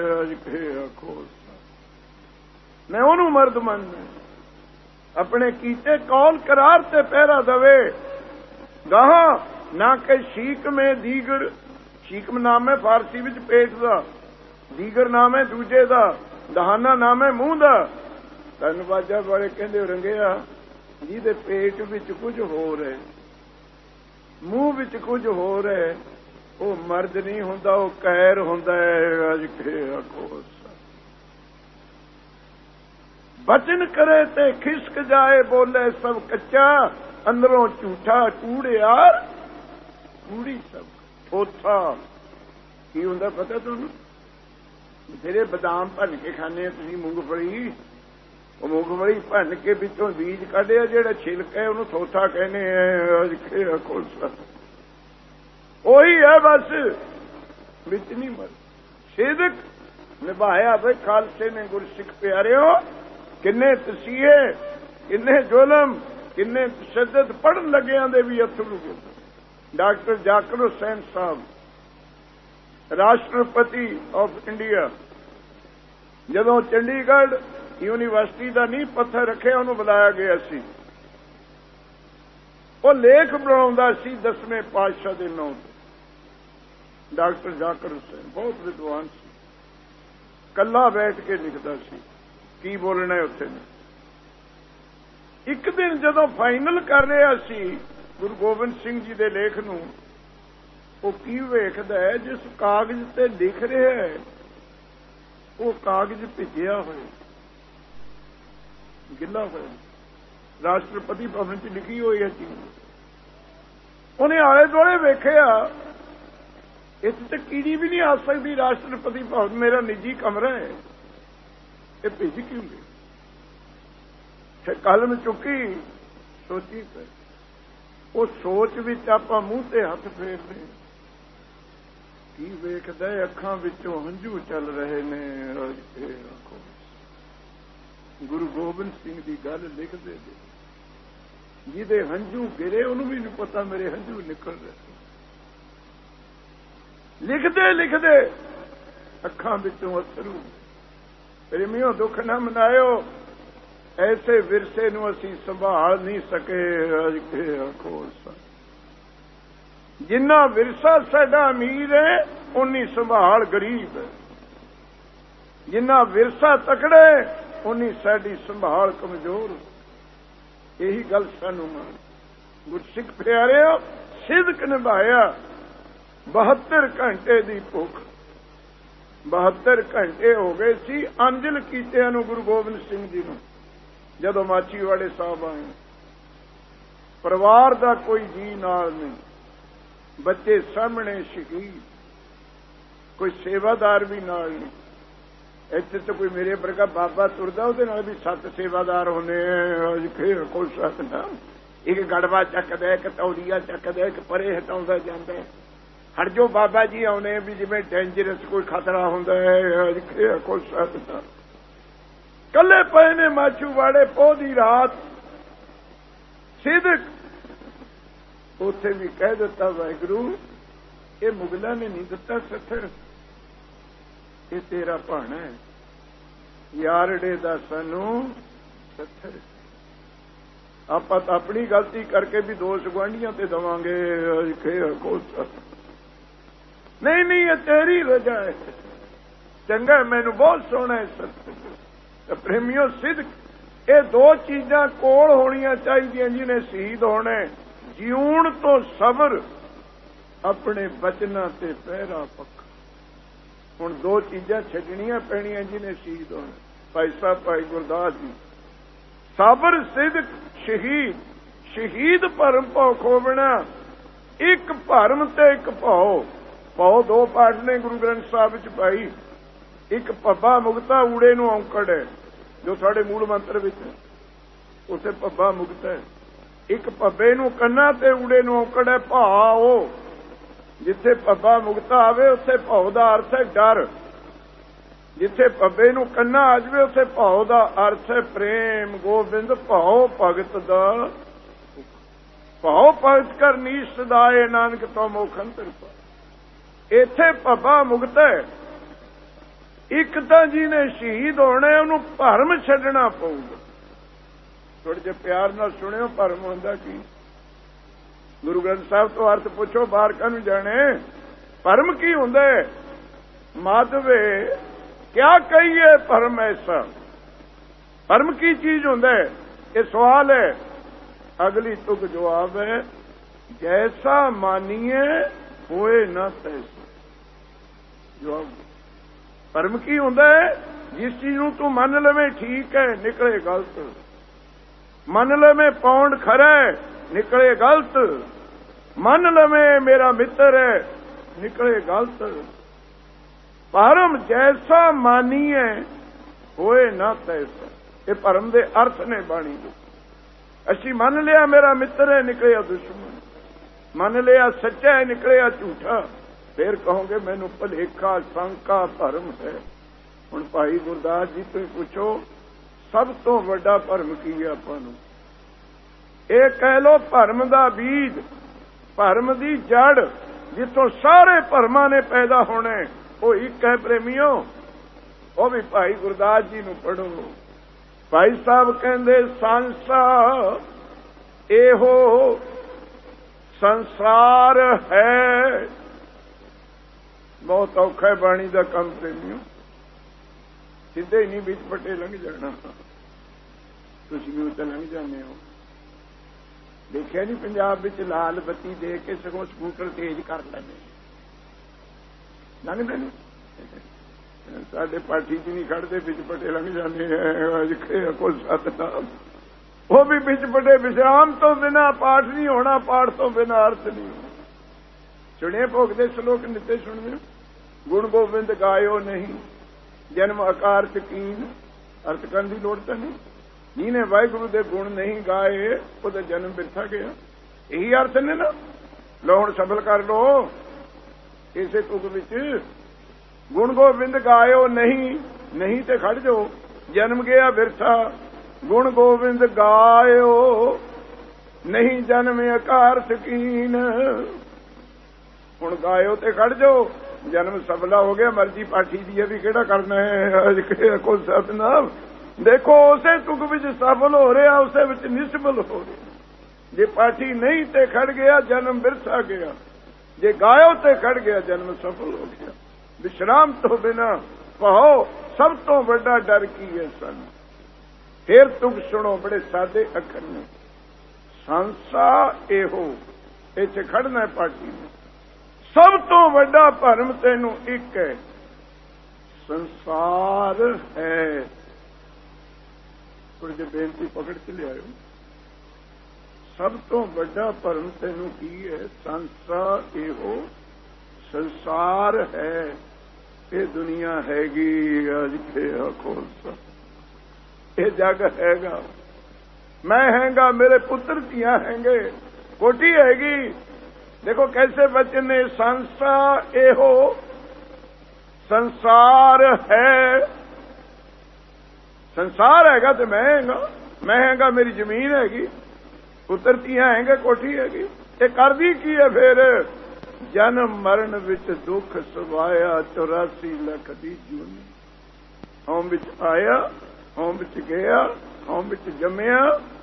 ਮੈਂ ਉਹਨੂੰ ਮਰਦ ਮੰਨਦਾ, ਆਪਣੇ ਕੀਤੇ ਕੌਲ ਕਰਾਰ ਤੇ ਪਹਿਰਾ ਦਵੇ। ਗਾਹਾਂ ਨਾ ਕਿ ਸ਼ੀਕ ਮੇ ਦੀਗਰ, ਸ਼ੀਕ ਨਾਮ ਹੈ ਫਾਰਸੀ ਵਿੱਚ ਪੇਟ ਦਾ, ਦੀਗਰ ਨਾਮ ਹੈ ਦੂਜੇ ਦਾ, ਦਹਾਨਾ ਨਾਮ ਹੈ ਮੂੰਹ ਦਾ। ਧੰਨਵਾਜਾ ਵਾਲੇ ਕਹਿੰਦੇ ਰੰਗਿਆ ਜਿਹਦੇ ਪੇਟ ਵਿੱਚ ਕੁਝ ਹੋਰ ਹੈ, ਮੂੰਹ ਵਿੱਚ ਕੁਝ ਹੋਰ ਹੈ, ਉਹ ਮਰਦ ਨਹੀਂ ਹੁੰਦਾ, ਉਹ ਕਹਿਰ ਹੁੰਦਾ ਹੈ। ਅੱਜ ਬਚਨ ਕਰੇ ਤੇ ਖਿਸਕ ਜਾਏ, ਬੋਲੇ ਸਭ ਕੱਚਾ, ਅੰਦਰੋਂ ਝੂਠਾ ਕੂੜਿਆਰ ਕੂੜੀ ਸਭ ਥੋਥਾ। ਕੀ ਹੁੰਦਾ ਪਤਾ ਤੁਹਾਨੂੰ? ਬਥੇਰੇ ਬਦਾਮ ਭੰਨ ਕੇ ਖਾਣੇ ਤੁਸੀਂ, ਮੂੰਗਫਲੀ, ਉਹ ਮੂੰਗਫਲੀ ਭੰਨ ਕੇ ਵਿੱਚੋਂ ਬੀਜ ਕੱਢਿਆ, ਜਿਹੜਾ ਛਿਲਕਾ ਹੈ ਉਹਨੂੰ ਥੋਥਾ ਕਹਿੰਦੇ ਆ। ਖੋਲਸਾ ਉਹੀ ਹੈ, ਬਸ ਵਿੱਚ ਨਹੀਂ ਮਰ। ਸਿਦਕ ਨਿਭਾਇਆ ਵੇ ਖਾਲਸੇ ਨੇ ਗੁਰਸਿੱਖ ਪਿਆਰਿਓ। ਕਿੰਨੇ ਤਸੀਹੇ, ਕਿੰਨੇ ਜ਼ੁਲਮ, ਕਿੰਨੇ ਤਸ਼ੱਦਦ ਪੜਨ ਲੱਗਿਆਂ ਦੇ ਵੀ ਅਥਰੂ। ਡਾਕਟਰ ਜ਼ਾਕਿਰ ਹੁਸੈਨ ਸਾਹਿਬ, ਰਾਸ਼ਟਰਪਤੀ ਆਫ ਇੰਡੀਆ, ਜਦੋਂ ਚੰਡੀਗੜ੍ਹ ਯੂਨੀਵਰਸਿਟੀ ਦਾ ਨੀਂਹ ਪੱਥਰ ਰੱਖਿਆ ਉਹਨੂੰ ਬੁਲਾਇਆ ਗਿਆ ਸੀ। ਉਹ ਲੇਖ ਬਣਾਉਂਦਾ ਸੀ 10ਵੇਂ ਪਾਤਸ਼ਾਹ ਦੇ ਨਾਂ ਤੇ। ਡਾਕਟਰ ਜ਼ਾਕਿਰ ਹੁਸੈਨ ਬਹੁਤ ਵਿਦਵਾਨ ਸੀ, ਕੱਲਾ ਬੈਠ ਕੇ ਲਿਖਦਾ ਸੀ ਕੀ ਬੋਲਣਾ ਉੱਥੇ। ਇੱਕ ਦਿਨ ਜਦੋਂ ਫਾਈਨਲ ਕਰ ਰਿਹਾ ਸੀ ਗੁਰੂ ਗੋਬਿੰਦ ਸਿੰਘ ਜੀ ਦੇ ਲੇਖ ਨੂੰ, ਉਹ ਕੀ ਵੇਖਦਾ ਹੈ, ਜਿਸ ਕਾਗਜ਼ ਤੇ ਲਿਖ ਰਿਹਾ ਹੈ ਉਹ ਕਾਗਜ਼ ਭਿੱਜਿਆ ਹੋਇਆ, ਗਿੱਲਾ ਹੋਇਆ। ਰਾਸ਼ਟਰਪਤੀ ਭਵਨ 'ਚ ਲਿਖੀ ਹੋਈ ਹੈ ਚੀਜ਼। ਉਹਨੇ ਆਲੇ ਦੁਆਲੇ ਵੇਖਿਆ, ਇੱਥੇ ਤਾਂ ਕੀੜੀ ਵੀ ਨਹੀਂ ਆ ਸਕਦੀ। ਰਾਸ਼ਟਰਪਤੀ ਭਵਨ ਮੇਰਾ ਨਿੱਜੀ ਕਮਰਾ ਹੈ, ਇਹ ਭੇਜੀ ਕਿਉਂ ਗਈ? ਫਿਰ ਕਲਮ ਚੁੱਕੀ, ਸੋਚੀ ਪਈ। ਉਹ ਸੋਚ ਵਿੱਚ ਆਪਾਂ ਮੂੰਹ ਤੇ ਹੱਥ ਫੇਰਦੇ, ਕੀ ਵੇਖਦਾ ਅੱਖਾਂ ਵਿੱਚੋਂ ਹੰਝੂ ਚੱਲ ਰਹੇ ਨੇ। ਗੁਰੂ ਗੋਬਿੰਦ ਸਿੰਘ ਦੀ ਗੱਲ ਲਿਖਦੇ ਨੇ, ਜਿਹਦੇ ਹੰਝੂ ਗਿਰੇ ਉਹਨੂੰ ਵੀ ਨਹੀਂ ਪਤਾ ਮੇਰੇ ਹੰਝੂ ਨਿਕਲ ਰਹੇ। ਲਿਖਦੇ ਲਿਖਦੇ ਅੱਖਾਂ ਵਿੱਚੋਂ ਅਥਰੂ। ਪ੍ਰੇਮੀਓ, ਦੁੱਖ ਨਾ ਮਨਾਇਓ, ਐਸੇ ਵਿਰਸੇ ਨੂੰ ਅਸੀਂ ਸੰਭਾਲ ਨਹੀਂ ਸਕੇ। ਜਿੰਨਾ ਵਿਰਸਾ ਸਾਡਾ ਅਮੀਰ ਹੈ, ਉਨੀ ਸੰਭਾਲ ਗਰੀਬ ਹੈ। ਜਿੰਨਾ ਵਿਰਸਾ ਤਕੜੇ, ਉਨੀ ਸਾਡੀ ਸੰਭਾਲ ਕਮਜ਼ੋਰ। ਇਹੀ ਗੱਲ ਸਾਨੂੰ ਗੁਰਸਿੱਖ ਪਿਆਰਿਓ, ਸਿਦਕ ਨਿਭਾਇਆ। 72 ਘੰਟੇ ਦੀ ਭੁੱਖ, 72 ਘੰਟੇ ਹੋ ਗਏ ਸੀ ਅੰਜਲ ਕੀਤਿਆਂ ਨੂੰ ਗੁਰੂ ਗੋਬਿੰਦ ਸਿੰਘ ਜੀ ਨੂੰ। ਜਦੋਂ ਮਾਛੀਵਾੜੇ ਸਾਹਿਬ ਆਏ, ਪਰਿਵਾਰ ਦਾ ਕੋਈ ਜੀ ਨਾਲ ਨਹੀਂ, ਬੱਚੇ ਸਾਹਮਣੇ ਸ਼ਹੀਦ, ਕੋਈ ਸੇਵਾਦਾਰ ਵੀ ਨਾਲ ਨਹੀਂ। ਇੱਥੇ ਤਾਂ ਕੋਈ ਮੇਰੇ ਵਰਗਾ ਬਾਬਾ ਤੁਰਦਾ, ਉਹਦੇ ਨਾਲ ਵੀ 7 ਸੇਵਾਦਾਰ ਹੁੰਦੇ ਆ। ਕੋਈ ਸੱਤ ਨਾ, ਇੱਕ ਗੜਵਾ ਚੱਕਦਾ, ਇੱਕ ਤੌਲੀਆ ਚੱਕਦਾ, ਇੱਕ ਪਰੇ ਹਟਾਉਂਦਾ ਜਾਂਦਾ। ਹਰ ਜੋ ਬਾਬਾ ਜੀ ਆਉਣੇ ਵੀ ਜਿਵੇਂ ਡੇਂਜਰਸ ਕੋਈ ਖਤਰਾ ਹੁੰਦਾ ਹੈ। ਕੋਈ ਸੱਤ ਨਾ, ਕੱਲੇ ਪਏ ਨੇ ਮਾਛੂਵਾੜੇ ਪੋਹ ਦੀ ਰਾਤ। ਸਿਦਕ ਉੱਥੇ ਵੀ ਕਹਿ ਦਿੱਤਾ, ਵਾਹਿਗੁਰੂ ਇਹ ਮੁਗਲਾਂ ਨੇ ਨਹੀਂ ਦਿੱਤਾ ਸੱਥਰ, ਇਹ ਤੇਰਾ ਭਾਣਾ ਹੈ। ਯਾਰੜੇ ਦਾ ਸਾਨੂੰ ਸੱਥਰ। ਆਪਾਂ ਤਾਂ ਆਪਣੀ ਗਲਤੀ ਕਰਕੇ ਵੀ ਦੋਸ਼ ਗੁਆਂਢੀਆਂ ਤੇ ਦੇਵਾਂਗੇ। ਨਹੀਂ ਨਹੀਂ, ਇਹ ਤੇਰੀ ਰਜਾ ਹੈ। ਚੰਗਾ, ਮੈਨੂੰ ਬਹੁਤ ਸੋਹਣਾ ਹੈ ਸੱਥਰ। ਪ੍ਰੇਮੀਓ, ਸਿਦਕ, ਇਹ 2 ਚੀਜ਼ਾਂ ਕੋਲ ਹੋਣੀਆਂ ਚਾਹੀਦੀਆਂ ਜਿਹਨੇ ਸ਼ਹੀਦ ਹੋਣਾ। ਜਿਉਣ ਤੋਂ ਸਬਰ, ਆਪਣੇ ਬਚਨਾਂ ਤੇ ਪਹਿਰਾ ਪੱਕਾ। ਹੁਣ 2 ਚੀਜ਼ਾਂ ਛੱਡਣੀਆਂ ਪੈਣੀਆਂ ਜਿਹਨੇ ਸ਼ਹੀਦ ਹੋਣਾ। ਭਾਈ ਸਾਹਿਬ, ਭਾਈ ਗੁਰਦਾਸ ਜੀ, ਸਬਰ, ਸਿਦਕ, ਸ਼ਹੀਦ। ਸ਼ਹੀਦ ਭਰਮ ਭਉ ਖੋਵਣਾ, ਇੱਕ ਭਰਮ ਤੇ ਇੱਕ ਭਉ। ਭਉ 2 ਪਾਠ ਨੇ ਗੁਰੂ ਗ੍ਰੰਥ ਸਾਹਿਬ ਵਿੱਚ ਭਾਈ। ਇੱਕ ਪੱਬਾ ਮੁਕਤਾ, ਊੜੇ ਨੂੰ ਔਂਕੜ ਹੈ, ਜੋ ਸਾਡੇ ਮੂਲ ਮੰਤਰ ਵਿੱਚ ਉੱਥੇ ਪੱਬਾ ਮੁਕਤ ਹੈ। ਇੱਕ ਪੱਬੇ ਨੂੰ ਕੰਨਾ ਤੇ ਊੜੇ ਨੂੰ ਔਂਕੜ ਹੈ ਭਾਉ। ਜਿੱਥੇ ਪੱਬਾ ਮੁਕਤਾ ਆਵੇ ਉੱਥੇ ਭਉ ਦਾ ਅਰਥ ਹੈ ਡਰ। ਜਿੱਥੇ ਪੱਬੇ ਨੂੰ ਕੰਨਾ ਆ ਜਾਵੇ ਉੱਥੇ ਭਉ ਦਾ ਅਰਥ ਹੈ ਪ੍ਰੇਮ। ਗੋਬਿੰਦ ਭਉ ਭਗਤ ਦਾ, ਭਉ ਭਗਤ ਕਰ ਨੀਸ ਸਦਾਏ, ਨਾਨਕ ਤੋਂ ਮੋਖਨ ਤਿਰਪਾ। ਇੱਥੇ ਪੱਬਾ ਮੁਕਤ ਹੈ। ਇੱਕ ਤਾਂ ਜਿਹਨੇ ਸ਼ਹੀਦ ਹੋਣਾ, ਉਹਨੂੰ ਭਰਮ ਛੱਡਣਾ ਪਊਗਾ। ਥੋੜੇ ਜਿਹੇ ਪਿਆਰ ਨਾਲ ਸੁਣਿਓ, ਭਰਮ ਹੁੰਦਾ ਕੀ? ਗੁਰੂ ਗ੍ਰੰਥ ਸਾਹਿਬ ਤੋਂ ਅਰਥ ਪੁੱਛੋ, ਬਾਹਰ ਕਾਹਨੂੰ ਜਾਣੇ? ਭਰਮ ਕੀ ਹੁੰਦਾ ਹੈ? ਮਾਧਵੇ ਕਿਆ ਕਹੀਏ ਭਰਮ ਐਸਾ? ਭਰਮ ਕੀ ਚੀਜ਼ ਹੁੰਦਾ ਹੈ? ਇਹ ਸਵਾਲ ਹੈ। ਅਗਲੀ ਤੁਕ ਜਵਾਬ ਹੈ, ਜੈਸਾ ਮਾਨੀਏ ਹੋਏ ਨਾ ਤੈਸਾ। ਜਵਾਬ, ਭਰਮ ਕੀ ਹੁੰਦਾ ਹੈ? ਜਿਸ ਚੀਜ਼ ਨੂੰ ਤੂੰ ਮੰਨ ਲਵੇਂ ਠੀਕ ਹੈ, ਨਿਕਲੇ ਗਲਤ। ਮੰਨ ਲਵੇਂ ਪੌਂਡ ਖਰਾ ਹੈ, ਨਿਕਲੇ ਗਲਤ। ਮੰਨ ਲਵੇਂ ਮੇਰਾ ਮਿੱਤਰ ਹੈ, ਨਿਕਲੇ ਗਲਤ। ਭਰਮ ਜੈਸਾ ਮਾਨੀਏ ਹੋਏ ਨਾ ਤੈਸਾ। ਇਹ ਭਰਮ ਦੇ ਅਰਥ ਨੇ ਬਾਣੀ ਦੇ। ਅਸੀਂ ਮੰਨ ਲਿਆ ਮੇਰਾ ਮਿੱਤਰ ਹੈ, ਨਿਕਲਿਆ ਦੁਸ਼ਮਣ। ਮੰਨ ਲਿਆ ਸੱਚਾ ਹੈ, ਨਿਕਲਿਆ ਝੂਠਾ। ਫਿਰ ਕਹੋਗੇ ਮੈਨੂੰ ਭਲੇਖਾ, ਸ਼ੰਕਾ, ਭਰਮ ਹੈ। ਹੁਣ ਭਾਈ ਗੁਰਦਾਸ ਜੀ ਤੋਂ ਪੁੱਛੋ, ਸਭ ਤੋਂ ਵੱਡਾ ਭਰਮ ਕੀ ਹੈ ਆਪਾਂ ਨੂੰ? ਇਹ ਕਹਿ ਲੋ ਭਰਮ ਦਾ ਬੀਜ, ਭਰਮ ਦੀ ਜੜ, ਜਿੱਥੋਂ ਸਾਰੇ ਭਰਮਾਂ ਨੇ ਪੈਦਾ ਹੋਣੇ, ਉਹ ਇੱਕ ਹੈ ਪ੍ਰੇਮੀਓ। ਉਹ ਵੀ ਭਾਈ ਗੁਰਦਾਸ ਜੀ ਨੂੰ ਪੜ੍ਹੋ। ਭਾਈ ਸਾਹਿਬ ਕਹਿੰਦੇ, ਸੰਸਾਰ ਇਹੋ ਸੰਸਾਰ ਹੈ। ਬਹੁਤ ਔਖਾ ਹੈ ਬਾਣੀ ਦਾ ਕੰਮ ਪ੍ਰੇਮੀਓ। ਸਿੱਧੇ ਹੀ ਨਹੀਂ ਵਿੱਚ ਪੱਟੇ ਲੰਘ ਜਾਣਾ। ਤੁਸੀਂ ਵੀ ਉੱਤੇ ਲੰਘ ਜਾਂਦੇ ਹੋ। ਦੇਖਿਆ ਨਹੀਂ ਪੰਜਾਬ ਵਿੱਚ ਲਾਲ ਬੱਤੀ ਦੇ ਕੇ ਸਗੋਂ ਸਕੂਟਰ ਤੇਜ਼ ਕਰ ਲੈਂਦੇ, ਲੰਘਦੇ ਨੇ। ਸਾਡੇ ਪਾਠੀ ਚ ਨਹੀਂ ਖੜਦੇ, ਵਿੱਚ ਪੱਟੇ ਲੰਘ ਜਾਂਦੇ ਹੈ। ਕੋਈ ਸਤਨਾਮ, ਉਹ ਵੀ ਵਿੱਚ ਪੱਟੇ। ਵਿਸ਼ਰਾਮ ਤੋਂ ਬਿਨਾਂ ਪਾਠ ਨਹੀਂ ਹੋਣਾ, ਪਾਠ ਤੋਂ ਬਿਨਾਂ ਅਰਥ ਨਹੀਂ। ਸੁਣੇ ਭੋਗ ਦੇ ਸ਼ਲੋਕ ਨਿੱਤੇ ਸੁਣਦੇ ਹੋ। ਗੁਣ ਗੋਬਿੰਦ ਗਾਇਓ ਨਹੀਂ ਜਨਮ ਆਕਾਰ ਕੀਨ। ਅਰਥ ਕਰਨ ਦੀ ਲੋੜ ਤਾਂ ਨਹੀਂ। ਜਿਹਨੇ ਵਾਹਿਗੁਰੂ ਦੇ ਗੁਣ ਨਹੀਂ ਗਾਏ ਉਹਦਾ ਜਨਮ ਬਿਰਥਾ ਗਿਆ। ਇਹੀ ਅਰਥ ਨੇ ਨਾ। ਲੋ ਹੁਣ ਸਫਲ ਕਰ ਲੋ ਇਸੇ ਤੁਕ ਵਿੱਚ। ਗੁਣ ਗੋਬਿੰਦ ਗਾਇਓ ਨਹੀਂ, ਨਹੀਂ ਤੇ ਖੜ ਜਾਓ, ਜਨਮ ਗਿਆ ਬਿਰਥਾ। ਗੁਣ ਗੋਬਿੰਦ ਗਾਇਓ ਨਹੀਂ ਜਨਮ ਆਕਾਰ ਕੀਨ। ਹੁਣ ਗਾਇਓ ਤੇ ਖੜ ਜਾਓ, ਜਨਮ ਸਫਲਾ ਹੋ ਗਿਆ। ਮਰਜ਼ੀ ਪਾਠੀ ਦੀ ਹੈ ਵੀ ਕਿਹੜਾ ਕਰਨਾ ਹੈ। ਅੱਜ ਕੋਈ ਸਤਨਾਮ ਦੇਖੋ ਉਸੇ ਤੁਕ ਵਿੱਚ ਸਫਲ ਹੋ ਰਿਹਾ, ਉਸੇ ਵਿੱਚ ਨਿਸਫਲ ਹੋ ਰਿਹਾ। ਜੇ ਪਾਠੀ ਨਹੀਂ ਤੇ ਖੜ ਗਿਆ ਜਨਮ ਬਿਰਥਾ ਗਿਆ, ਜੇ ਗਾਇਓ ਤੇ ਖੜ ਗਿਆ ਜਨਮ ਸਫਲ ਹੋ ਗਿਆ। ਵਿਸ਼ਰਾਮ ਤੋਂ ਬਿਨਾ ਕਹੋ ਸਭ ਤੋਂ ਵੱਡਾ ਡਰ ਕੀ ਹੈ ਸਾਨੂੰ। ਫੇਰ ਤੁਕ ਸੁਣੋ, ਬੜੇ ਸਾਦੇ ਅੱਖਰ ਨੇ। ਸੰਸਾ ਇਹੋ, ਇੱਥੇ ਖੜਨਾ ਹੈ ਪਾਠੀ ਨੇ। ਸਭ ਤੋਂ ਵੱਡਾ ਭਰਮ ਤੈਨੂੰ ਇੱਕ ਹੈ, ਸੰਸਾਰ ਹੈ। ਥੋੜੀ ਜਿਹੀ ਬੇਨਤੀ ਪਕੜ ਕੇ ਲਿਆਇਓ। ਸਭ ਤੋਂ ਵੱਡਾ ਭਰਮ ਤੈਨੂੰ ਕੀ ਹੈ? ਸੰਸਾ ਇਹੋ, ਸੰਸਾਰ ਹੈ। ਇਹ ਦੁਨੀਆ ਹੈਗੀ ਅੱਜ ਕੇ ਖੋਲਸਾ, ਇਹ ਜਗ ਹੈਗਾ। ਮੈਂ ਹੈਗਾ, ਮੇਰੇ ਪੁੱਤਰ ਧੀਆਂ ਹੈਗੇ, ਕੋਟੀ ਹੈਗੀ। ਦੇਖੋ ਕੈਸੇ ਬਚਨ ਨੇ। ਸੰਸਾ ਇਹੋ, ਸੰਸਾਰ ਹੈ। ਸੰਸਾਰ ਹੈਗਾ ਤੇ ਮੈਂ ਹੈਗਾ। ਮੈਂ ਹੈਗਾ, ਮੇਰੀ ਜ਼ਮੀਨ ਹੈਗੀ, ਪੁੱਤਰ ਧੀਆਂ ਹੈਗੇ, ਕੋਠੀ ਹੈਗੀ। ਇਹ ਕਰਦੀ ਕੀ ਹੈ ਫੇਰ? ਜਨਮ ਮਰਨ ਵਿੱਚ ਦੁੱਖ ਸਵਾਇਆ 84 ਲੱਖ ਦੀ ਜੂਨੀ। ਹਉਮ ਵਿੱਚ ਆਇਆ, ਹਉਮ ਵਿੱਚ ਗਿਆ, ਹਉਮ ਵਿੱਚ ਜੰਮਿਆ।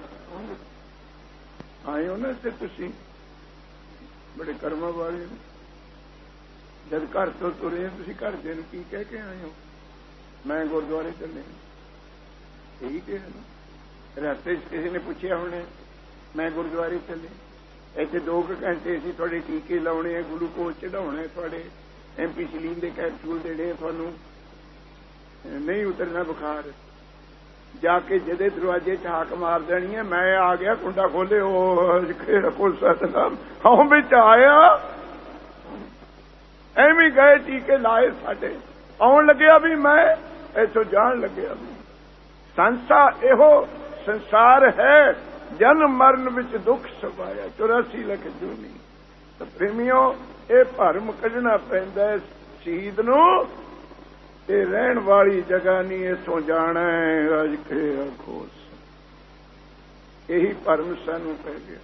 ਆਏ ਹੋ ਨਾ ਤੇ ਤੁਸੀਂ ਬੜੇ ਕਰਮਾਂ ਵਾਲੇ ਹੋ। ਜਦ ਘਰ ਤੋਂ ਤੁਰੇ ਤੁਸੀਂ ਘਰਦਿਆਂ ਨੂੰ ਕੀ ਕਹਿ ਕੇ ਆਏ ਹੋ? ਮੈਂ ਗੁਰਦੁਆਰੇ ਚੱਲੇ। ਇਹੀ ਕਿਹਾ ਨਾ। ਰਸਤੇ 'ਚ ਕਿਸੇ ਨੇ ਪੁੱਛਿਆ ਹੋਣੇ, ਮੈਂ ਗੁਰਦੁਆਰੇ ਚੱਲੇ। ਇੱਥੇ 2 ਘੰਟੇ ਅਸੀਂ ਤੁਹਾਡੇ ਟੀਕੇ ਲਾਉਣੇ, ਗਲੂਕੋਜ਼ ਚੜਾਉਣਾ, ਤੁਹਾਡੇ ਐਂਪੀਸਿਲੀਨ ਦੇ ਕੈਪਸੂਲ ਦੇਣੇ, ਤੁਹਾਨੂੰ ਨਹੀਂ ਉਤਰਨਾ ਬੁਖਾਰ। ਜਾ ਕੇ ਜਿਹਦੇ ਦਰਵਾਜ਼ੇ 'ਚ ਹਾਕ ਮਾਰ ਦੇਣੀ ਹੈ, ਮੈਂ ਆ ਗਿਆ, ਕੁੰਡਾ ਖੋਲੇ। ਉਹ ਕੋਲ ਸਤਨਾਮ ਹਉ ਵਿੱਚ ਆਇਆ। ਐਵੇਂ ਗਏ, ਟੀਕੇ ਲਾਏ, ਸਾਡੇ ਆਉਣ ਲੱਗਿਆ ਵੀ ਮੈਂ, ਇੱਥੋਂ ਜਾਣ ਲੱਗਿਆ ਵੀ। ਸੰਸਾ ਇਹੋ, ਸੰਸਾਰ ਹੈ। ਜਨਮ ਮਰਨ ਵਿੱਚ ਦੁੱਖ ਸਵਾਇਆ 84 ਲੱਖ ਜੂਨੀ। ਤਾਂ ਪ੍ਰੇਮੀਓ, ਇਹ ਭਰਮ ਕੱਢਣਾ ਪੈਂਦਾ ਹੈ ਸ਼ਹੀਦ ਨੂੰ। ਇਹ ਰਹਿਣ ਵਾਲੀ ਜਗ੍ਹਾ ਨਹੀਂ, ਇੱਥੋਂ ਜਾਣਾ ਹੈ। ਅੱਜ ਕੇ ਖੋਸ ਇਹੀ ਭਰਮ ਸਾਨੂੰ ਪੈ ਗਿਆ।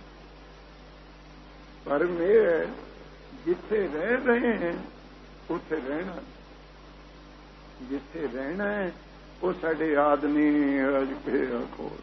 ਭਰਮ ਇਹ ਹੈ ਜਿੱਥੇ ਰਹਿ ਰਹੇ हैं ਉੱਥੇ ਰਹਿਣਾ, ਜਿੱਥੇ ਰਹਿਣਾ ਹੈ ਉਹ ਸਾਡੇ ਆਦਮੀ। ਅੱਜ ਕੇ ਖੋਸ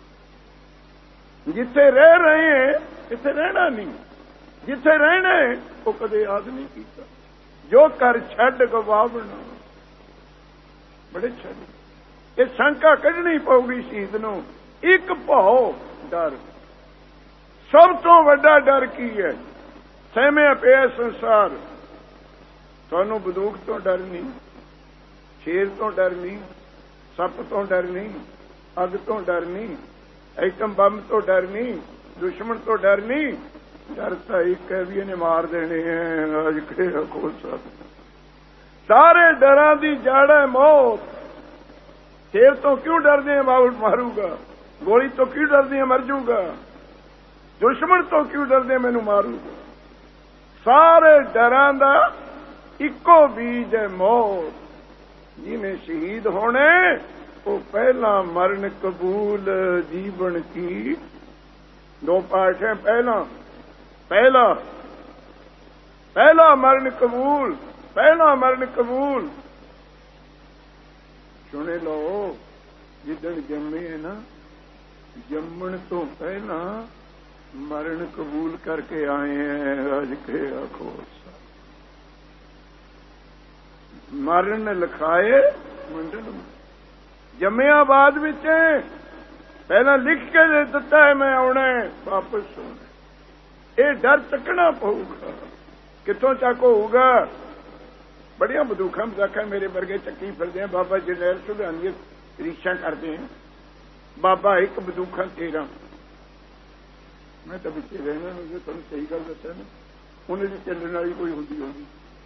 ਜਿੱਥੇ ਰਹਿ ਰਹੇ हैं ਇੱਥੇ ਰਹਿਣਾ ਨਹੀਂ, ਜਿੱਥੇ ਰਹਿਣਾ ਹੈ ਉਹ ਕਦੇ ਆਦਮੀ ਕੀਤਾ। ਜੋ ਕਰ ਛੱਡ ਗਵਾਵਣਾ, ਬੜੇ ਛੱਡ। ਇਹ ਸ਼ੰਕਾ ਕੱਢਣੀ ਪਊਗੀ ਸ਼ਹੀਦ ਨੂੰ। ਇੱਕ ਭਉ ਡਰ। ਸਭ ਤੋਂ ਵੱਡਾ ਡਰ ਕੀ ਹੈ? ਸਹਿਮਿਆ ਪਿਆ ਸੰਸਾਰ। ਤੁਹਾਨੂੰ ਬੰਦੂਕ ਤੋਂ ਡਰ ਨਹੀਂ, ਸ਼ੇਰ ਤੋਂ ਡਰ ਨਹੀਂ, ਸੱਪ ਤੋਂ ਡਰ ਨਹੀਂ, ਅੱਗ ਤੋਂ ਡਰ ਨਹੀਂ, ਐਟਮ ਬੰਬ ਤੋਂ ਡਰ ਨਹੀਂ, ਦੁਸ਼ਮਣ ਤੋਂ ਡਰ ਨਹੀਂ। ਡਰ ਤਾਂ ਇੱਕ ਹੈ ਵੀ ਇਹਨੇ ਮਾਰ ਦੇਣੇ ਹੈ। ਅੱਜ ਕੇ ਖੋਸਾ ਸਾਰੇ ਡਰਾਂ ਦੀ ਜੜ ਹੈ ਮੌਤ। ਸ਼ੇਰ ਤੋਂ ਕਿਉਂ ਡਰਦੇ ਆ? ਮਾਰੂਗਾ। ਗੋਲੀ ਤੋਂ ਕਿਉਂ ਡਰਦੇ ਆ? ਮਰ ਜਾਊਗਾ। ਦੁਸ਼ਮਣ ਤੋਂ ਕਿਉਂ ਡਰਦੇ? ਮੈਨੂੰ ਮਾਰੂਗਾ। ਸਾਰੇ ਡਰਾਂ ਦਾ ਇੱਕੋ ਬੀਜ ਹੈ ਮੌਤ। ਜਿਹਨੇ ਸ਼ਹੀਦ ਹੋਣੇ ਉਹ ਪਹਿਲਾਂ ਮਰਨ ਕਬੂਲ ਜੀਵਨ ਕੀ। 2 ਪਾਠ ਹੈ। ਪਹਿਲਾ ਮਰਨ ਕਬੂਲ, ਪਹਿਲਾ ਮਰਨ ਕਬੂਲ। ਸੁਣੇ ਲੋ, ਜਿੱਦਣ ਜੰਮੇ ਹੈ ਨਾ, ਜੰਮਣ ਤੋਂ ਪਹਿਲਾਂ ਮਰਨ ਕਬੂਲ ਕਰਕੇ ਆਏ ਹੈ। ਅੱਜ ਕੇ ਆਖੋ ਮਰਨ ਲਿਖਾਏ ਮੰਡਲ। ਜੰਮਿਆ ਬਾਅਦ ਵਿੱਚ, ਪਹਿਲਾਂ ਲਿਖ ਕੇ ਦੇ ਦਿੱਤਾ ਹੈ ਮੈਂ ਆਉਣਾ ਵਾਪਸ ਆਉਣਾ। ਇਹ ਡਰ ਚੱਕਣਾ ਪਊਗਾ। ਕਿੱਥੋਂ ਚੱਕ ਹੋਊਗਾ? ਬੜੀਆਂ ਬੰਦੂਕਾਂ ਮਜ਼ਾਕਾਂ ਮੇਰੇ ਵਰਗੇ ਚੱਕੀ ਫਿਰਦੇ ਆ। ਬਾਬਾ ਜਰਨੈਲ ਸੁਧਾਨੀ ਰੀਛਾਂ ਕਰਦੇ ਆ। ਬਾਬਾ ਇੱਕ ਬੰਦੂਕਾਂ 13। ਮੈਂ ਤਾਂ ਵਿੱਚੇ ਰਹਿਣਾ, ਤੁਹਾਨੂੰ ਸਹੀ ਗੱਲ ਦੱਸਿਆ ਨਾ। ਉਹਨੇ ਦੀ ਚੱਲਣ ਵਾਲੀ ਕੋਈ ਹੁੰਦੀ ਹੋਣੀ।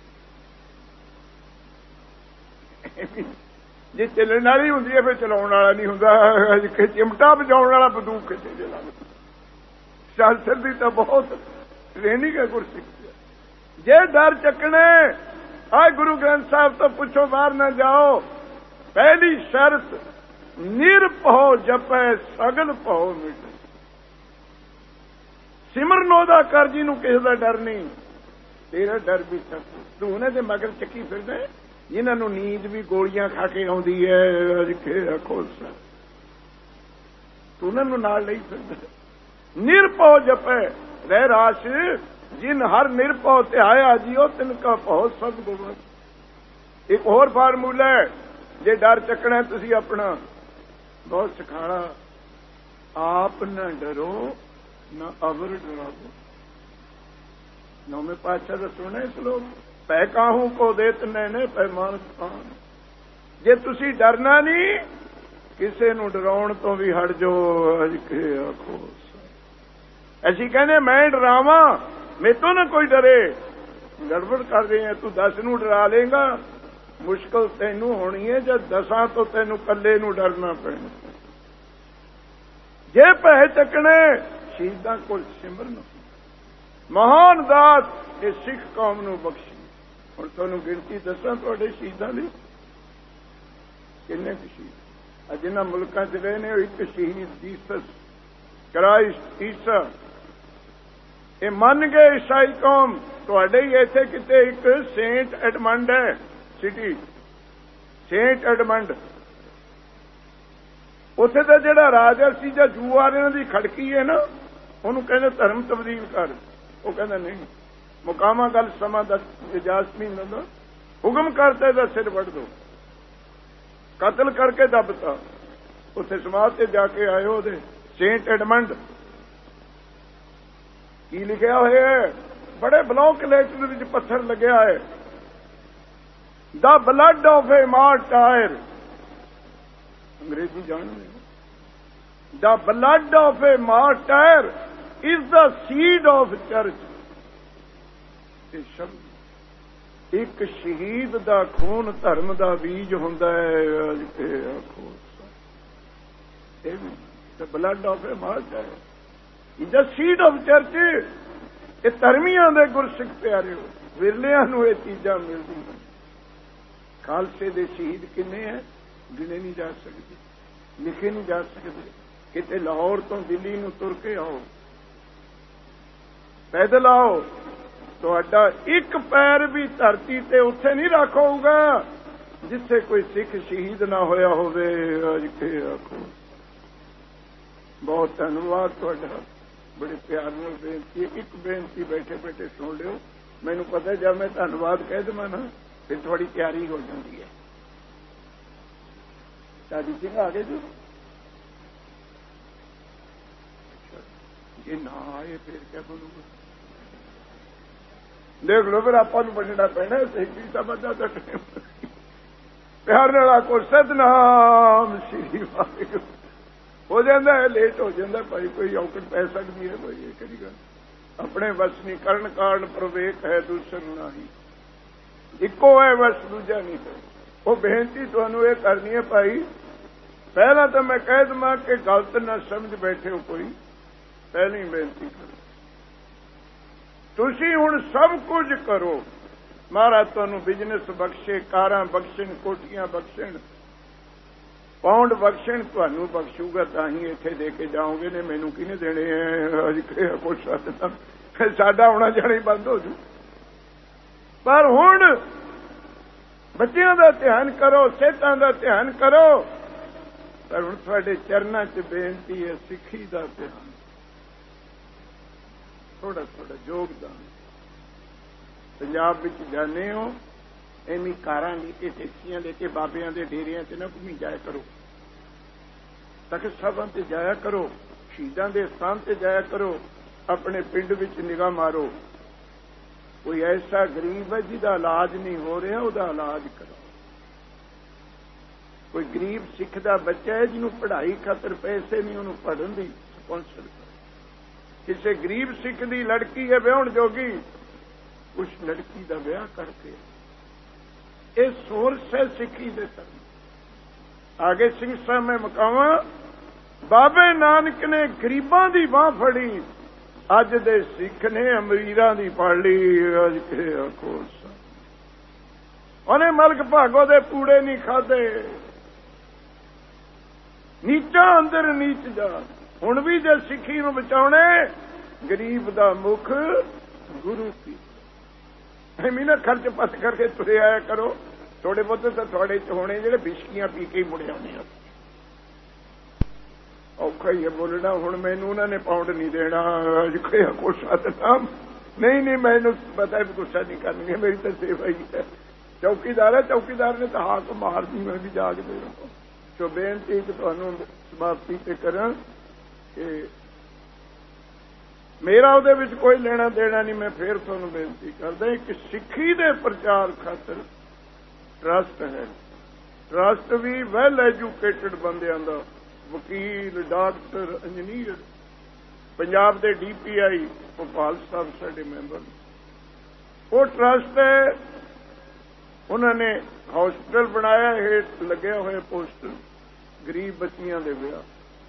ਜੇ ਚੱਲਣ ਵਾਲੀ ਹੁੰਦੀ ਹੈ ਫਿਰ ਚਲਾਉਣ ਵਾਲਾ ਨਹੀਂ ਹੁੰਦਾ। ਚਿਮਟਾ ਵਜਾਉਣ ਵਾਲਾ ਬੰਦੂਕ ਕਿਤੇ ਜੇ ਲੱਗਦਾ। ਸ਼ਾਸਤਰ ਦੀ ਤਾਂ ਬਹੁਤ ਟ੍ਰੇਨਿੰਗ ਹੈ ਗੁਰਸਿੱਖ। ਜੇ ਡਰ ਚੱਕਣੇ ਆਏ ਗੁਰੂ ਗ੍ਰੰਥ ਸਾਹਿਬ ਤੋਂ ਪੁੱਛੋ ਬਾਹਰ ਨਾ ਜਾਓ। ਪਹਿਲੀ ਸ਼ਰਤ ਨਿਰਭਉ ਜਪੈ ਸਗਲ ਭਉ ਮਿਟੈ। ਸਿਮਰਨ ਉਹਦਾ ਕਰ ਜਿਹਨੂੰ ਕਿਸੇ ਦਾ ਡਰ ਨਹੀਂ। ਤੇਰਾ ਡਰ ਵੀ ਚੱਕ ਤੂੰ ਉਹਨਾਂ ਦੇ ਮਗਰ ਚੱਕੀ ਫਿਰਦਾ ਜਿਨ੍ਹਾਂ ਨੂੰ ਨੀਂਦ ਵੀ ਗੋਲੀਆਂ ਖਾ ਕੇ ਆਉਂਦੀ ਹੈ। ਅੱਜ ਖੇਰਾ ਖੋਲਸਾ ਤੂੰ ਉਹਨਾਂ ਨੂੰ ਨਾਲ ਲਈ ਫਿਰਦਾ। ਨਿਰਭਉ ਜਪੈ ਰਹਿ ਰਾਸ ਜਿਨ ਹਰ ਨਿਰਭਉ ਧਿਆਇਆ ਜੀਓ ਤਿਨ ਕਾ ਭਉ ਸਭ ਗੁਣ। ਇੱਕ ਹੋਰ ਫਾਰਮੂਲਾ ਹੈ ਜੇ ਡਰ ਚੱਕਣਾ ਤੁਸੀਂ ਆਪਣਾ ਬਹੁਤ ਸਿਖਾਣਾ। ਆਪ ਨਾ ਡਰੋ ਨਾ ਅਵਰ ਡਰਾਵੋ। ਨੌਵੇਂ ਪਾਤਸ਼ਾਹ ਦਾ ਸੁਣੇ ਸਲੋਕ ਪੈ ਕਾਹੂ ਕੋ ਦੇਤ ਨੈਣੇ ਪੈਮਾਨ ਖਾਨ। ਜੇ ਤੁਸੀਂ ਡਰਨਾ ਨਹੀਂ ਕਿਸੇ ਨੂੰ ਡਰਾਉਣ ਤੋਂ ਵੀ ਹਟ ਜਾਓ। ਅੱਜ ਕੇ ਆਖੋ ਅਸੀਂ ਕਹਿੰਦੇ ਮੈਂ ਡਰਾਵਾਂ ਮੈਥੋਂ ਨਾ ਕੋਈ ਡਰੇ। ਗੜਬੜ ਕਰ ਰਹੇ ਆ। ਤੂੰ 10 ਨੂੰ ਡਰਾ ਲੇਗਾ ਮੁਸ਼ਕਲ ਤੈਨੂੰ ਹੋਣੀ ਹੈ ਜਦ 10 ਤੋਂ ਤੈਨੂੰ ਇਕੱਲੇ ਨੂੰ ਡਰਨਾ ਪੈਣਾ। ਜੇ ਭੈ ਚੱਕਣੇ ਸ਼ਹੀਦਾਂ ਕੋਲ ਸਿਮਰਨ ਮਹਾਨ ਦਾਤ ਇਹ ਸਿੱਖ ਕੌਮ ਨੂੰ ਬਖਸ਼ੀ। ਹੁਣ ਤੁਹਾਨੂੰ ਗਿਣਤੀ ਦੱਸਾਂ ਤੁਹਾਡੇ ਸ਼ਹੀਦਾਂ ਦੀ ਕਿੰਨੇ ਕੁ ਸ਼ਹੀਦ ਅੱਜ ਇਹਨਾਂ ਮੁਲਕਾਂ 'ਚ ਰਹੇ ਨੇ। ਇੱਕ ਸ਼ਹੀਦ ਜੀਸਸ ਕ੍ਰਾਈਸਟ ਈਸਾ ਇਹ ਮੰਨ ਗਏ ਈਸਾਈ ਕੌਮ। ਤੁਹਾਡੇ ਹੀ ਇੱਥੇ ਕਿਤੇ ਇੱਕ ਸੇਂਟ ਐਡਮੰਡ ਹੈ ਸਿਟੀ ਸੇਂਟ ਐਡਮੰਡ। ਉੱਥੇ ਦਾ ਜਿਹੜਾ ਰਾਜਾ ਸੀ ਜਾਂ ਜੂਆਰਿਆਂ ਦੀ ਖੜਕੀ ਹੈ ਨਾ ਉਹਨੂੰ ਕਹਿੰਦੇ ਧਰਮ ਤਬਦੀਲ ਕਰ। ਉਹ ਕਹਿੰਦਾ ਨਹੀਂ ਮੁਕਾਮਾ ਗੱਲ ਸਮਾਂ ਦਾ ਇਜਾਜ਼ਤ ਨਹੀਂ ਦਿੰਦਾ। ਹੁਕਮ ਕਰਤਾ ਇਹਦਾ ਸਿਰ ਵੱਢ ਦੋ। ਕਤਲ ਕਰਕੇ ਦੱਬਤਾ। ਉੱਥੇ ਸਮਾਧ ਤੇ ਜਾ ਕੇ ਆਏ ਉਹਦੇ ਸੇਂਟ ਐਡਮੰਡ ਕੀ ਲਿਖਿਆ ਹੋਇਆ ਹੈ ਬੜੇ ਬਲੌਕ ਲੈਟਰ ਵਿੱਚ ਪੱਥਰ ਲੱਗਿਆ ਹੈ। ਦਾ ਬਲੱਡ ਆਫ ਏ ਮਾਰਟਾਇਰ ਅੰਗਰੇਜ਼ੀ ਜਾਣਦੇ। The blood of a martyr is the seed of church. ਇਹ ਸ਼ਬਦ ਇੱਕ ਸ਼ਹੀਦ ਦਾ ਖੂਨ ਧਰਮ ਦਾ ਬੀਜ ਹੁੰਦਾ ਹੈ। ਇਹ the blood of a martyr is the seed of church। ਇਹ ਧਰਮੀਆਂ ਦੇ ਗੁਰਸਿੱਖ ਪਿਆਰਿਓ ਵਿਰਲਿਆਂ ਨੂੰ ਇਹ ਚੀਜ਼ਾਂ ਮਿਲਦੀਆਂ। ਖਾਲਸੇ ਦੇ ਸ਼ਹੀਦ ਕਿੰਨੇ ਹੈ ਗਿਣੇ ਨਹੀਂ ਜਾ ਸਕਦੇ ਲਿਖੇ ਨਹੀਂ ਜਾ ਸਕਦੇ। ਕਿਤੇ ਲਾਹੌਰ ਤੋਂ ਦਿੱਲੀ ਨੂੰ ਤੁਰ ਕੇ ਆਓ ਪੈਦਲ ਆਓ ਤੁਹਾਡਾ ਇੱਕ ਪੈਰ ਵੀ ਧਰਤੀ ਤੇ ਉੱਥੇ ਨਹੀਂ ਰੱਖੋਗਾ ਜਿੱਥੇ ਕੋਈ ਸਿੱਖ ਸ਼ਹੀਦ ਨਾ ਹੋਇਆ ਹੋਵੇ। ਅੱਜ ਕੇ ਆਖੋ ਬਹੁਤ ਧੰਨਵਾਦ ਤੁਹਾਡਾ। ਬੜੇ ਪਿਆਰ ਨਾਲ ਬੇਨਤੀ ਇੱਕ ਬੇਨਤੀ ਬੈਠੇ ਬੈਠੇ ਸੁਣ ਲਿਓ। ਮੈਨੂੰ ਪਤਾ ਜਦ ਮੈਂ ਧੰਨਵਾਦ ਕਹਿ ਦੇਵਾਂ ਨਾ ਫਿਰ ਤੁਹਾਡੀ ਤਿਆਰੀ ਹੋ ਜਾਂਦੀ ਹੈ। ਸਾਡੀ ਸਿੰਘ ਆ ਗਏ ਜੀ ਜੇ ਨਾ ਆਏ ਫਿਰ ਕਿਆ ਬਣੂਗਾ। ਦੇਖ ਲਓ ਫਿਰ ਆਪਾਂ ਨੂੰ ਬਣਨਾ ਪੈਣਾ। ਸਹੀ ਸਮਝਦਾ ਤਾਂ ਪਿਆਰ ਨਾਲ ਆਖੋ ਸਤਿਨਾਮ ਸ੍ਰੀ ਵਾਹਿਗੁਰੂ। ਹੋ ਜਾਂਦਾ ਹੈ ਲੇਟ ਹੋ ਜਾਂਦਾ ਭਾਈ ਕੋਈ ਔਕੜ ਪੈ ਸਕਦੀ ਹੈ। ਕੋਈ ਇਹ ਕਿਹੜੀ ਗੱਲ ਆਪਣੇ ਵਸ ਨਹੀਂ ਕਰਨ ਕਾਰਨ ਪ੍ਰਵੇਕ ਹੈ ਦੂਸਰ ਨਹੀਂ। ਇੱਕੋ ਹੈ ਵਸ ਦੂਜਾ ਨਹੀਂ ਹੈ। ਉਹ ਬੇਨਤੀ ਤੁਹਾਨੂੰ ਇਹ ਕਰਨੀ ਹੈ ਭਾਈ ਪਹਿਲਾਂ ਤਾਂ ਮੈਂ ਕਹਿ ਦਵਾਂ ਕਿ ਗਲਤ ਨਾ ਸਮਝ ਬੈਠੇ ਹੋ ਕੋਈ। ਪਹਿਲੀ ਬੇਨਤੀ ਕਰੋ ਤੁਸੀਂ ਹੁਣ ਸਭ ਕੁਝ ਕਰੋ। ਮਹਾਰਾਜ ਤੁਹਾਨੂੰ ਬਿਜ਼ਨਸ ਬਖਸ਼ੇ ਕਾਰਾਂ ਬਖਸ਼ਣ ਕੋਠੀਆਂ ਬਖਸ਼ਣ ਪਾਉਂਡ ਬਖਸ਼ਣ ਤੁਹਾਨੂੰ ਬਖਸ਼ੂਗਾ ਤਾਂ ਹੀ ਇੱਥੇ ਦੇ ਕੇ ਜਾਓਗੇ ਨੇ ਮੈਨੂੰ ਕਿਹਨੇ ਦੇਣੇ ਹੈ। ਅੱਜ ਕੁਛ ਫਿਰ ਸਾਡਾ ਆਉਣਾ ਜਾਣਾ ਹੀ ਬੰਦ ਹੋ ਜੂ। ਪਰ ਹੁਣ ਬੱਚਿਆਂ ਦਾ ਧਿਆਨ ਕਰੋ ਸਿਹਤਾਂ ਦਾ ਧਿਆਨ ਕਰੋ। ਪਰ ਹੁਣ ਤੁਹਾਡੇ ਚਰਨਾਂ 'ਚ ਬੇਨਤੀ ਹੈ ਸਿੱਖੀ ਦਾ ਧਿਆਨ ਥੋੜਾ ਥੋੜਾ ਯੋਗਦਾਨ। ਪੰਜਾਬ ਵਿੱਚ ਜਾਂਦੇ ਹੋ ਐਵੇਂ ਕਾਰਾਂ ਲੈ ਕੇ ਟੈਕਸੀਆਂ ਲੈ ਕੇ ਬਾਬਿਆਂ ਦੇ ਡੇਰਿਆਂ 'ਚ ਨਾ ਘੁੰਮੀ ਜਾਇਆ ਕਰੋ। ਤਖਤ ਸਾਹਿਬਾਂ ਤੇ ਜਾਇਆ ਕਰੋ ਸ਼ਹੀਦਾਂ ਦੇ ਸਥਾਨ ਤੇ ਜਾਇਆ ਕਰੋ। ਆਪਣੇ ਪਿੰਡ ਵਿੱਚ ਨਿਗਾਹ ਮਾਰੋ ਕੋਈ ਐਸਾ ਗਰੀਬ ਹੈ ਜਿਹਦਾ ਇਲਾਜ ਨਹੀਂ ਹੋ ਰਿਹਾ ਉਹਦਾ ਇਲਾਜ ਕਰੋ। ਕੋਈ ਗਰੀਬ ਸਿੱਖ ਦਾ ਬੱਚਾ ਹੈ ਜਿਹਨੂੰ ਪੜ੍ਹਾਈ ਖਾਤਰ ਪੈਸੇ ਨਹੀਂ ਉਹਨੂੰ ਪੜ੍ਹਨ ਦੀ ਸਪਾਂਸਰ ਕਰੋ। ਕਿਸੇ ਗਰੀਬ ਸਿੱਖ ਦੀ ਲੜਕੀ ਹੈ ਵਿਆਹੁਣ ਜੋਗੀ कुछ लड़की का ब्याह करके। ये सोर्स है सिक्खी दे धर्म। आगे सिंह साहब मैं मकावा, बाबे नानक ने गरीबां दी बांह फड़ी, अज दे सिख ने अमीरां दी फड़ ली। अज के अखोस उन्हें मलक भागो दे पूड़े नहीं खाधे, नीचा अंदर नीच जा। हुण भी जे सिक्खी नूं बचाउणे, गरीब दा मुख गुरु की। ਐਵੇਂ ਨਾ खर्च पस करके तुरे आया करो। थोड़े बहुते तो थोड़े च होने ਜਿਹੜੇ ਬਿਸ਼ਕੀਆਂ पी के ही मुड़े आने। औखा ही है बोलना। हुण मैनू उन्होंने पाउंड नहीं देना, गुस्सा नहीं मैनू पता भी गुस्सा नहीं करनी, मेरी तो सेवा ही है। चौकीदार है, चौकीदार ने तो हाथ मार दी, मैं भी जागते रहो। तो बेनती कि तुहानू समाप्ति ते करा कि मेरा ਉਹਦੇ ਵਿੱਚ कोई लेना देना नहीं। मैं फिर तुहानू बेनती करदा कि सिक्खी दे प्रचार खातर ट्रस्ट है। ट्रस्ट भी वैल एजुकेटेड बंदियां दा, वकील, डॉक्टर, इंजीनियर। पंजाब के DPI भोपाल साहब साडे मैंबर, वो ट्रस्ट है। उन्होंने हॉस्पिटल बनाया, हेठ लगे हुए पोस्टर, गरीब बच्चियां दे विआह,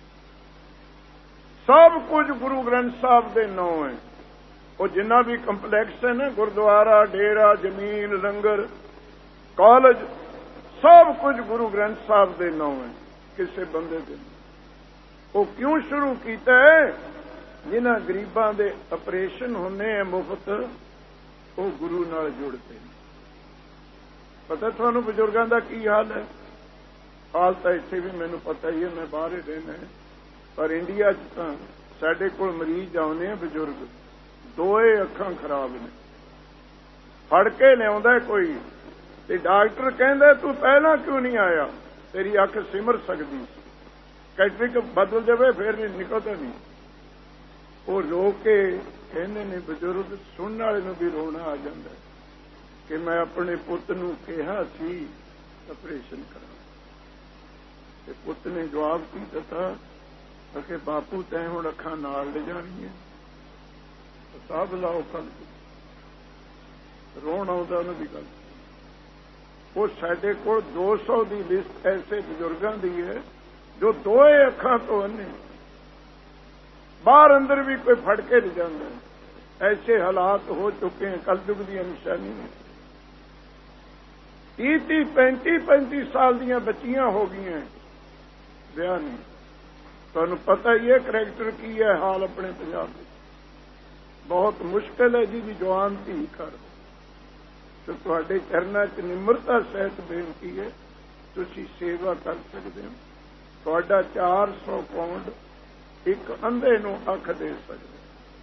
सब कुछ गुरु ग्रंथ साहब के नाम है। वो जिन्ना भी कंपलैक्स है ना, गुरुद्वारा, डेरा, जमीन, लंगर, कॉलेज, सब कुछ गुरु ग्रंथ साहब के नाम है। किसी बंदे के वो क्यों शुरू किया है? जिन्हां गरीबां दे ऑपरेशन होने हैं मुफ्त, वो गुरु नाल जुड़ते हैं। पता तुहानू बजुर्गों का की हाल है? हाल तो इत्थे भी मैनू पता ही है, मैं बाहर ही रहना है। पर इंडिया च साडे कोल मरीज आउंदे हैं बजुर्ग, दोए अखां खराब ने, फड़ के लियाउंदा कोई ते डॉक्टर कहंदा तू पहला क्यों नहीं आया, तेरी अख सिमर सकदी सी, कैटरिक बदल जावे फिर नहीं निकलता नहीं। वो रो के कहंदे ने बजुर्ग, सुनने वाले नूं भी रोना आ जांदा कि मैं अपने पुत नूं कहा सी ऑपरेशन करा, ते पुत ने जवाब की दिता कि बापू तैं हुण अखां नाल ले जाणीआं, साहब लाओ कल। रोण आउंदा उन्हां दी गल। वो साडे कोल 200 की लिस्ट ऐसे बजुर्गों की है जो दोए अखां तो अन्ने, बाहर अंदर भी कोई फड़ के ले जाता है। ऐसे हालात हो चुके हैं, कलयुग दी निशानी है। 30-30, 35 साल दियां बच्चियां हो गई हैं, ब्याह नहीं। तुहानू पता ही है करैक्टर की है हाल अपने पंजाब में। बहुत मुश्किल है जी जवान धी कर। तो तुहाडे चरनां च निमरता सहित बेनती है, तुसीं सेवा कर सकते हो। तुहाडा 400 पाउंड एक अंधे नूं अख दे सकदे,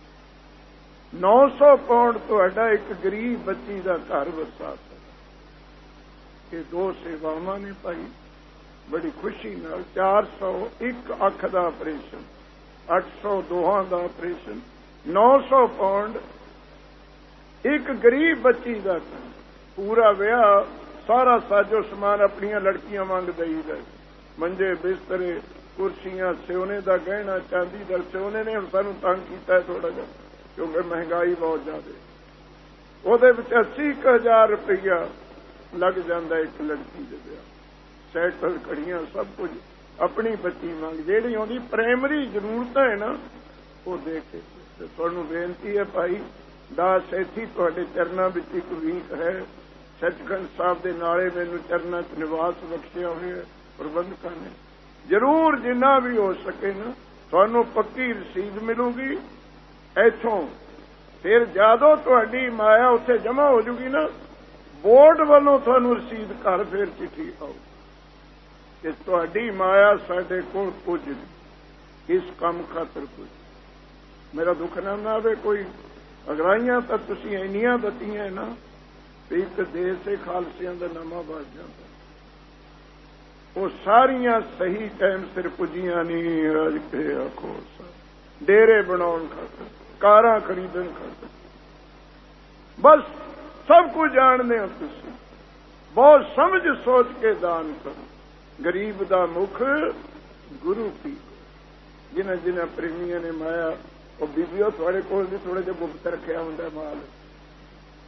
900 पाउंड तुहाडा एक गरीब बच्ची का घर वसा सकदा। ये 2 सेवावां ने भाई, बड़ी खुशी नाल। 400 एक अख का ऑपरेशन, 800 दोहां का ऑपरेशन, 900 पाउंड एक गरीब बच्ची का पूरा विआह, सारा साजो समान अपनियां लड़कियां मंग दई गए, मंजे, बिस्तरे, कुर्सियां, सोने का गहना, चांदी का। सोने ने हम सानू तंग किया थोड़ा जा, क्योंकि महंगाई बहुत ज्यादा। ਉਹਦੇ ਵਿੱਚ 80,000 रुपया लग जाता एक लड़की के विआह। सैकल, घड़ियां, सब कुछ अपनी बच्ची मंग, जिहड़ी आउंदी प्राइमरी जरूरत है ना, वो दे के। ते तुहानू बेनती है भाई, दास ऐथी तुहाडे चरनां विच एक वीक है। सचखंड साहब दे नाले मैनू चरनां च निवास बख्शिया होया प्रबंधकां ने। जरूर जिन्ना भी हो सके ना, तुहानू पक्की रसीद मिलूगी इथों। फिर जादों तुहाडी माया उत्थे जमा हो जूगी ना, बोर्ड वालों तुहानू रसीद घर फिर चिट्ठी आऊ कि तुहाडी माया साडे कोल कुछ नहीं, इस काम खातर कुछ। मेरा दुख ना आवे कोई, अगराइयां तो तुसीं इन्नियां दतियां ना, एक देश से खालसियां दा नामा बच जाता। वो सारियां सही टाइम सिर पुजियां नहीं। अज के आखो डेरे बनाउण खातर, कारां खरीदण खातर, बस सब कुछ जानते हो तुसीं। बहुत समझ सोच के दान करो। गरीब दा मुख गुरु की। जिन्हां जिन्हां प्रेमियां ने माया, वो बीबियों थोड़े कोल भी थोड़े जिहा गुप्त रखिया हुंदा माल,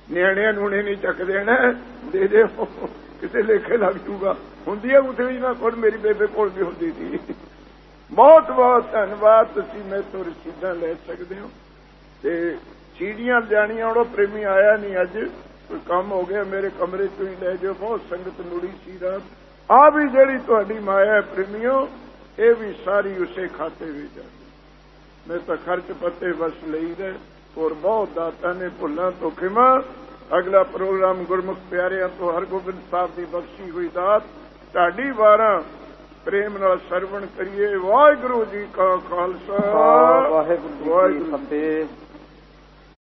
ਨਿਆਣਿਆਂ ਨੂਣੇ ਨਹੀਂ ਚੱਕ ਦੇਣਾ, ਦੇ ਦੇ ਕਿਸੇ ਲੇਖੇ ਲੱਗ ਜੂਗਾ। ਹੁੰਦੀ ਹੈ ਉਥੇ ਨਾ ਕੋਲ, ਮੇਰੀ ਬੇਬੇ ਕੋਲ ਵੀ ਹੁੰਦੀ ਸੀ। ਬਹੁਤ ਬਹੁਤ ਧੰਨਵਾਦ। ਤੁਸੀਂ ਮੈਥੋਂ ਰਸੀਦਾਂ ਲੈ ਸਕਦੇ ਹੋ। ਤੇ ਚੀੜੀਆਂ ਜਾਣੀਆਂ, ਉਹ ਪ੍ਰੇਮੀ ਆਇਆ ਨਹੀਂ ਅੱਜ, ਕੋਈ ਕੰਮ ਹੋ ਗਿਆ, ਮੇਰੇ ਕਮਰੇ ਚੋਂ ਹੀ ਲੈ ਜਾਓ। ਬਹੁਤ ਸੰਗਤ ਮੁੜੀ ਸੀ ਰਾਤ। ਆ ਵੀ ਜਿਹੜੀ ਤੁਹਾਡੀ ਮਾਇਆ ਪ੍ਰੇਮੀਓ, ਇਹ ਵੀ ਸਾਰੀ ਉਸੇ ਖਾਤੇ ਵਿੱਚ ਜਾਂਦੀ। ਮੈਂ ਤਾਂ ਖਰਚ ਪੱਤੇ ਵਸ ਲਈਦਾ, ਹੋਰ ਬਹੁਤ ਦਾਤਾ ਨੇ, ਭੁੱਲਾਂ ਤੋਂ ਖਿਮਾ। ਅਗਲਾ ਪ੍ਰੋਗਰਾਮ ਗੁਰਮੁਖ ਪਿਆਰਿਆਂ ਤੋਂ ਹਰਗੋਬਿੰਦ ਸਾਹਿਬ ਦੀ ਬਖਸ਼ੀ ਹੋਈ ਦਾਤ ਢਾਡੀ 12 ਪ੍ਰੇਮ ਨਾਲ ਸਰਵਣ ਕਰੀਏ। ਵਾਹਿਗੁਰੂ ਜੀ ਕਾ ਖਾਲਸਾ, ਵਾਹਿਗੁਰੂ ਜੀ ਕੀ ਫਤਿਹ।